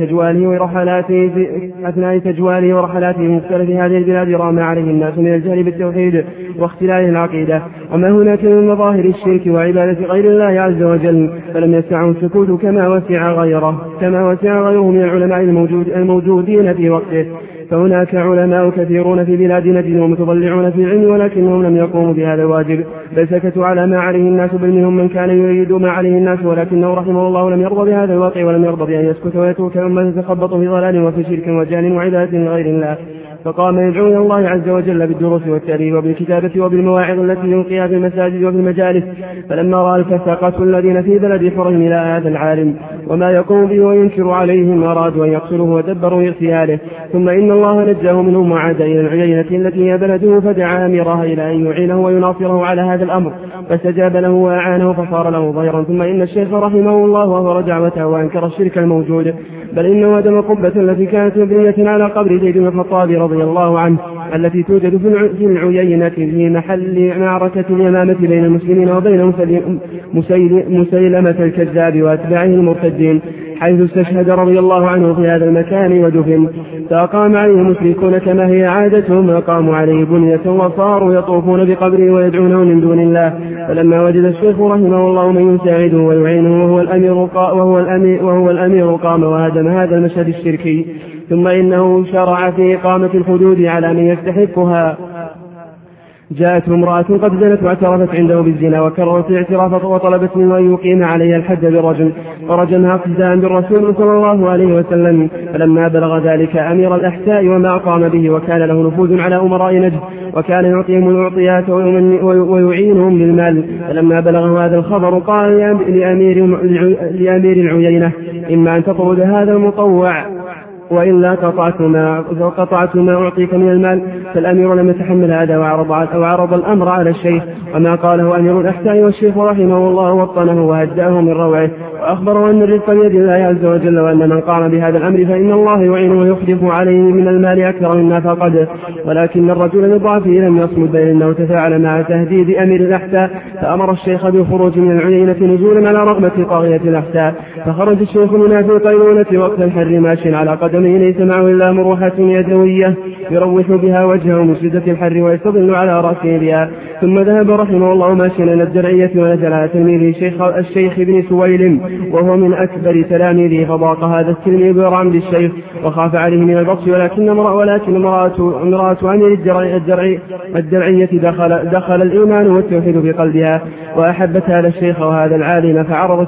تجواله ورحلاته من مختلف هذه البلاد رام عليه الناس من الجهل بالتوحيد واختلال العقيدة وما هناك من مظاهر الشرك وعبادة غير الله عز وجل، فلم يسعه السكوت كما وسع غيره من العلماء الموجودين في وقته. فهناك علماء كثيرون في بلاد نجد ومتضلعون في العلم، ولكنهم لم يقوموا بهذا الواجب، بل سكتوا على ما عليه الناس، بل منهم من كان يريد ما عليه الناس، ولكنه رحمه الله لم يرضى بهذا الواقع، ولم يرضى بأن يسكت ويترك أمة تتخبط في ضلال وفي شرك وجهل وعبادة لغير الله، فقام يدعو إلى الله عز وجل بالدروس والتأليف وبالكتابة وبالمواعظ التي يلقيها في المساجد وفي المجالس. فلما رأى الفساقة الذين في بلد حريملة هذا العالم وما يقوم به وينكر عليهم، أرادوا أن يقتلوه ودبروا اغتياله، ثم إن الله نجاه منهم وعاد إلى العيينة التي هي بلده، فدعا أميرها إلى أن يعينه ويناصره على هذا الأمر، فاستجاب له وأعانه فصار له ظهيرا. ثم إن الشيخ رحمه الله وهو دعوته وأنكر الشرك الموجود، بل إنه هدم قبة التي كانت مبنية على قبر زيد بن الخطاب رضي الله عنه، التي توجد في العيينة في محل معركة اليمامة بين المسلمين وبين مسيلمة الكذاب وأتباعه المرتدين، حيث استشهد رضي الله عنه في هذا المكان ودفن. فأقام عليه المشركون كما هي عادتهم، أقاموا عليه بنية وصاروا يطوفون بقبره ويدعونه من دون الله. فلما وجد الشيخ رحمه الله من يساعده ويعينه وهو الأمير قام وهدم هذا المشهد الشركي، ثم إنه شرع في إقامة الحدود على من يستحقها. جاءته امرأة قد زنت واعترفت عنده بالزنا، وكررت الاعتراف وطلبت منه أن يقيم عليها الحد بالرجم، فرجمها اقتداء بالرسول صلى الله عليه وسلم. فلما بلغ ذلك أمير الأحساء وما قام به، وكان له نفوذ على أمراء نجد، وكان يعطيهم الأعطيات ويعينهم بالمال، فلما بلغه هذا الخبر قال لأمير العيينة: إما أن تطرد هذا المطوع وإلا قطعت ما أعطيك من المال. فالأمير لم يتحمل هذا وعرض الأمر على الشيخ، وما قاله أمير الأحساء، والشيخ رحمه الله وطنه وهدأه من روعه، وأخبره أن الرزق بيد الله عز وجل، وأن من قام بهذا الأمر فإن الله يعينه ويخلف عليه من المال أكثر مما فقد. ولكن الرجل بضعفه لم يصمد، بل إنه تفاعل مع تهديد أمير الأحساء، فأمر الشيخ بالخروج من العيينة نزولا على رغبة طاغية الأحساء. فخرج الشيخ من في القيلولة وقت الحر ماشٍ على قدمه، ليس معه إلا مروحة يدوية يروح بها وجهه من شدة الحر ويستظل على رأسه بها. ثم ذهب رحمه الله ماشيا إلى الدرعية ونزل على تلميذه الشيخ بن سويلم، وهو من أكبر تلاميذه، فضاق هذا التلميذ برعمد الشيخ وخاف عليه من البطش، ولكن امرأة أمير الدرعية دخل الإيمان والتوحيد في قلبها، وأحبت هذا الشيخ وهذا العالم،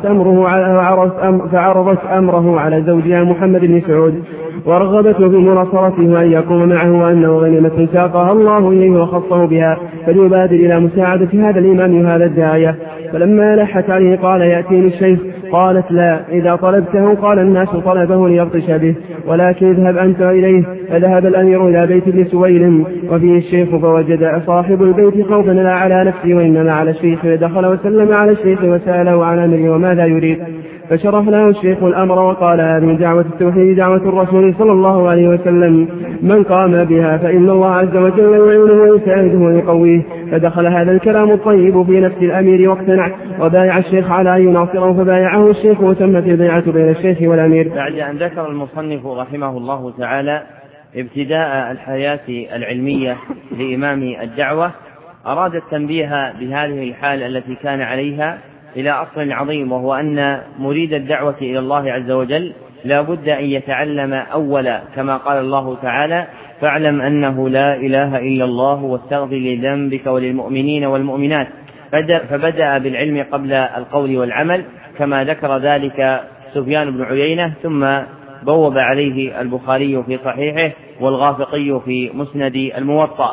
فعرضت أمره على زوجها محمد بن سعود، ورغبته في مناصرته أن يقوم معه، وأنه غنيمة ساقها الله إليه وخصه بها، فليبادر إلى مساعدة هذا الإمام وهذا الداعية. فلما لحت عليه قال: يأتيني الشيخ. قالت: لا، إذا طلبته قال الناس طلبه ليبطش به، ولكن اذهب أنت إليه. فذهب الأمير إلى بيت ابن سويلم وفيه الشيخ، فوجد صاحب البيت خوفا لا على نفسه وإنما على الشيخ، فدخل وسلم على الشيخ وسأله عن أمره وماذا يريد، فشرح له الشيخ الأمر وقال: هذه دعوة التوحيد دعوة الرسول صلى الله عليه وسلم، من قام بها فإن الله عز وجل يعينه ويساعده ويقويه. فدخل هذا الكلام الطيب في نفس الأمير واقتنع، وبايع الشيخ على أن يناصره، فبايعه الشيخ وتمت البيعة بين الشيخ والأمير. بعد أن ذكر المصنف رحمه الله تعالى ابتداء الحياة العلمية لإمام الدعوة، أراد التنبيه بهذه الحال التي كان عليها إلى أصل عظيم، وهو أن مريد الدعوة إلى الله عز وجل لا بد أن يتعلم أولا، كما قال الله تعالى: فاعلم أنه لا إله إلا الله واستغفر لذنبك وللمؤمنين والمؤمنات. فبدأ بالعلم قبل القول والعمل، كما ذكر ذلك سفيان بن عيينة، ثم بوب عليه البخاري في صحيحه والغافقي في مسند الموطأ.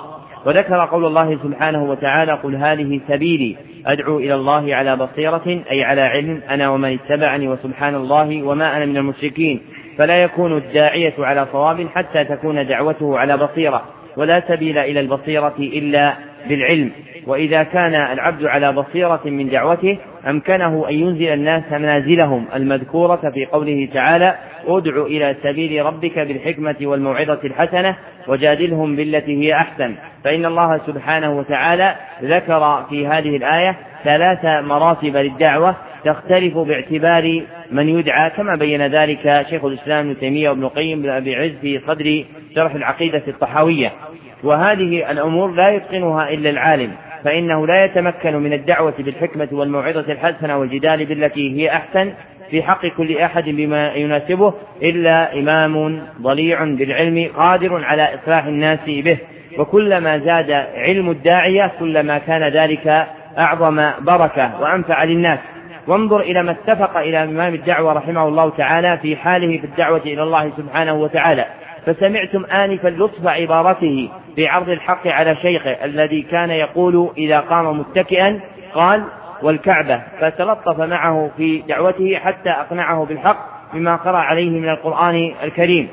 وذكر قول الله سبحانه وتعالى: قل هذه سبيلي أدعو إلى الله على بصيرة، أي على علم، أنا ومن اتبعني وسبحان الله وما أنا من المشركين. فلا يكون الداعية على صواب حتى تكون دعوته على بصيرة، ولا سبيل إلى البصيرة إلا بالعلم. وإذا كان العبد على بصيرة من دعوته أمكنه أن ينزل الناس منازلهم المذكورة في قوله تعالى: ادع إلى سبيل ربك بالحكمة والموعظة الحسنة وجادلهم بالتي هي أحسن. فإن الله سبحانه وتعالى ذكر في هذه الآية 3 مراتب للدعوة تختلف باعتبار من يدعى، كما بين ذلك شيخ الإسلام ابن تيمية وابن القيم بن أبي عز في صدر شرح العقيدة الطحاوية. وهذه الأمور لا يتقنها إلا العالم، فإنه لا يتمكن من الدعوة بالحكمة والموعظة الحسنة والجدال بالتي هي أحسن في حق كل أحد بما يناسبه إلا إمام ضليع بالعلم قادر على إصلاح الناس به. وكلما زاد علم الداعية كلما كان ذلك أعظم بركة وأنفع للناس. وانظر إلى ما اتفق إلى إمام الدعوة رحمه الله تعالى في حاله في الدعوة إلى الله سبحانه وتعالى. فسمعتم آنفا لطف عبارته في عرض الحق على شيخه الذي كان يقول إذا قام متكئا قال: والكعبة، فتلطف معه في دعوته حتى أقنعه بالحق بما قرأ عليه من القرآن الكريم.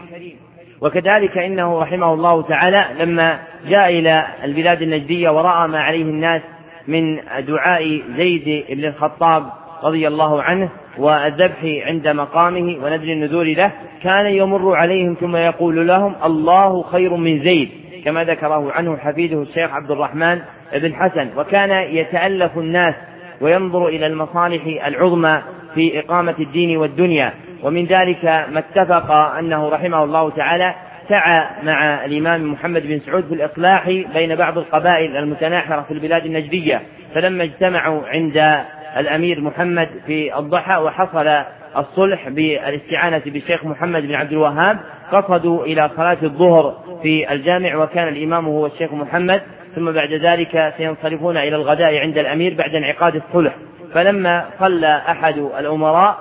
وكذلك إنه رحمه الله تعالى لما جاء إلى البلاد النجدية ورأى ما عليه الناس من دعاء زيد بن الخطاب رضي الله عنه والذبح عند مقامه ونذر النذور له، كان يمر عليهم ثم يقول لهم: الله خير من زيد، كما ذكره عنه حفيده الشيخ عبد الرحمن بن حسن. وكان يتألف الناس وينظر إلى المصالح العظمى في إقامة الدين والدنيا. ومن ذلك ما اتفق أنه رحمه الله تعالى سعى مع الإمام محمد بن سعود في الإصلاح بين بعض القبائل المتناحرة في البلاد النجدية، فلما اجتمعوا عند الأمير محمد في الضحى وحصل الصلح بالاستعانة بالشيخ محمد بن عبد الوهاب، قصدوا إلى صلاة الظهر في الجامع وكان الإمام هو الشيخ محمد، ثم بعد ذلك سينصرفون إلى الغداء عند الأمير بعد انعقاد الصلح. فلما صلى أحد الأمراء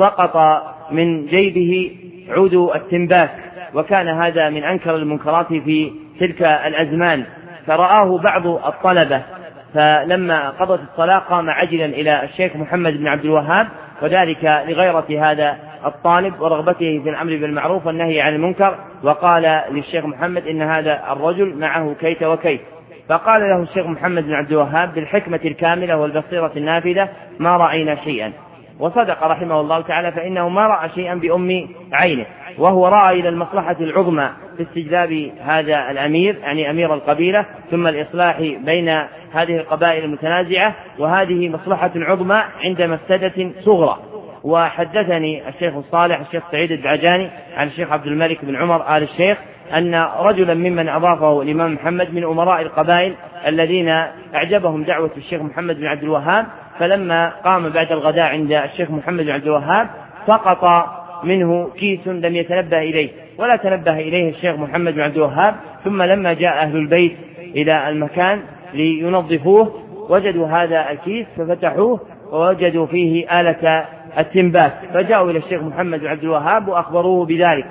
سقط من جيبه عود التنباك، وكان هذا من أنكر المنكرات في تلك الأزمان، فرآه بعض الطلبة، فلما قضت الصلاة قام عجلا إلى الشيخ محمد بن عبد الوهاب، وذلك لغيرة هذا الطالب ورغبته في الأمر بالمعروف والنهي عن المنكر، وقال للشيخ محمد: إن هذا الرجل معه كيت وكيت. فقال له الشيخ محمد بن عبد الوهاب بالحكمة الكاملة والبصيرة النافذة: ما رأينا شيئا. وصدق رحمه الله تعالى، فإنه ما رأى شيئا بأم عينه، وهو رأى إلى المصلحة العظمى في استجلاب هذا الأمير، يعني أمير القبيلة، ثم الإصلاح بين هذه القبائل المتنازعة، وهذه مصلحة عظمى عند مفسدة صغرى. وحدثني الشيخ الصالح الشيخ سعيد الدعجاني عن الشيخ عبد الملك بن عمر آل الشيخ أن رجلا ممن أضافه الإمام محمد من أمراء القبائل الذين أعجبهم دعوة الشيخ محمد بن عبد الوهاب، فلما قام بعد الغداء عند الشيخ محمد بن عبد الوهاب سقط منه كيس لم يتنبه إليه ولا تنبه إليه الشيخ محمد بن عبد الوهاب. ثم لما جاء أهل البيت إلى المكان لينظفوه وجدوا هذا الكيس ففتحوه ووجدوا فيه آلة التنباك، فجاءوا إلى الشيخ محمد بن عبد الوهاب وأخبروه بذلك،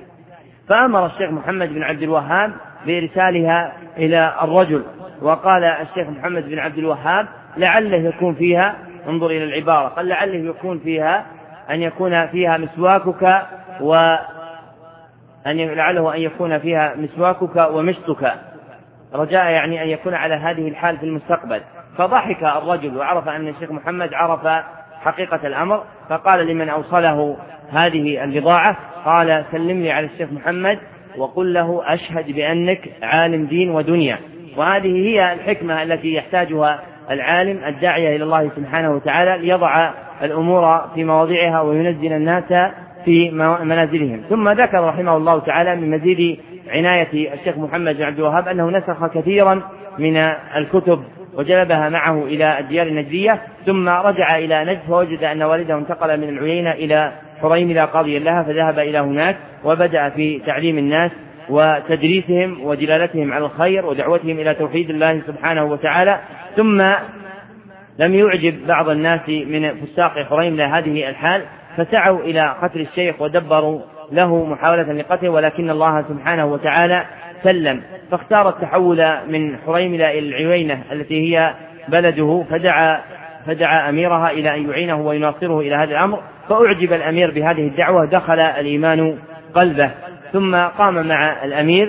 فأمر الشيخ محمد بن عبد الوهاب بإرسالها إلى الرجل. وقال الشيخ محمد بن عبد الوهاب: لعله يكون فيها، انظر إلى العبارة، قال: لعله يكون فيها أن يكون فيها مسواكك لعله أن يكون فيها مسواكك ومشطك، رجاء يعني أن يكون على هذه الحال في المستقبل. فضحك الرجل وعرف أن الشيخ محمد عرف حقيقة الأمر، فقال لمن أوصله هذه البضاعة، قال: سلم لي على الشيخ محمد وقل له أشهد بأنك عالم دين ودنيا. وهذه هي الحكمة التي يحتاجها العالم الداعية إلى الله سبحانه وتعالى ليضع الأمور في مواضعها وينزل الناس في منازلهم. ثم ذكر رحمه الله تعالى من مزيد عناية الشيخ محمد بن عبد الوهاب أنه نسخ كثيرا من الكتب وجلبها معه إلى الديار النجدية، ثم رجع إلى نجد فوجد أن والده انتقل من العيينة إلى حريملة قاضيا لها، فذهب إلى هناك وبدأ في تعليم الناس وتدريسهم ودلالتهم على الخير ودعوتهم إلى توحيد الله سبحانه وتعالى. ثم لم يعجب بعض الناس من فساق حريملة هذه الحال، فسعوا إلى قتل الشيخ ودبروا له محاولة لقتله، ولكن الله سبحانه وتعالى سلم، فاختار التحول من حريملة إلى العيينة التي هي بلده، فدعا أميرها إلى أن يعينه ويناصره إلى هذا الأمر، فأعجب الأمير بهذه الدعوة، دخل الإيمان قلبه، ثم قام مع الأمير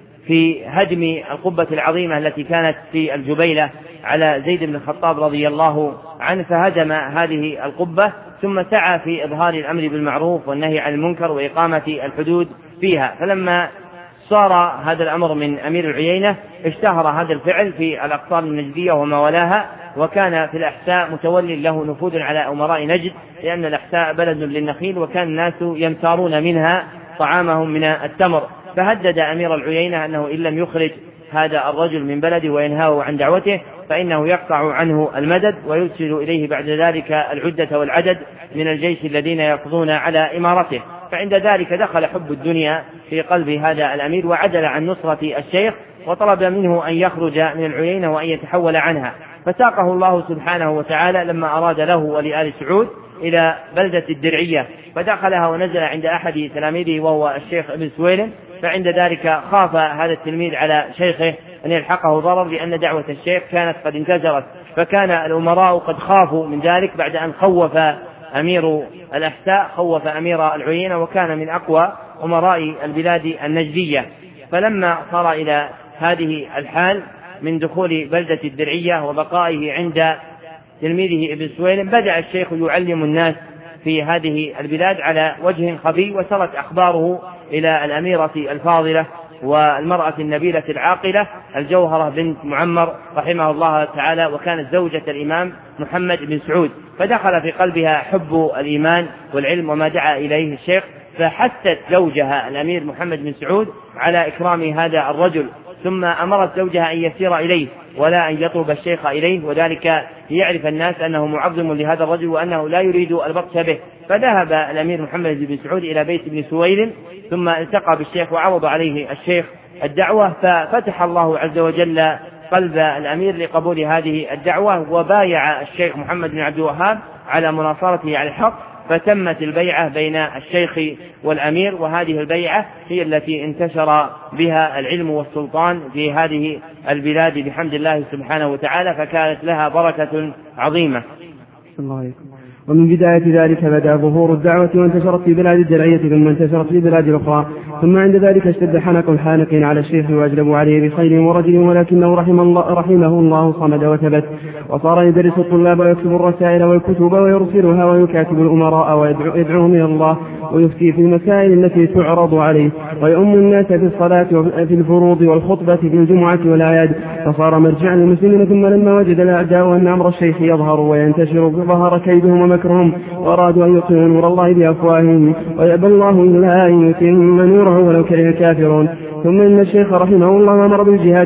في هدم القبة العظيمة التي كانت في الجبيلة على زيد بن الخطاب رضي الله عنه، فهدم هذه القبة، ثم سعى في إظهار الأمر بالمعروف والنهي عن المنكر وإقامة الحدود فيها. فلما صار هذا الأمر من أمير العيينة اشتهر هذا الفعل في الأقطار النجدية وما ولاها، وكان في الأحساء متولي له نفوذ على أمراء نجد، لأن الأحساء بلد للنخيل وكان الناس يمتارون منها طعامهم من التمر، فهدد أمير العيينة أنه إن لم يخرج هذا الرجل من بلده وينهاه عن دعوته فإنه يقطع عنه المدد ويرسل إليه بعد ذلك العدة والعدد من الجيش الذين يقضون على إمارته. فعند ذلك دخل حب الدنيا في قلب هذا الأمير وعدل عن نصرة الشيخ، وطلب منه أن يخرج من العيينة وأن يتحول عنها، فساقه الله سبحانه وتعالى لما أراد له ولآل سعود إلى بلدة الدرعية، فدخلها ونزل عند أحد تلاميذه وهو الشيخ ابن سويلم، فعند ذلك خاف هذا التلميذ على شيخه أن يلحقه ضرر، لأن دعوة الشيخ كانت قد انتشرت، فكان الأمراء قد خافوا من ذلك بعد أن خوف أمير الأحساء خوف أمير العيينة، وكان من أقوى أمراء البلاد النجدية. فلما صار إلى هذه الحال من دخول بلدة الدرعية وبقائه عند تلميذه ابن سويلم، بدأ الشيخ يعلم الناس في هذه البلاد على وجه خفي، وصلت أخباره إلى الأميرة الفاضلة والمرأة النبيلة العاقلة الجوهرة بنت معمر رحمه الله تعالى، وكانت زوجة الإمام محمد بن سعود، فدخل في قلبها حب الإيمان والعلم وما دعا إليه الشيخ، فحثت زوجها الأمير محمد بن سعود على إكرام هذا الرجل، ثم أمرت زوجها أن يسير إليه ولا أن يطلب الشيخ إليه، وذلك ليعرف الناس أنه معظم لهذا الرجل وأنه لا يريد البطش به. فذهب الأمير محمد بن سعود إلى بيت ابن سويلم، ثم التقى بالشيخ وعرض عليه الشيخ الدعوة، ففتح الله عز وجل قلب الأمير لقبول هذه الدعوة، وبايع الشيخ محمد بن عبد الوهاب على مناصرته على الحق، فتمت البيعة بين الشيخ والأمير، وهذه البيعة هي التي انتشر بها العلم والسلطان في هذه البلاد بحمد الله سبحانه وتعالى، فكانت لها بركة عظيمة. الله عليكم. ومن بداية ذلك بدأ ظهور الدعوة وانتشرت في بلاد الدرعية ثم انتشرت في بلاد الأخرى، ثم عند ذلك اشتد حنق الحانقين على الشيخ وأجلبوا عليه بخير ورجل، ولكنه رحمه الله صمد وثبت، وصار يدرس الطلاب ويكتب الرسائل والكتب ويرسلها ويكاتب الأمراء ويدعوهم إلى الله ويفتي في المسائل التي تعرض عليه، ويؤم الناس في الصلاة وفي الفروض والخطبة في الجمعة والأعياد، فصار مرجعا للمسلمين. ثم لما وجد الأعداء أن أمر الشيخ يظهر وينتشر ظهر كيدهم ومكرهم، وأرادوا أن يطفئوا نور الله بأفواههم، ويأبى الله إلا أن يتم نوره ولو كره الكافرون. ثم إن الشيخ رحمه الله أمر بالجهاد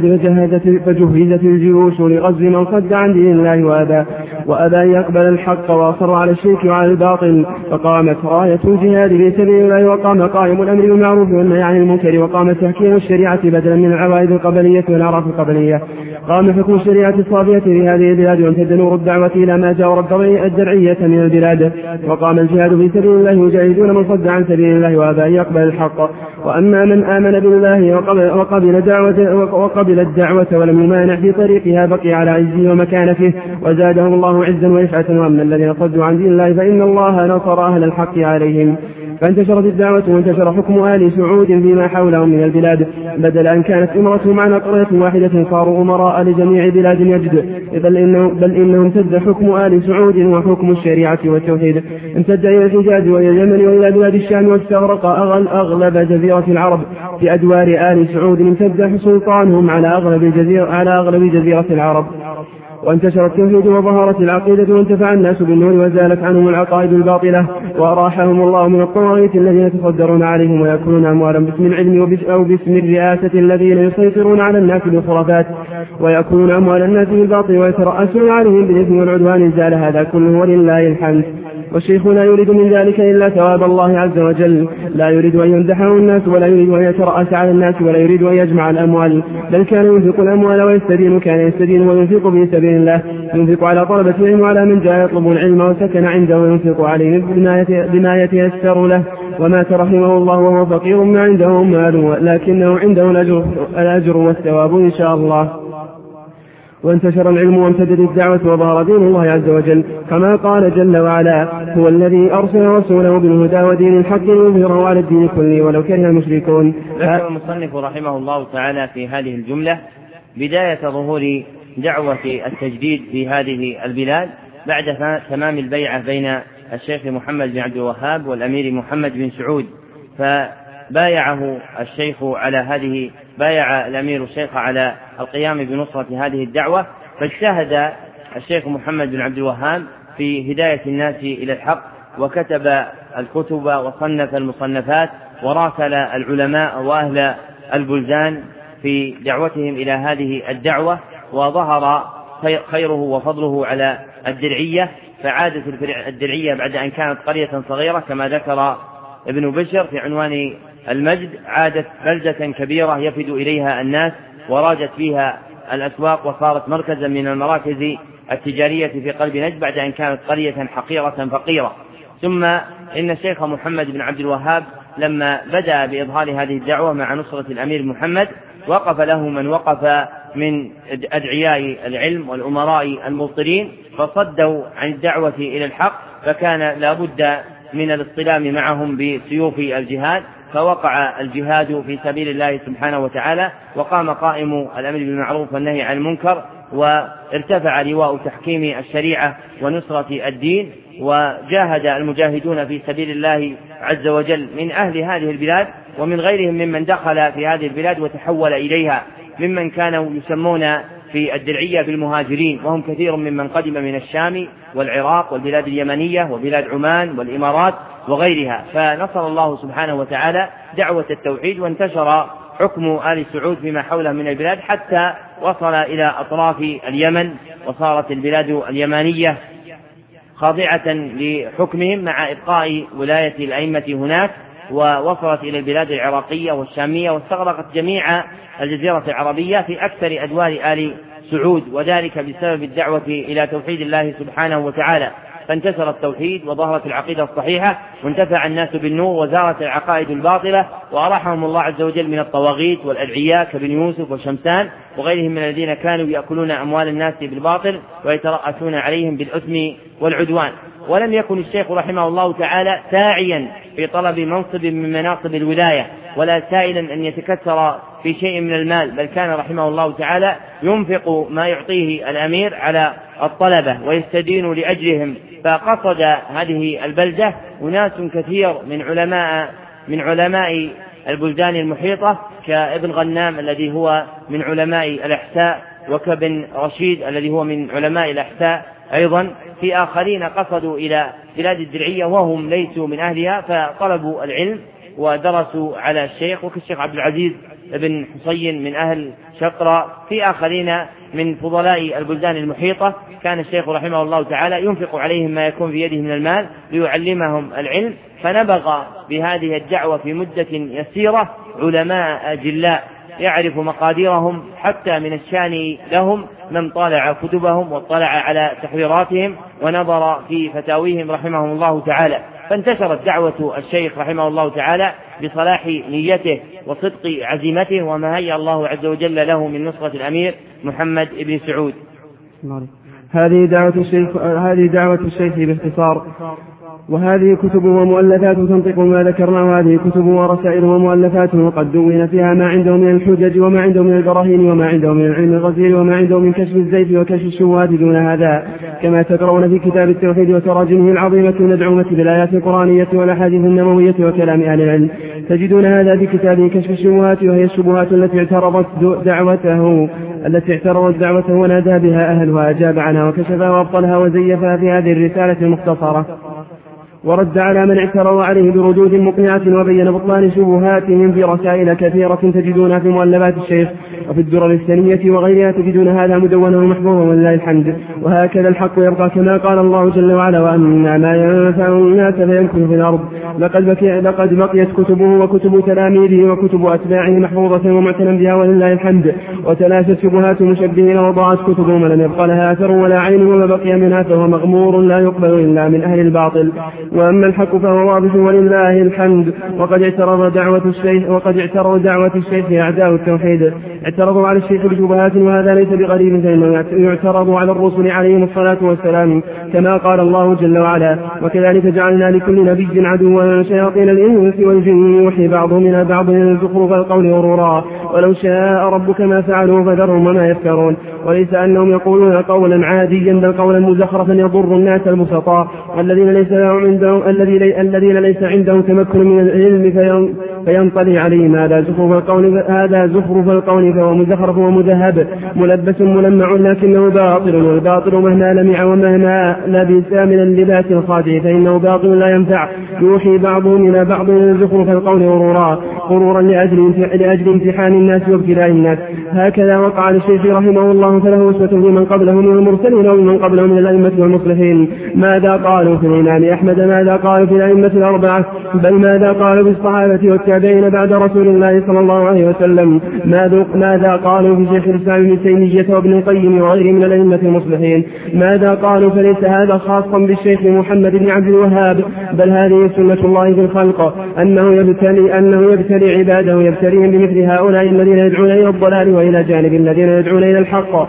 فجهزت الجيوش لغزو من صد عن دين الله وأبى أن يقبل الحق وأصر على الشرك وعلى الباطل، فقامت راية الجهاد في سبيل الله، وقام قائم الأمر بالمعروف والنهي عن المنكر، وقام تحكيم الشريعة بدلا من العوائد القبلية والأعراف القبلية، قام حكم الشريعة الصافية في هذه البلاد، وامتد نور الدعوة إلى ما جاور الدرعية من البلاد، وقام الجهاد في سبيل الله يجاهدون من صد عن سبيل الله وأبى أن يقبل الحق. وأما من آمن بالله وقبل الدعوة ولم يمانع في طريقها بقي على عزه ومكانته وزادهم الله عزا ورفعة. وأما الذين صدوا عن دين الله فإن الله نصر أهل الحق عليهم. فانتشرت الدعوة وانتشر حكم آل سعود فيما حولهم من البلاد، بدل أن كانت إمرتهم على قرية واحدة صاروا أمراء لجميع بلاد نجد، بل إنهم امتد حكم آل سعود وحكم الشريعة والتوحيد امتد إلى الحجاز وإلى اليمن وإلى بلاد الشام، واستغرق أغلب جزيرة العرب. في أدوار آل سعود امتد سلطانهم على أغلب جزيرة العرب، وانتشر التوحيد وظهرت العقيدة وانتفع الناس بالنور وزالت عنهم العقائد الباطلة، وأراحهم الله من الطواغيت الذين يتصدرون عليهم ويأكلون أموالهم باسم العلم أو باسم الرئاسة الذين يسيطرون على الناس بالخرافات ويأكلون أموال الناس بالباطل ويترأسون عليهم بالإثم والعدوان. زال هذا كله ولله الحمد. والشيخ لا يريد من ذلك إلا ثواب الله عز وجل، لا يريد أن يمدحه الناس ولا يريد أن يترأس على الناس ولا يريد أن يجمع الأموال، بل كان ينفق الأموال ويستدين، كان يستدين وينفق في سبيل الله، ينفق على طلبة العلم وعلى من جاء يطلب العلم وسكن عنده وينفق عليه بما يتيسر له ومات رحمه الله وهو فقير ما عنده مال لكنه عنده الأجر والثواب إن شاء الله. وانتشر العلم وامتدت الدعوة وظهر دين الله عز وجل كما قال جل وعلا: هو الذي أرسل رسوله بالهدى ودين الحق ليظهره على الدين كله ولو كره المشركون. ذكر المصنف رحمه الله تعالى في هذه الجملة بداية ظهور دعوة التجديد في هذه البلاد بعد تمام البيعة بين الشيخ محمد بن عبد الوهاب والأمير محمد بن سعود، فبايعه الشيخ بايع الأمير الشيخ على القيام بنصرة هذه الدعوة، فاجتهد الشيخ محمد بن عبد الوهاب في هداية الناس إلى الحق، وكتب الكتب وصنف المصنفات وراسل العلماء وأهل البلدان في دعوتهم إلى هذه الدعوة، وظهر خيره وفضله على الدرعية، فعادت الدرعية بعد أن كانت قرية صغيرة كما ذكر ابن بشر في عنوان المجد، عادت بلدة كبيرة يفد إليها الناس وراجت فيها الأسواق وصارت مركزا من المراكز التجارية في قلب نجد بعد أن كانت قرية حقيرة فقيرة. ثم إن الشيخ محمد بن عبد الوهاب لما بدأ بإظهار هذه الدعوة مع نصرة الأمير محمد وقف له من وقف من أدعياء العلم والأمراء المبطلين فصدوا عن الدعوة إلى الحق، فكان لا بد من الاصطلام معهم بسيوف الجهاد، فوقع الجهاد في سبيل الله سبحانه وتعالى، وقام قائم الأمر بالمعروف والنهي عن المنكر، وارتفع لواء تحكيم الشريعة ونصرة الدين، وجاهد المجاهدون في سبيل الله عز وجل من أهل هذه البلاد ومن غيرهم ممن دخل في هذه البلاد وتحول إليها، ممن كانوا يسمون في الدرعية بالمهاجرين، وهم كثير ممن قدم من الشام والعراق والبلاد اليمنية وبلاد عمان والإمارات وغيرها، فنصر الله سبحانه وتعالى دعوة التوحيد، وانتشر حكم آل سعود فيما حوله من البلاد حتى وصل إلى أطراف اليمن، وصارت البلاد اليمانية خاضعة لحكمهم مع إبقاء ولاية الأئمة هناك، ووصلت إلى البلاد العراقية والشامية، واستغرقت جميع الجزيرة العربية في أكثر أدوار آل سعود، وذلك بسبب الدعوة إلى توحيد الله سبحانه وتعالى، فانتشر التوحيد وظهرت العقيدة الصحيحة وانتفع الناس بالنور وزارت العقائد الباطلة، وأراحهم الله عز وجل من الطواغيت والأدعياء كابن يوسف وشمسان وغيرهم من الذين كانوا يأكلون أموال الناس بالباطل ويترأسون عليهم بالإثم والعدوان. ولم يكن الشيخ رحمه الله تعالى ساعيا في طلب منصب من مناصب الولاية ولا سائلا أن يتكثر في شيء من المال، بل كان رحمه الله تعالى ينفق ما يعطيه الأمير على الطلبة ويستدين لأجلهم، فقصد هذه البلدة أناس كثير من علماء البلدان المحيطة كابن غنام الذي هو من علماء الإحساء، وكابن رشيد الذي هو من علماء الإحساء أيضا، في آخرين قصدوا إلى بلاد الدرعية وهم ليسوا من أهلها فطلبوا العلم ودرسوا على الشيخ، وكالشيخ عبد العزيز بن حسين من أهل شقرة، في آخرين من فضلاء البلدان المحيطة كان الشيخ رحمه الله تعالى ينفق عليهم ما يكون في يده من المال ليعلمهم العلم، فنبغ بهذه الدعوة في مدة يسيرة علماء جلاء يعرف مقاديرهم حتى من الشان لهم من طالع كتبهم واطلع على تحريراتهم ونظر في فتاويهم رحمهم الله تعالى، فانتشرت دعوة الشيخ رحمه الله تعالى بصلاح نيته وصدق عزيمته وما هيأ الله عز وجل له من نصرة الأمير محمد بن سعود. هذه دعوة الشيخ باختصار. وهذه كتب ومؤلفات تنطق ما ذكرنا، وهذه كتب ورسائل ومؤلفات وقد دون فيها ما عنده من الحجج وما عنده من البراهين وما عنده من العلم الغزير وما عنده من كشف الزيف وكشف الشبهات دون هذا، كما تقرؤون في كتاب التوحيد وتراجمه العظيمة المدعومة بالآيات القرآنية والأحاديث النبوية وكلام أهل العلم، تجدون هذا في كتابه كشف الشبهات، وهي الشبهات التي اعترضت دعوته ونادى بها أهلها، أجاب عنها وكشفها وأبطلها وزيفها في هذه الرسالة المختصرة، ورد على من اعترض عليه بردود مقنعة وبين بطلان شبهاتهم في رسائل كثيرة تجدونها في مؤلفات الشيخ وفي الدرر الثانية وغيرها، تجدون هذا مدونا ومحفوظا ولله الحمد. وهكذا الحق يبقى كما قال الله جل وعلا: وأما ما ينفع الناس فيمكث في الأرض. لقد بقيت كتبه وكتب تلاميذه وكتب أتباعه محفوظة ومعتنى بها ولله الحمد، وتلاشت شبهات المشبهين وضاعت كتبهم ولم يبقى لها أثر ولا عين، وما بقي منها فهو مغمور لا يقبل إلا من أهل الباطل. وأما الحق فهو واضح ولله الحمد. وقد اعترض دعوة الشيخ أعداء التوحيد، اعترضوا على الشيخ بشبهات، وهذا ليس بغريب، فإنه يعترض على الرسل عليهم الصلاة والسلام كما قال الله جل وعلا: وكذلك جعلنا لكل نبي عدوا شياطين الإنس والجن يوحي بعضهم إلى بعض زخرف القول غرورا ولو شاء ربك ما فعلوا فذرهم وما يفترون. وليس أنهم يقولون قولا عاديا بل قولا مزخرفا يضر الناس البسطاء الذين ليس عندهم تمكن من العلم فينطلي عليهم. هذا زخرف القول فهو مزخرف ومذهب ملبس ملمع لكنه باطل، والباطل مهما لمع ومهما لبس من اللباس الخادع فإنه باطل لا ينفع. يوحي بعضهم إلى بعض زخرف القول غرورا لأجل امتحان الناس وابتلاء الناس. هكذا وقع للشيخ رحمه الله، فله أسوة لمن قبله من المرسلين ومن قبله من الأئمة والمصلحين. ماذا قالوا في الإمام أحمد، ماذا قالوا في الأئمة الأربعة، بل ماذا قالوا بالصحابة والتابعين بعد رسول الله صلى الله عليه وسلم، ماذا قالوا في شيخ الإسلام ابن تيمية وابن القيم وغيره من الأئمة المصلحين، ماذا قالوا. فليس هذا خاصا بالشيخ محمد بن عبد الوهاب، بل هذه سنة الله في الخلق أنه يبتلي عباده، يبتليهم بمثل هؤلاء الذين يدعون إلى الضلال وإلى جانب الذين يدعون إلى الحق.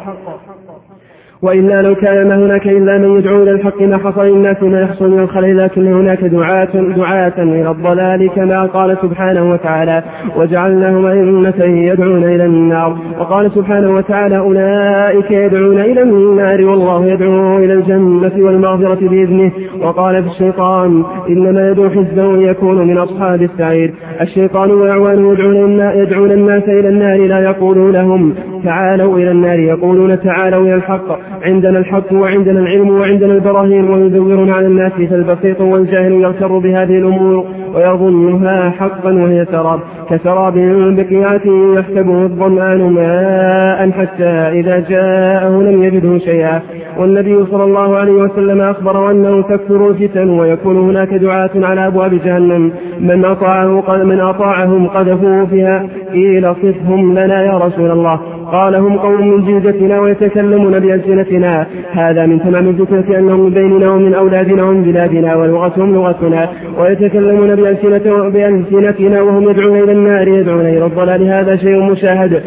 وإلا لو كان ما هناك إلا من يدعو إلى الحق ما حصل الناس ما يحصل من الخلل، لكن هناك دعاة إلى الضلال كما قال سبحانه وتعالى: وجعلناهم أئمة يدعون إلى النار. وقال سبحانه وتعالى: أولئك يدعون إلى النار والله يدعو إلى الجنة والمغفرة بإذنه. وقال في الشيطان: إنما يدعو حزبه ليكونوا من أصحاب السعير. الشيطان وأعوانه يدعون الناس إلى النار، لا يقولون لهم تعالوا إلى النار، يقولون تعالوا إلى الحق. عندنا الحق وعندنا العلم وعندنا البراهين، ويدورون على الناس، فالبسيط والجاهل يغتر بهذه الأمور ويظنها حقا وهي سراب، كسراب بقيعة يحسبه الظمآن ماء حتى إذا جاءه لم يجده شيئا. والنبي صلى الله عليه وسلم أخبر أنه تكثر الفتن ويكون هناك دعاة على أبواب جهنم، من أطاعهم قذفوه فيها. قيل صفهم لنا يا رسول الله، قال: هم قوم من جلدتنا ويتكلمون بألسنتنا. هذا من تمام الفتنة أنهم من بيننا ومن أولادنا ومن بلادنا ولغتهم لغتنا، ويتكلمون بألسنتنا وهم يدعون إلى النار، يدعون إلى الضلال. هذا شيء مشاهد،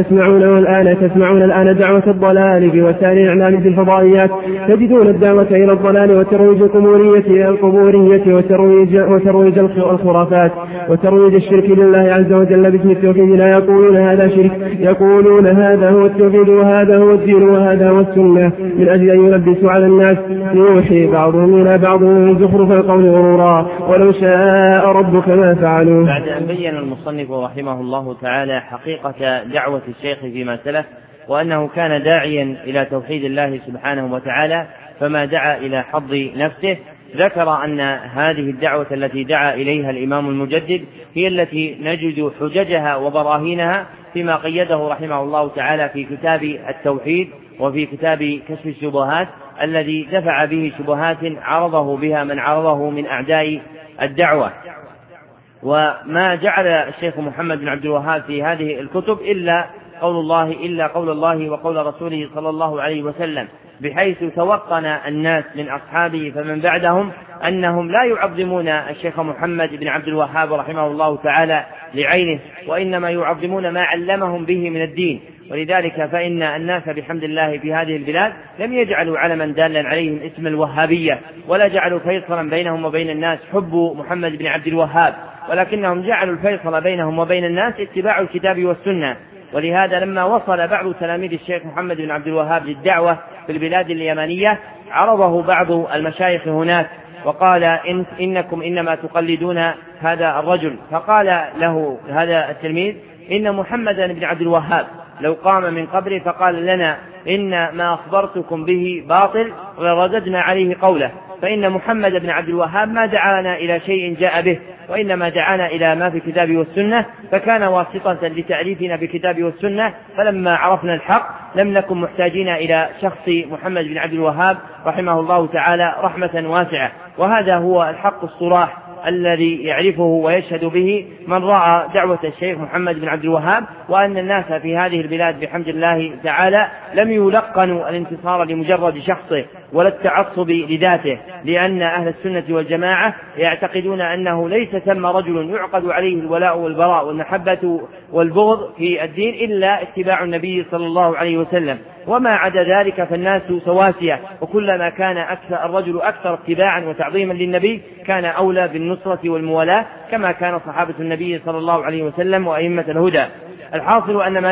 تسمعون الآن دعوة الضلال بوسائل الإعلام في الفضائيات، تجدون الدعوة إلى الضلال وترويج القبورية وترويج الخرافات وترويج الشرك لله عز وجل باسم التوحيد. لا يقولون هذا شرك، يقولون هذا هو التوحيد وهذا هو الدين وهذا هو السنة، من أجل أن يلبسوا على الناس. يوحي بعضهم إلى بعض زخرف القول غرورا ولو شاء ربك ما فعلوه. بعد أن بين المصنف رحمه الله تعالى حقيقة دعوة الشيخ فيما سلف، وأنه كان داعيا إلى توحيد الله سبحانه وتعالى فما دعا إلى حظ نفسه، ذكر أن هذه الدعوة التي دعا إليها الإمام المجدد هي التي نجد حججها وبراهينها فيما قيده رحمه الله تعالى في كتاب التوحيد وفي كتاب كشف الشبهات الذي دفع به شبهات عرضه بها من عرضه من أعداء الدعوة. وما جعل الشيخ محمد بن عبد الوهاب في هذه الكتب إلا قول الله وقول رسوله صلى الله عليه وسلم، بحيث توقن الناس من أصحابه فمن بعدهم أنهم لا يعظمون الشيخ محمد بن عبد الوهاب رحمه الله تعالى لعينه، وإنما يعظمون ما علمهم به من الدين. ولذلك فإن الناس بحمد الله في هذه البلاد لم يجعلوا علما دالا عليهم اسم الوهابية، ولا جعلوا فيصلا بينهم وبين الناس حب محمد بن عبد الوهاب، ولكنهم جعلوا الفيصل بينهم وبين الناس اتباع الكتاب والسنة. ولهذا لما وصل بعض تلاميذ الشيخ محمد بن عبد الوهاب للدعوة في البلاد اليمنية عرضه بعض المشايخ هناك وقال: إنكم إنما تقلدون هذا الرجل. فقال له هذا التلميذ: إن محمد بن عبد الوهاب لو قام من قبره فقال لنا إن ما أخبرتكم به باطل ورددنا عليه قوله، فإن محمد بن عبد الوهاب ما دعانا إلى شيء جاء به، وإنما دعانا إلى ما في الكتاب والسنة، فكان واسطة لتعريفنا بالكتاب والسنة. فلما عرفنا الحق لم نكن محتاجين إلى شخص محمد بن عبد الوهاب رحمه الله تعالى رحمة واسعة. وهذا هو الحق الصراح الذي يعرفه ويشهد به من رأى دعوة الشيخ محمد بن عبد الوهاب، وأن الناس في هذه البلاد بحمد الله تعالى لم يلقنوا الانتصار لمجرد شخصه، ولا التعصب لذاته، لأن أهل السنة والجماعة يعتقدون أنه ليس ثم رجل يعقد عليه الولاء والبراء والمحبة والبغض في الدين إلا اتباع النبي صلى الله عليه وسلم، وما عدا ذلك فالناس سواسية، وكلما كان الرجل أكثر اتباعا وتعظيما للنبي كان أولى بالنصرة والموالاة، كما كان صحابة النبي صلى الله عليه وسلم وأئمة الهدى. الحاصل أن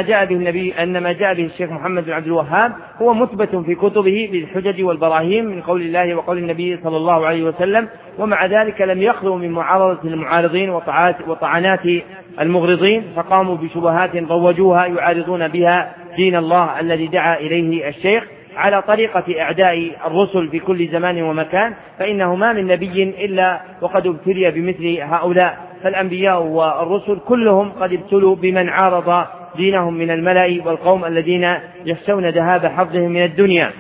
ما جاء به الشيخ محمد بن عبد الوهاب هو مثبت في كتبه بالحجج والبراهين من قول الله وقول النبي صلى الله عليه وسلم، ومع ذلك لم يخلو من معارضة المعارضين وطعنات المغرضين، فقاموا بشبهات روجوها يعارضون بها دين الله الذي دعا إليه الشيخ على طريقة أعداء الرسل في كل زمان ومكان، فإنه ما من نبي إلا وقد ابتلي بمثل هؤلاء، فالأنبياء والرسل كلهم قد ابتلوا بمن عارض دينهم من الملأ والقوم الذين يخشون ذهاب حظهم من الدنيا.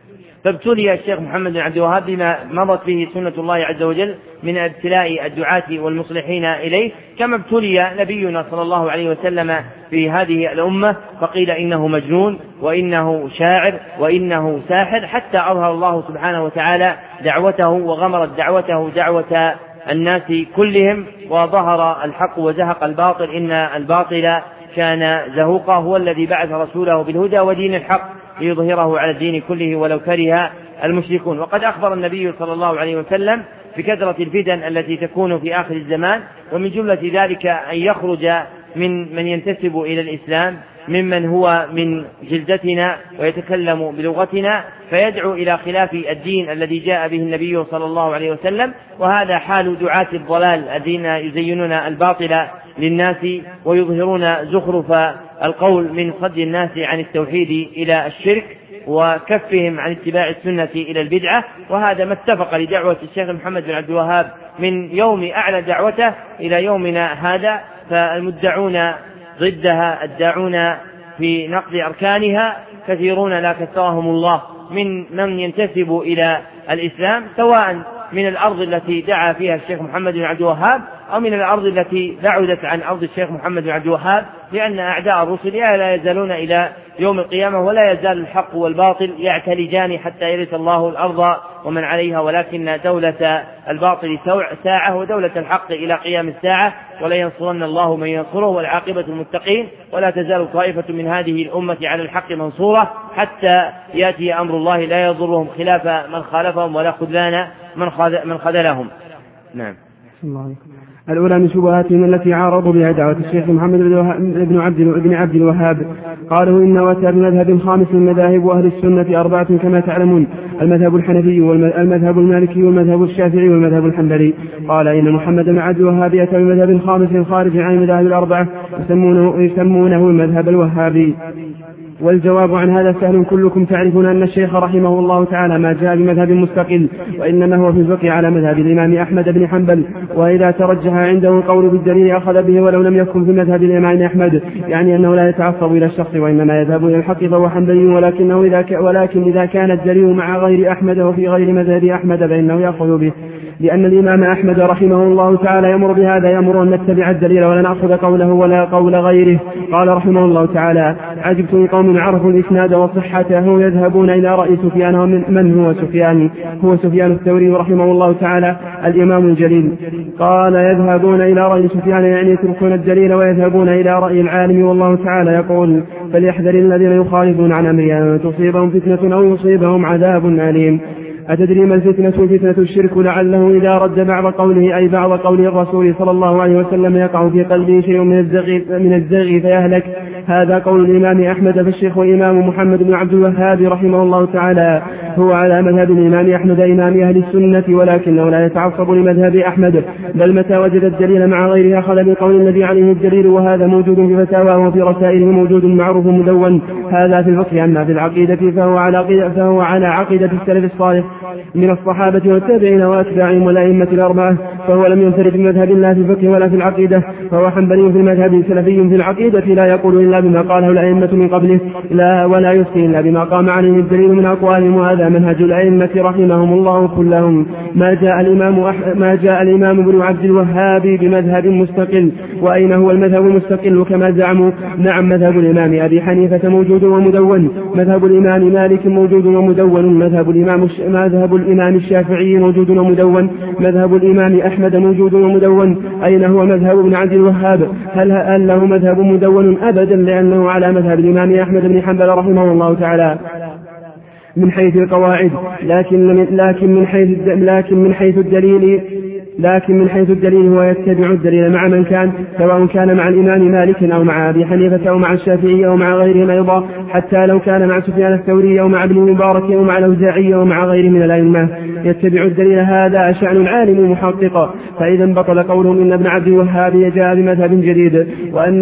فابتلي الشيخ محمد بن عبد الوهاب بما مضت به سنة الله عز وجل من ابتلاء الدعاة والمصلحين إليه، كما ابتلي نبينا صلى الله عليه وسلم في هذه الأمة، فقيل إنه مجنون وإنه شاعر وإنه ساحر، حتى أظهر الله سبحانه وتعالى دعوته وغمرت دعوته دعوة الناس كلهم، وظهر الحق وزهق الباطل إن الباطل كان زهوقا. هو الذي بعث رسوله بالهدى ودين الحق ليظهره على الدين كله ولو كره المشركون. وقد أخبر النبي صلى الله عليه وسلم بكثرة الفتن التي تكون في آخر الزمان، ومن جملة ذلك أن يخرج من ينتسب إلى الإسلام ممن هو من جلدتنا ويتكلم بلغتنا فيدعو إلى خلاف الدين الذي جاء به النبي صلى الله عليه وسلم، وهذا حال دعاة الضلال الذين يزينون الباطل للناس ويظهرون زخرف القول من صد الناس عن التوحيد إلى الشرك وكفهم عن اتباع السنة إلى البدعة. وهذا ما اتفق لدعوة الشيخ محمد بن عبد الوهاب من يوم أعلى دعوته إلى يومنا هذا، فالمدعون ضدها الداعون في نقض أركانها كثيرون لا كثرهم الله من ينتسب إلى الإسلام، سواء من الأرض التي دعا فيها الشيخ محمد بن عبد الوهاب أو من الأرض التي بعدت عن أرض الشيخ محمد بن عبد الوهاب، لأن أعداء الرسل لا يزالون إلى يوم القيامة، ولا يزال الحق والباطل يعتلجان حتى يرث الله الأرض ومن عليها، ولكن دولة الباطل ساعة ودولة الحق إلى قيام الساعة، ولا ينصرن الله من ينصره والعاقبة المتقين. ولا تزال طائفة من هذه الأمة على الحق منصورة حتى يأتي أمر الله لا يضرهم خلاف من خالفهم ولا خذلان من خذلهم. نعم. الأولى من شبهاتهم التي عارضوا بها دعوة الشيخ محمد بن عبد الوهاب، قالوا إن وتى بمذهب خامس من مذاهب أهل السنة 4 كما تعلمون: المذهب الحنفي والمذهب المالكي والمذهب الشافعي والمذهب الحنبلي. قال إن محمد بن عبد الوهاب يأتى بمذهب خامس خارج عن المذاهب 4 يسمونه المذهب الوهابي. والجواب عن هذا سهل، كلكم تعرفون أن الشيخ رحمه الله تعالى ما جاء بمذهب مستقل، وإنما هو في الفقه على مذهب الإمام أحمد بن حنبل، وإذا ترجح عنده القول بالدليل أخذ به ولو لم يكن في مذهب الإمام أحمد، يعني أنه لا يتعصب إلى الشخص وإنما يذهب إلى الحق فهو حنبلي، ولكن إذا كان الدليل مع غير أحمد وفي غير مذهب أحمد فإنه يأخذ به، لأن الإمام أحمد رحمه الله تعالى يأمر بهذا، يأمر أن نتبع الدليل ولا نأخذ قوله ولا قول غيره. قال رحمه الله تعالى: عجبت لقوم عرفوا الإسناد وصحته يذهبون إلى رأي سفيان. من هو سفيان؟ هو سفيان الثوري رحمه الله تعالى الإمام الجليل. قال: يذهبون إلى رأي سفيان يعني يتركون الدليل ويذهبون إلى رأي العالم، والله تعالى يقول: فليحذر الذين يخالفون عن أمره أن تصيبهم فتنة أو يصيبهم عذاب أليم. أتدري ما الفتنة؟ فتنة الشرك، لعله إذا رد بعض قوله أي بعض قول الرسول صلى الله عليه وسلم يقع في قلبه شيء من الزغ فيهلك. هذا قول الإمام أحمد. فالشيخ والإمام محمد بن عبد الوهاب رحمه الله تعالى هو على مذهب الإمام أحمد إمام أهل السنة، ولكنه لا يتعصب لمذهب أحمد، بل متى وجد الدليل مع غيره أخذ بالقول الذي عليه الدليل، وهذا موجود في فتاواه وفي رسائله موجود معروف مدون. هذا في الفقه. أما في العقيدة فهو على عقيدة السلف الصالح من الصحابة والتابعين وأتباعهم والأئمة الأربعة، فهو لم ينفرد بمذهب الله في الفقه ولا في العقيدة، فهو حنبلي في المذهب، سلفي في العقيدة، لا يقول إلا بما قاله الأئمة من قبله، لا ولا يفتي إلا بما قام عليه الدليل من أقوالهم، وهذا هذا منهج الأئمة رحمهم الله كلهم. ما جاء الإمام ابن عبد الوهاب بمذهب مستقل. وأين هو المذهب المستقل كما زعموا؟ نعم، مذهب الإمام أبي حنيفة موجود ومدون، مذهب الإمام مالك موجود ومدون، مذهب الإمام الشافعي موجود ومدون، مذهب الإمام أحمد موجود ومدون. أين هو مذهب ابن عبد الوهاب؟ هل له مذهب مدون؟ أبدا، لأنه على مذهب الإمام أحمد بن حنبل رحمه الله تعالى من حيث القواعد، لكن من حيث الدليل هو يتبع الدليل مع من كان، سواء كان مع الإمام مالك أو مع أبي حنيفة أو مع الشافعي أو مع غيرهم أيضا، حتى لو كان مع سفيان الثوري أو مع ابن المبارك أو مع الأوزاعي أو مع غيره من الأئمة، يتبع الدليل. هذا شأن العالم محقق. فإذا بطل قولهم إن ابن عبد الوهاب جاء بمذهب جديد وأن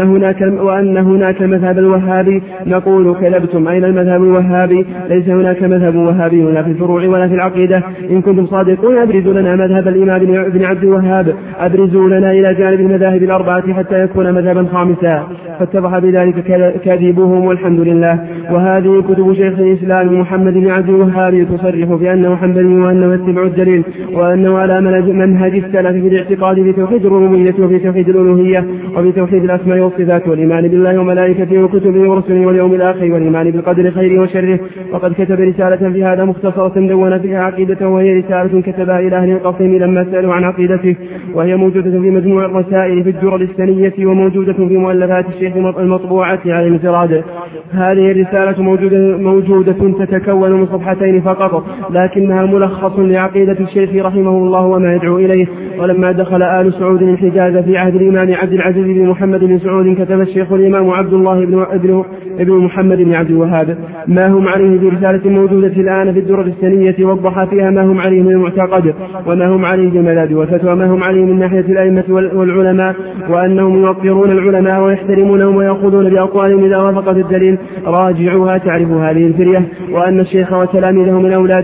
هناك مذهب الوهابي، نقول كذبتم. أين المذهب الوهابي؟ ليس هناك مذهب وهابي لا في الفروع ولا في العقيدة. إن كنتم صادقون أبرزوا لنا مذهب الإمام ابن عبد الوهاب، أبرزوا لنا إلى جانب المذاهب الأربعة حتى يكون مذهبا خامسا. فاتضح بذلك كذبهم والحمد لله. وهذه كتب شيخ الإسلام محمد بن عبد الوهاب تصرح بأنه حنبلي وأنه يتبع الدليل وأنه على منهج السلف في الاعتقاد في توحيد الربوبية وفي توحيد الألوهية وفي توحيد الأسماء والصفات والإيمان بالله وملائكته وكتبه ورسله واليوم الآخر والإيمان بالقدر خيره وشره. وقد كتب رسالة في هذا مختصرة دون فيها عقيدته، وهي رسالة كتبها إلى أهل القصيم لما سألوا عن عقيدته، وهي موجودة في مجموع الرسائل في الدرر السنية وموجودة في مؤلفات الشيخ المطبوعة على الانفراد. هذه الرسالة موجودة تتكون من صفحتين فقط، لكنها ملخص لعقيدة الشيخ رحمه الله وما يدعو إليه. ولما دخل آل سعود الحجاز في عهد الإمام عبد العزيز بن محمد بن سعود، كتب الشيخ الإمام عبد الله بن محمد بن عبد الوهاب ما هم عليه في رسالة موجودة الآن في الدرر السنية، وضح فيها ما هم عليه من المعتقد وما هم عليه من المذاهب والفتوى، ما هم عليه من ناحية الأئمة والعلماء، وأنهم يوقرون العلماء ويحترمونهم ويأخذون بأقوالهم إذا وافقت الدليل. راجعوها تعرفوا هذه الفرية. وأن الشيخ وتلاميذه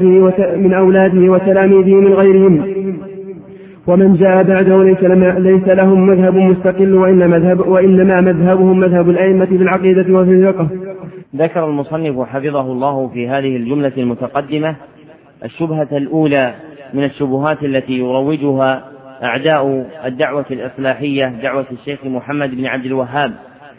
من أولاده وتلاميذه من غيرهم، ومن جاء بعده ليس لهم مذهب مستقل، وإنما مذهبهم مذهب الأئمة في العقيدة وفي الفقه. ذكر المصنف حفظه الله في هذه الجملة المتقدمة الشبهة الأولى من الشبهات التي يروجها أعداء الدعوة الإصلاحية، دعوة الشيخ محمد بن عبد الوهاب،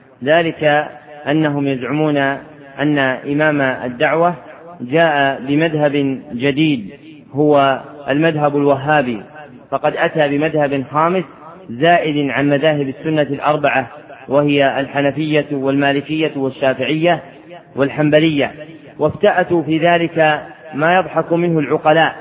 ذلك أنهم يزعمون أن إمام الدعوة جاء بمذهب جديد هو المذهب الوهابي، فقد أتى بمذهب خامس زائد عن مذاهب السنة الأربعة، وهي الحنفية والمالكية والشافعية والحنبلية، وافتأتوا في ذلك ما يضحك منه العقلاء،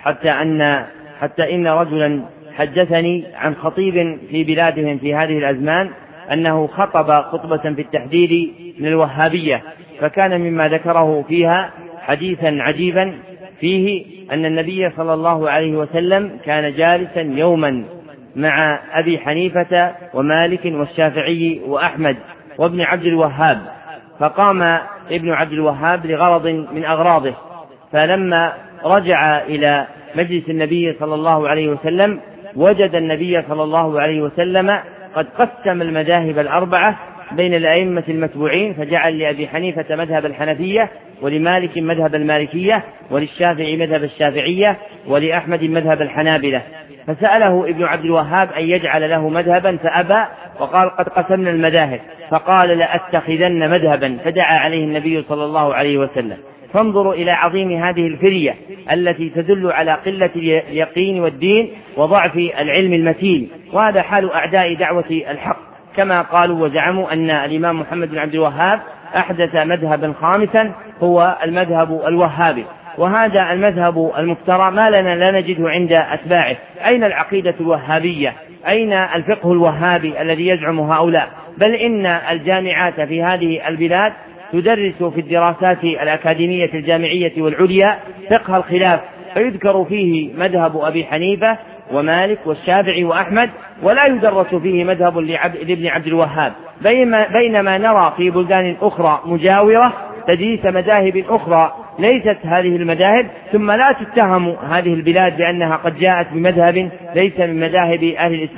حتى إن رجلا حدثني عن خطيب في بلادهم في هذه الأزمان أنه خطب خطبة في التحذير من الوهابية، فكان مما ذكره فيها حديثا عجيبا فيه أن النبي صلى الله عليه وسلم كان جالسا يوما مع أبي حنيفة ومالك والشافعي وأحمد وابن عبد الوهاب، فقام ابن عبد الوهاب لغرض من أغراضه، فلما رجع إلى مجلس النبي صلى الله عليه وسلم وجد النبي صلى الله عليه وسلم قد قسم المذاهب الأربعة بين الأئمة المتبوعين، فجعل لأبي حنيفة مذهب الحنفية، ولمالك مذهب المالكية، وللشافعي مذهب الشافعية، ولأحمد مذهب الحنابلة. فسأله ابن عبد الوهاب أن يجعل له مذهبا فأبى، وقال قد قسمنا المذاهب، فقال لأتخذن مذهبا، فدعا عليه النبي صلى الله عليه وسلم. فانظروا إلى عظيم هذه الفرية التي تدل على قلة اليقين والدين وضعف العلم المتين، وهذا حال أعداء دعوة الحق، كما قالوا وزعموا أن الإمام محمد بن عبد الوهاب أحدث مذهبا خامسا هو المذهب الوهابي، وهذا المذهب المفترى ما لنا لا نجده عند أتباعه. أين العقيدة الوهابية؟ أين الفقه الوهابي الذي يزعم هؤلاء؟ بل إن الجامعات في هذه البلاد تدرس في الدراسات الأكاديمية الجامعية والعليا فقه الخلاف، فيذكر فيه مذهب أبي حنيفة ومالك والشافعي وأحمد، ولا يدرس فيه مذهب لابن عبد الوهاب، بينما نرى في بلدان أخرى مجاورة تدريس مذاهب أخرى ليست هذه المذاهب، ثم لا تتهم هذه البلاد بأنها قد جاءت بمذهب ليس من مذاهب أهل الإسلام،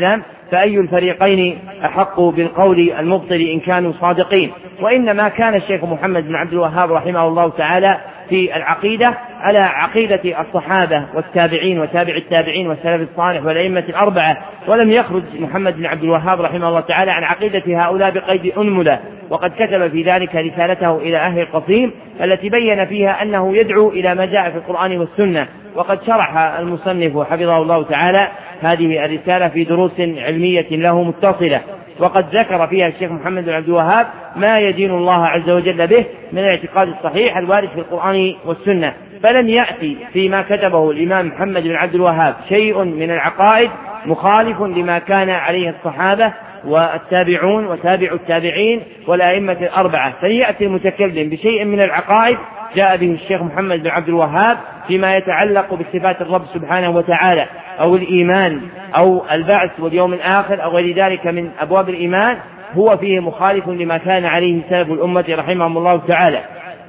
فأي الفريقين أحق بالقول المبطل إن كانوا صادقين. وإنما كان الشيخ محمد بن عبد الوهاب رحمه الله تعالى في العقيدة على عقيدة الصحابة والتابعين وتابع التابعين والسلف الصالح والأئمة الأربعة، ولم يخرج محمد بن عبد الوهاب رحمه الله تعالى عن عقيدة هؤلاء بقيد أنملة. وقد كتب في ذلك رسالته إلى أهل القصيم التي بين فيها أنه يدعو إلى ما جاء في القرآن والسنة. وقد شرح المصنف حفظه الله تعالى هذه الرسالة في دروس علمية له متصلة، وقد ذكر فيها الشيخ محمد بن عبد الوهاب ما يدين الله عز وجل به من الاعتقاد الصحيح الوارد في القرآن والسنة. فلن يأتي فيما كتبه الإمام محمد بن عبد الوهاب شيء من العقائد مخالف لما كان عليه الصحابة والتابعون وتابع التابعين والأئمة الأربعة. فيأتي المتكلم بشيء من العقائد جاء به الشيخ محمد بن عبد الوهاب فيما يتعلق بصفات الرب سبحانه وتعالى أو الإيمان أو البعث واليوم الآخر أو غير ذلك من أبواب الإيمان، هو فيه مخالف لما كان عليه سلف الأمة رحمهم الله تعالى.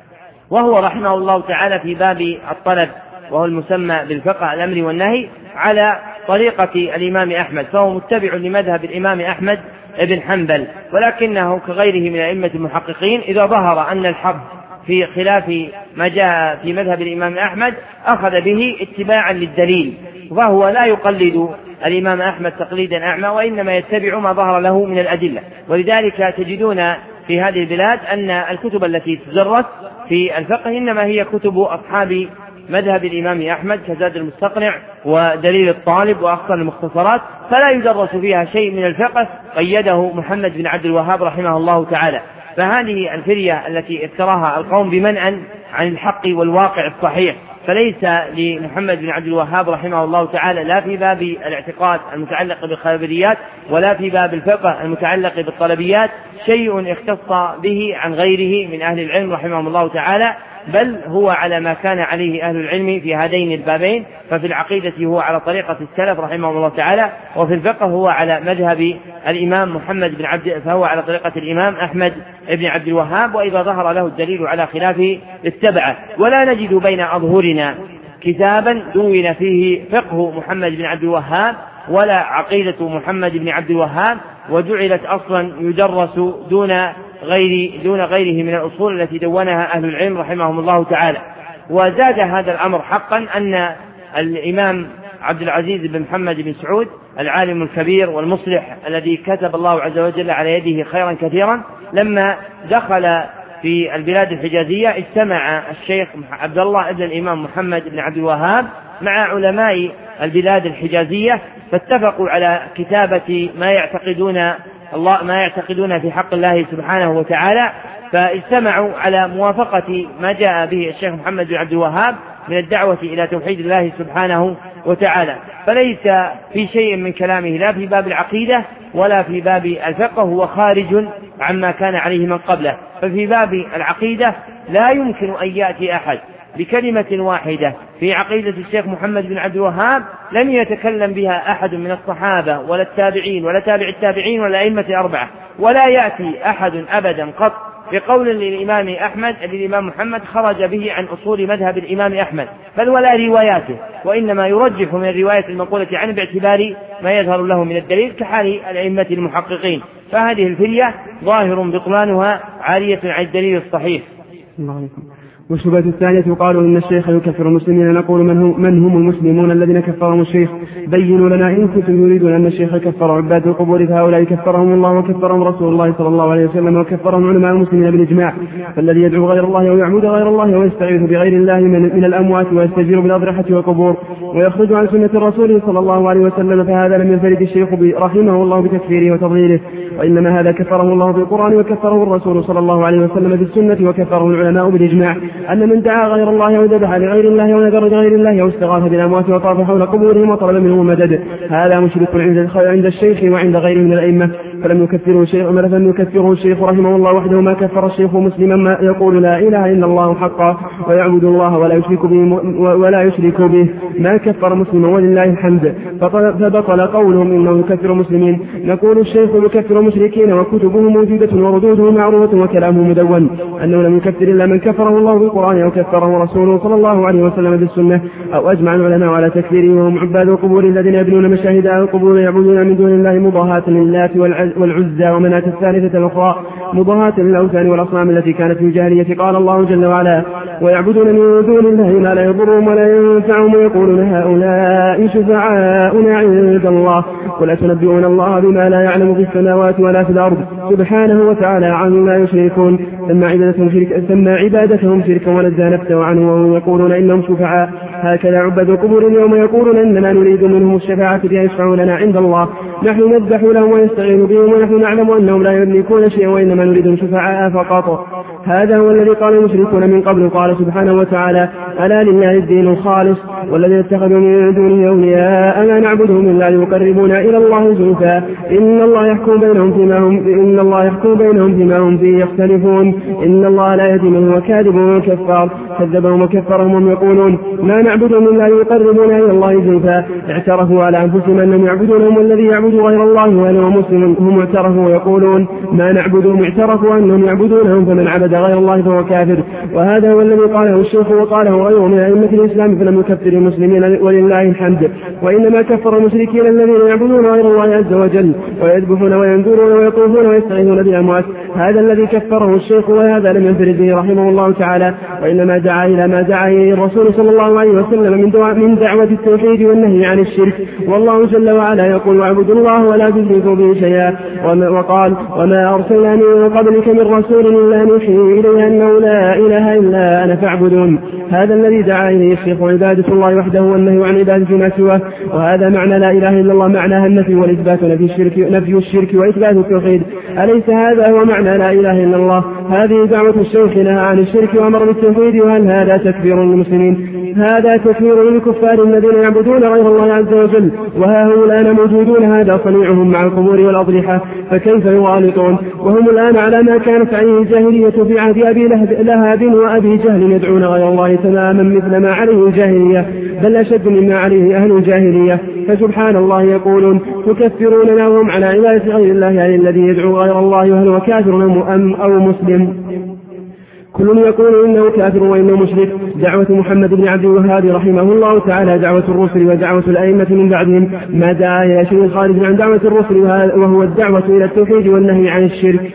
وهو رحمه الله تعالى في باب الطلب وهو المسمى بالفقه الأمر والنهي على طريقة الإمام أحمد، فهو متبع لمذهب الإمام أحمد بن حنبل، ولكنه كغيره من أئمة المحققين إذا ظهر أن الحق في خلاف ما جاء في مذهب الإمام أحمد أخذ به اتباعا للدليل، وهو لا يقلد الإمام أحمد تقليدا أعمى، وإنما يتبع ما ظهر له من الأدلة. ولذلك تجدون في هذه البلاد أن الكتب التي تدرس في الفقه إنما هي كتب أصحاب مذهب الإمام أحمد كزاد المستقنع ودليل الطالب وأخطر المختصرات، فلا يدرس فيها شيء من الفقه قيده محمد بن عبد الوهاب رحمه الله تعالى. فهذه الفرية التي افتراها القوم بمنع عن الحق والواقع الصحيح، فليس لمحمد بن عبد الوهاب رحمه الله تعالى لا في باب الاعتقاد المتعلق بالخبريات ولا في باب الفقه المتعلق بالطلبيات شيء اختص به عن غيره من أهل العلم رحمهم الله تعالى، بل هو على ما كان عليه أهل العلم في هذين البابين. ففي العقيدة هو على طريقة السلف رحمه الله تعالى، وفي الفقه هو على مذهب الإمام محمد بن عبد فهو على طريقة الإمام أحمد بن عبد الوهاب، وإذا ظهر له الدليل على خلافه اتبعه. ولا نجد بين أظهرنا كتابا دون فيه فقه محمد بن عبد الوهاب ولا عقيدة محمد بن عبد الوهاب، وجعلت أصلا يدرس دون غيره من الأصول التي دونها أهل العلم رحمهم الله تعالى. وزاد هذا الأمر حقا أن الإمام عبد العزيز بن محمد بن سعود العالم الكبير والمصلح الذي كتب الله عز وجل على يده خيرا كثيرا، لما دخل في البلاد الحجازية اجتمع الشيخ عبد الله ابن الإمام محمد بن عبد الوهاب مع علماء البلاد الحجازية، فاتفقوا على كتابة ما يعتقدون في حق الله سبحانه وتعالى، فاجتمعوا على موافقة ما جاء به الشيخ محمد بن عبد الوهاب من الدعوة إلى توحيد الله سبحانه وتعالى. فليس في شيء من كلامه لا في باب العقيدة ولا في باب الفقه هو خارج عما كان عليه من قبله. ففي باب العقيدة لا يمكن أن يأتي أحد بكلمة واحدة في عقيدة الشيخ محمد بن عبد الوهاب لم يتكلم بها أحد من الصحابة ولا التابعين ولا تابع التابعين ولا أئمة الأربعة، ولا يأتي أحد أبدا قط بقول للإمام أحمد للإمام محمد خرج به عن أصول مذهب الإمام أحمد، بل ولا رواياته، وإنما يرجح من الرواية المنقولة عنه باعتبار ما يظهر له من الدليل كحال الأئمة المحققين. فهذه الفرية ظاهر بطلانها عارية عن الدليل الصحيح. والشبهة الثانية قالوا إن الشيخ يكفر المسلمين، نقول من هم المسلمون الذين كفرهم الشيخ؟ بينوا لنا إن كنتم تريدون أن الشيخ كفر عباد القبور، فهؤلاء كفرهم الله وكفرهم رسول الله صلى الله عليه وسلم وكفرهم علماء المسلمين بالإجماع. فالذي يدعو غير الله ويعبد غير الله ويستعيذ بغير الله من الأموات ويستجير بالأضرحة والقبور ويخرج عن سنة الرسول صلى الله عليه وسلم، فهذا لم ينفرد الشيخ رحمه الله بتكفيره وتضليله، وإنما هذا كفره الله في القرآن وكفره الرسول صلى الله عليه وسلم بالسنة وكفره العلماء بالإجماع. أن من دعا غير الله أو ذبح لغير الله أو نذر لغير الله أو استغاث بالأموات وطاف حول قبورهم وطلب منهم مدد، هذا مشرك عند الشيخ وعند غيره من الأئمة. فلم يكفره الشيخ رحمه الله وحده ما كفر الشيخ مسلما ما يقول لا إله إلا الله حقا ويعبد الله ولا يشرك به ما كفر مسلما ولله الحمد. فبطل قولهم إنه يكفر مسلمين. نقول الشيخ يكفر مشركين وكتبه موجودة وردوده معروفة وكلامه مدون، أنه لم يكفر إلا من كفره الله بالقرآن أو كفره رسوله صلى الله عليه وسلم بالسنة أو أجمع العلماء على تكفيره. وهم عباد القبور الذين يبنون مشاهد القبور يعبدون من دون الله مضاهاة للات والعزى ومناة الثالثة الأخرى مضاهاة للأوثان والأصنام التي كانت في الجاهلية. قال الله جل وعلا ويعبدون من دون الله ما لا يضرهم ولا ينفعهم ويقولون هؤلاء شفعاؤنا عند الله قل أتنبئون الله بما لا يعلم في السماوات ولا في الأرض سبحانه وتعالى عما يشركون. ثم عبادتهم شركا ونزه نفسه عنه وهم يقولون إنهم شفعاء. هكذا عبد القبور اليوم يقولون إننا نريد منهم الشفاعة ليشفعوا لنا عند الله نحن نذبح لهم ونستعين بهم ونحن نعلم أنهم لا يملكون شيئا وإنما نريد شفعاء فقط. هذا هو الذي قال المشركون من قبل. قال سبحانه وتعالى ألا لله الدين الخالص والذين اتخذوا من دونه أولياء ما نعبدهم إلا ليقربونا إلى الله زلفى إن الله يحكم بينهم فيما هم فيه يختلفون إن الله لا يهدي من هو كاذب وكفار. كذبهم وكفرهم وهم يقولون ما نعبدهم إلا ليقربونا إلى الله زلفى اعترفوا على أنفسهم أنهم يعبدونهم والذي يعبد غير الله وهو مسلم. هم اعترفوا ويقولون ما نعبدهم اعترفوا أنهم يعبدونهم فمن عبد غير الله فهو كافر. وهذا هو الذي قاله الشيخ وقاله غيره من أئمة الإسلام فلم يكفر المسلمين ولله الحمد. وإنما كفر المشركين الذين يعبدون غير الله عز وجل ويذبحون وينذرون ويطوفون ويستعيذون بالأموات. هذا الذي كفره الشيخ وهذا لم ينفرد به رحمه الله تعالى وإنما دعا إلى ما دعا إليه الرسول صلى الله عليه وسلم من دعوة التوحيد والنهي عن الشرك. والله جل وعلا يقول واعبدوا الله ولا تشركوا به شيئا وقال وما أرسلنا من قبلك من رسول إلا نوحي إليه أنه لا إله إلا أنا فاعبدون. هذا الذي دعا إليه الشيخ عبادة الله وحده والنهي عن عبادة ما سواه. وهذا معنى لا إله إلا الله معناها النفي والإثبات نفي الشرك وإثبات التوحيد. أليس هذا هو معنى لا إله إلا الله؟ هذه دعوة الشيخ نهى عن الشرك وأمر بالتوحيد. وهل هذا تكفير للمسلمين؟ هذا تكفير للكفار الذين يعبدون غير الله عز وجل وها هم الآن موجودون هذا صنيعهم مع القبور والأضرحة فكيف يغالطون وهم الآن على ما كانت عليه الجاهلية في عهد أبي لهب وأبي جهل يدعون غير الله تماما مثل ما عليه الجاهلية بل أشد مما عليه أهل الجاهلية. فسبحان الله يقولون تكفروننا وهم على عبادة غير الله يعني الذي يدعو غير الله وهل هو كافر أو مسلم. كل يقول إنه كافر وإنه مشرك. دعوة محمد بن عبد الوهاب رحمه الله تعالى دعوة الرسل ودعوة الأئمة من بعدهم ما دعا إلى شيء خارج عن دعوة الرسل وهو الدعوة إلى التوحيد والنهي عن الشرك.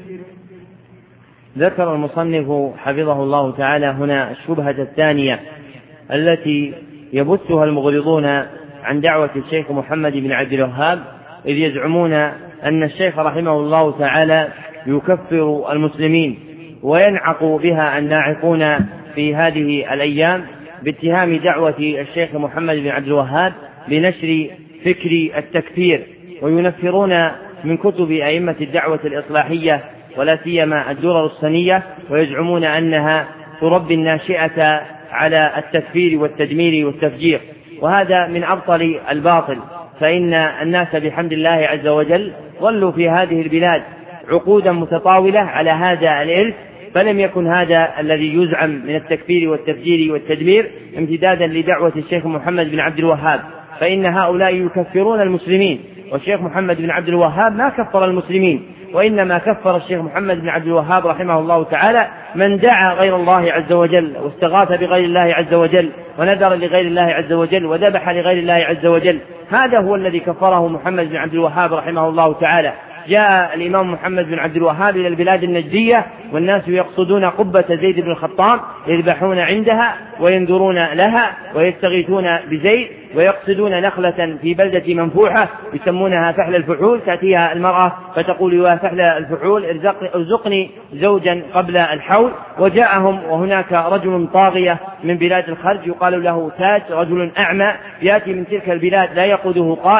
ذكر المصنف حفظه الله تعالى هنا الشبهة الثانية التي يبثها المغرضون عن دعوة الشيخ محمد بن عبد الوهاب إذ يزعمون أن الشيخ رحمه الله تعالى يكفر المسلمين وينعق بها الناعقون في هذه الأيام باتهام دعوة الشيخ محمد بن عبد الوهاب بنشر فكر التكفير وينفرون من كتب أئمة الدعوة الإصلاحية ولا سيما الدرر الصنية ويزعمون أنها تربي الناشئة على التكفير والتدمير والتفجير وهذا من أبطل الباطل. فإن الناس بحمد الله عز وجل ظلوا في هذه البلاد عقودا متطاولة على هذا الإرث فلم يكن هذا الذي يزعم من التكفير والتفجير والتدمير امتدادا لدعوة الشيخ محمد بن عبد الوهاب فإن هؤلاء يكفرون المسلمين والشيخ محمد بن عبد الوهاب ما كفر المسلمين وإنما كفر الشيخ محمد بن عبد الوهاب رحمه الله تعالى من دعا غير الله عز وجل واستغاث بغير الله عز وجل ونذر لغير الله عز وجل وذبح لغير الله عز وجل. هذا هو الذي كفره محمد بن عبد الوهاب رحمه الله تعالى. جاء الإمام محمد بن عبد الوهاب إلى البلاد النجدية والناس يقصدون قبة زيد بن الخطاب يذبحون عندها وينذرون لها ويستغيثون بزيد ويقصدون نخلة في بلدة منفوحة يسمونها فحل الفحول تأتيها المرأة فتقول يا فحل الفحول ارزقني زوجا قبل الحول. وجاءهم وهناك رجل طاغية من بلاد الخرج يقال له تاج رجل أعمى يأتي من تلك البلاد لا يقوده قائد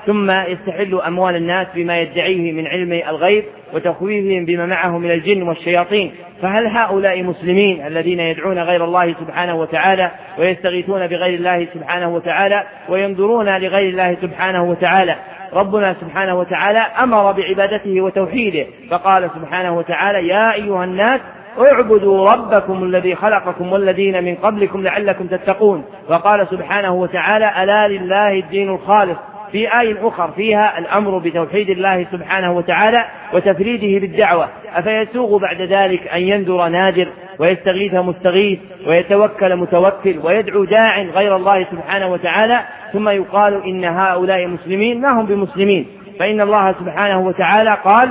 ثم يستحل أموال الناس بما يدعيه من علم الغيب وتخويفهم بما معه من الجن والشياطين. فهل هؤلاء مسلمين الذين يدعون غير الله سبحانه وتعالى ويستغيثون بغير الله سبحانه وتعالى وينظرون لغير الله سبحانه وتعالى؟ ربنا سبحانه وتعالى أمر بعبادته وتوحيده، فقال سبحانه وتعالى: يا أيها الناس اعبدوا ربكم الذي خلقكم والذين من قبلكم لعلكم تتقون. وقال سبحانه وتعالى: ألا لله الدين الخالص، في آية أخرى فيها الأمر بتوحيد الله سبحانه وتعالى وتفريده بالدعوة. أفيسوغ بعد ذلك أن ينذر نادر ويستغيث مستغيث ويتوكل متوكل ويدعو داع غير الله سبحانه وتعالى ثم يقال إن هؤلاء مسلمين؟ ما هم بمسلمين، فإن الله سبحانه وتعالى قال: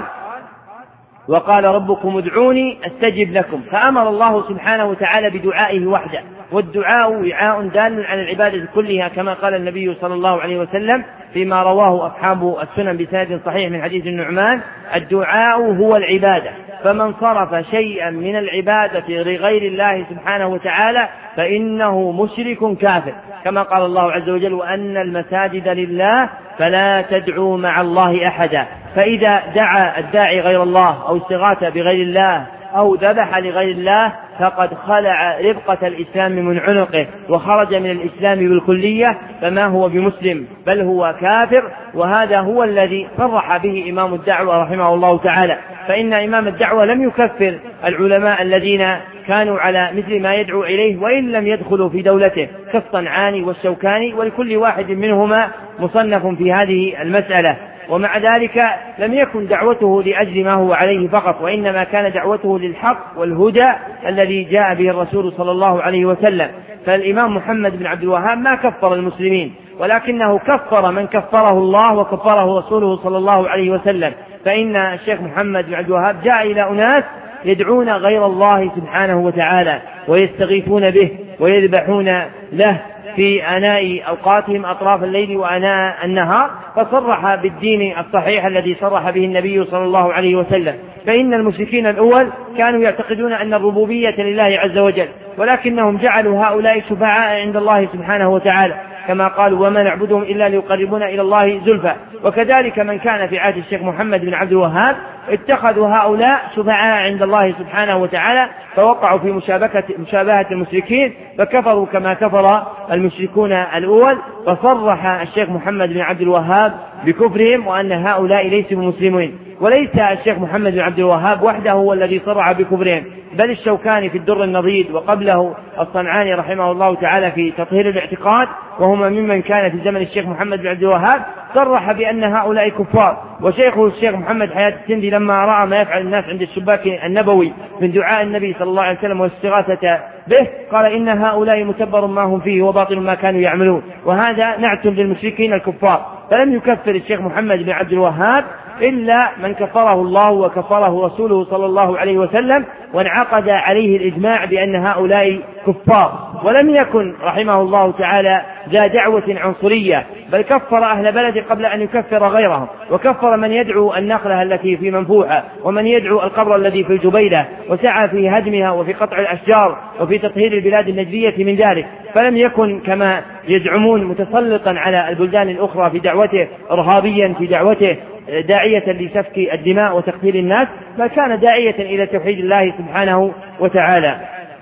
وقال ربكم ادعوني استجب لكم، فأمر الله سبحانه وتعالى بدعائه وحده، والدعاء وعاء دال على العبادة كلها، كما قال النبي صلى الله عليه وسلم فيما رواه أصحاب السنن بسند صحيح من حديث النعمان: الدعاء هو العبادة، فمن صرف شيئا من العبادة لغير الله سبحانه وتعالى فإنه مشرك كافر، كما قال الله عز وجل: وأن المساجد لله فلا تدعوا مع الله أحدا. فإذا دعا الداعي غير الله أو استغاث بغير الله أو ذبح لغير الله فقد خلع ربقة الإسلام من عنقه وخرج من الإسلام بالكلية، فما هو بمسلم بل هو كافر. وهذا هو الذي صرح به إمام الدعوة رحمه الله تعالى، فإن إمام الدعوة لم يكفر العلماء الذين كانوا على مثل ما يدعو إليه وإن لم يدخلوا في دولته، كالصنعاني والشوكاني، ولكل واحد منهما مصنف في هذه المسألة. ومع ذلك لم يكن دعوته لأجل ما هو عليه فقط، وإنما كان دعوته للحق والهدى الذي جاء به الرسول صلى الله عليه وسلم. فالإمام محمد بن عبد الوهاب ما كفر المسلمين، ولكنه كفر من كفره الله وكفره رسوله صلى الله عليه وسلم. فإن الشيخ محمد بن عبد الوهاب جاء إلى أناس يدعون غير الله سبحانه وتعالى ويستغيثون به ويذبحون له في آناء أوقاتهم أطراف الليل وآناء النهار، فصرح بالدين الصحيح الذي صرح به النبي صلى الله عليه وسلم. فإن المشركين الأول كانوا يعتقدون أن الربوبية لله عز وجل، ولكنهم جعلوا هؤلاء شفعاء عند الله سبحانه وتعالى، كما قالوا: وما نعبدهم إلا ليقربونا إلى الله زلفى. وكذلك من كان في عهد الشيخ محمد بن عبد الوهاب اتخذوا هؤلاء شفعاء عند الله سبحانه وتعالى، فوقعوا في مشابهة المشركين، فكفروا كما كفر المشركون الأول. فصرح الشيخ محمد بن عبد الوهاب بكفرهم وأن هؤلاء ليسوا مسلمين. وليس الشيخ محمد بن عبد الوهاب وحده هو الذي صرح بكفرهم، بل الشوكاني في الدر النضيد، وقبله الصنعاني رحمه الله تعالى في تطهير الاعتقاد، وهما ممن كان في زمن الشيخ محمد بن عبد الوهاب، صرح بأن هؤلاء كفار. وشيخه الشيخ محمد حياة السندي لما رأى ما يفعل الناس عند الشباك النبوي من دعاء النبي صلى الله عليه وسلم والاستغاثة به، قال: إن هؤلاء متبر ما هم فيه وباطل ما كانوا يعملون، وهذا نعت للمشركين الكفار. فلم يكفر الشيخ محمد بن عبد الوهاب إلا من كفره الله وكفره رسوله صلى الله عليه وسلم، وانعقد عليه الإجماع بأن هؤلاء كفار. ولم يكن رحمه الله تعالى ذا دعوة عنصرية، بل كفر أهل بلده قبل أن يكفر غيرهم، وكفر من يدعو النخلة التي في منفوحة ومن يدعو القبر الذي في الجبيلة، وسعى في هدمها وفي قطع الأشجار وفي تطهير البلاد النجدية من ذلك. فلم يكن كما يزعمون متسلطا على البلدان الأخرى في دعوته، إرهابيا في دعوته، داعية لسفك الدماء وتقتيل الناس، بل كان داعية إلى توحيد الله سبحانه وتعالى.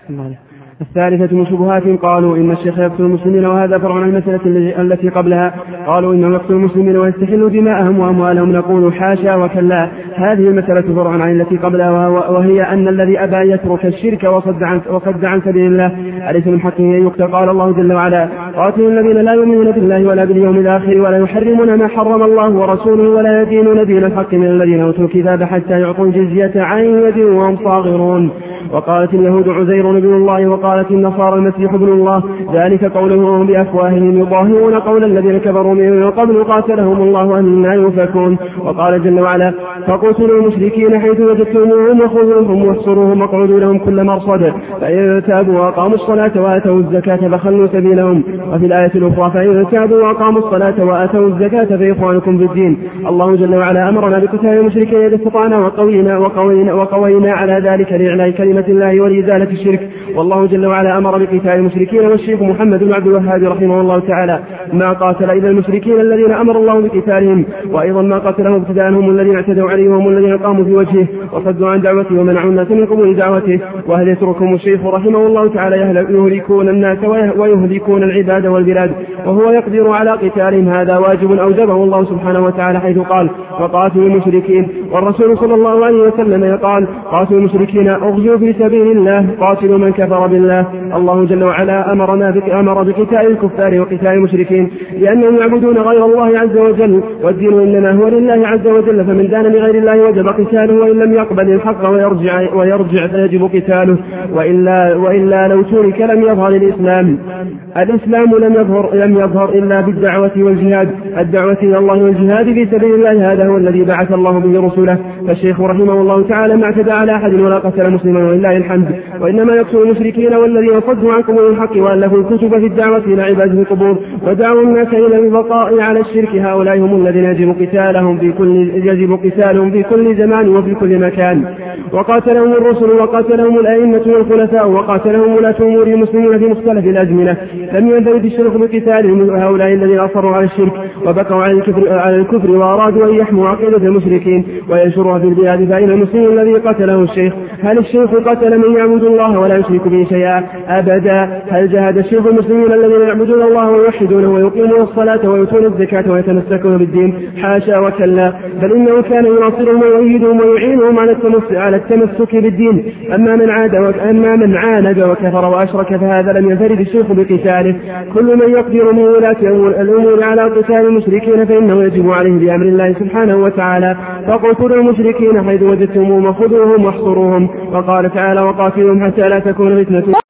الثالثة من شبهاتهم قالوا إن الشيخ يقتل المسلمين، وهذا فرع عن المسألة التي قبلها. قالوا إنه يقتل المسلمين ويستحل دماءهم وأموالهم، نقول حاشا وكلا، هذه المسألة فرع عن التي قبلها، وهي أن الذي أبى يترك الشرك وصد عن سبيل الله أليس من حقه أن يقتل؟ قال الله جل وعلا: قاتلوا الذين لا يؤمنون بالله ولا باليوم الآخر ولا يحرمون ما حرم الله ورسوله ولا يدينون دين الحق من الذين أوتوا الكتاب حتى يعطوا الجزية عن يد وهم صاغرون. وقالت اليهود عزير ابن الله وقالت النصارى المسيح ابن الله، ذلك قولهم بأفواههم يضاهئون قول الذين كفروا من قبل قاتلهم الله أنى يؤفكون. وقال جل وعلا: فقتلوا المشركين حيث وجدتموهم وخذوهم واحصروهم واقعدوا لهم كل مرصد، فإن تابوا وأقاموا الصلاة وآتوا الزكاة فخلوا سبيلهم. وفي الآية الأخرى: فإن تابوا وأقاموا الصلاة وآتوا الزكاة فإخوانكم في الدين. الله جل وعلا أمرنا بقتال المشركين إذا استطعنا وقوينا على ذلك لإعلاء كلمة الله ولإزالة الشرك. والله جل وعلا أمر بقتال المشركين، والشيخ محمد بن عبد الوهاب رحمه الله تعالى ما قاتل إلا المشركين الذين أمر الله بقتالهم، وأيضا ما قاتلهم ابتداء هم الذين اعتدوا عليه وهم الذين قاموا في وجهه وصدوا عن دعوته ومنعوا الناس من قبول دعوته. وهل يتركهم الشيخ رحمه الله تعالى يهلكون الناس ويهلكون العباد والبلاد وهو يقدر على قتالهم؟ هذا واجب أوجبه الله سبحانه وتعالى، حيث قال وقاتلوا المشركين، والرسول صلى الله عليه وسلم يقال قاتلوا المشركين اغزوا في سبيل الله قاتلوا من كفر بالله. الله جل وعلا أمر بقتال الكفار وقتال المشركين لأنهم يعبدون غير الله عز وجل، والدين إنما هو لله عز وجل، فمن دان لغير الله وجب قتاله، وإن لم يقبل الحق ويرجع فيجب قتاله، وإلا لو ترك لم يظهر الإسلام. الإسلام لم يظهر إلا بالدعوة والجهاد، الدعوة إلى الله والجهاد في سبيل الله، هذا هو الذي بعث الله به رسوله. فالشيخ رحمه الله تعالى ما اعتدى على أحد ولا قتل مسلما ولله الحمد، وإنما يقتل المشركين والذين صدوا عن قبول الحق وألفوا الكتب في الدعوة إلى عباده القبور ودعوا الناس إلى البقاء على الشرك. هؤلاء هم الذين يجب قتالهم في كل زمان وفي كل مكان. وقاتلهم الرسل وقاتلهم الأئمة والخلفاء وقاتلهم ولاة أمور المسلمين في مختلف الأزمنة. لم ينفرد الشرك بقتالهم هؤلاء الذين أصروا على الشرك وبقوا على الكفر وأرادوا أن يحموا عقيدة المشركين وينشرها في البلاد. فإن المسلم الذي قتله الشيخ، هل الشيخ قتل من يعبد الله ولا يشرك به شيئا؟ أبدا. هل جاهد الشيخ المسلمين الذين يعبدون الله ويوحدونه ويقيمون الصلاة ويؤتون الزكاة ويتمسكون بالدين؟ حاشا وكلا، بل إنه كان يناصرهم ويؤيدهم ويعينهم على التمسك بالدين. أما من عاند وكفر وأشرك فهذا لم ينفرد الشيخ بقتاله. كل من يقدر من ولاة الأمور على قتال المشركين فإنه يجب عليه بأمر الله سبحانه وتعالى. فاقتلوا المشركين حيث وجدتموهم وخذوهم واحصروهم. وقال تعالى وقاتلوهم حتى لا تكون فتنة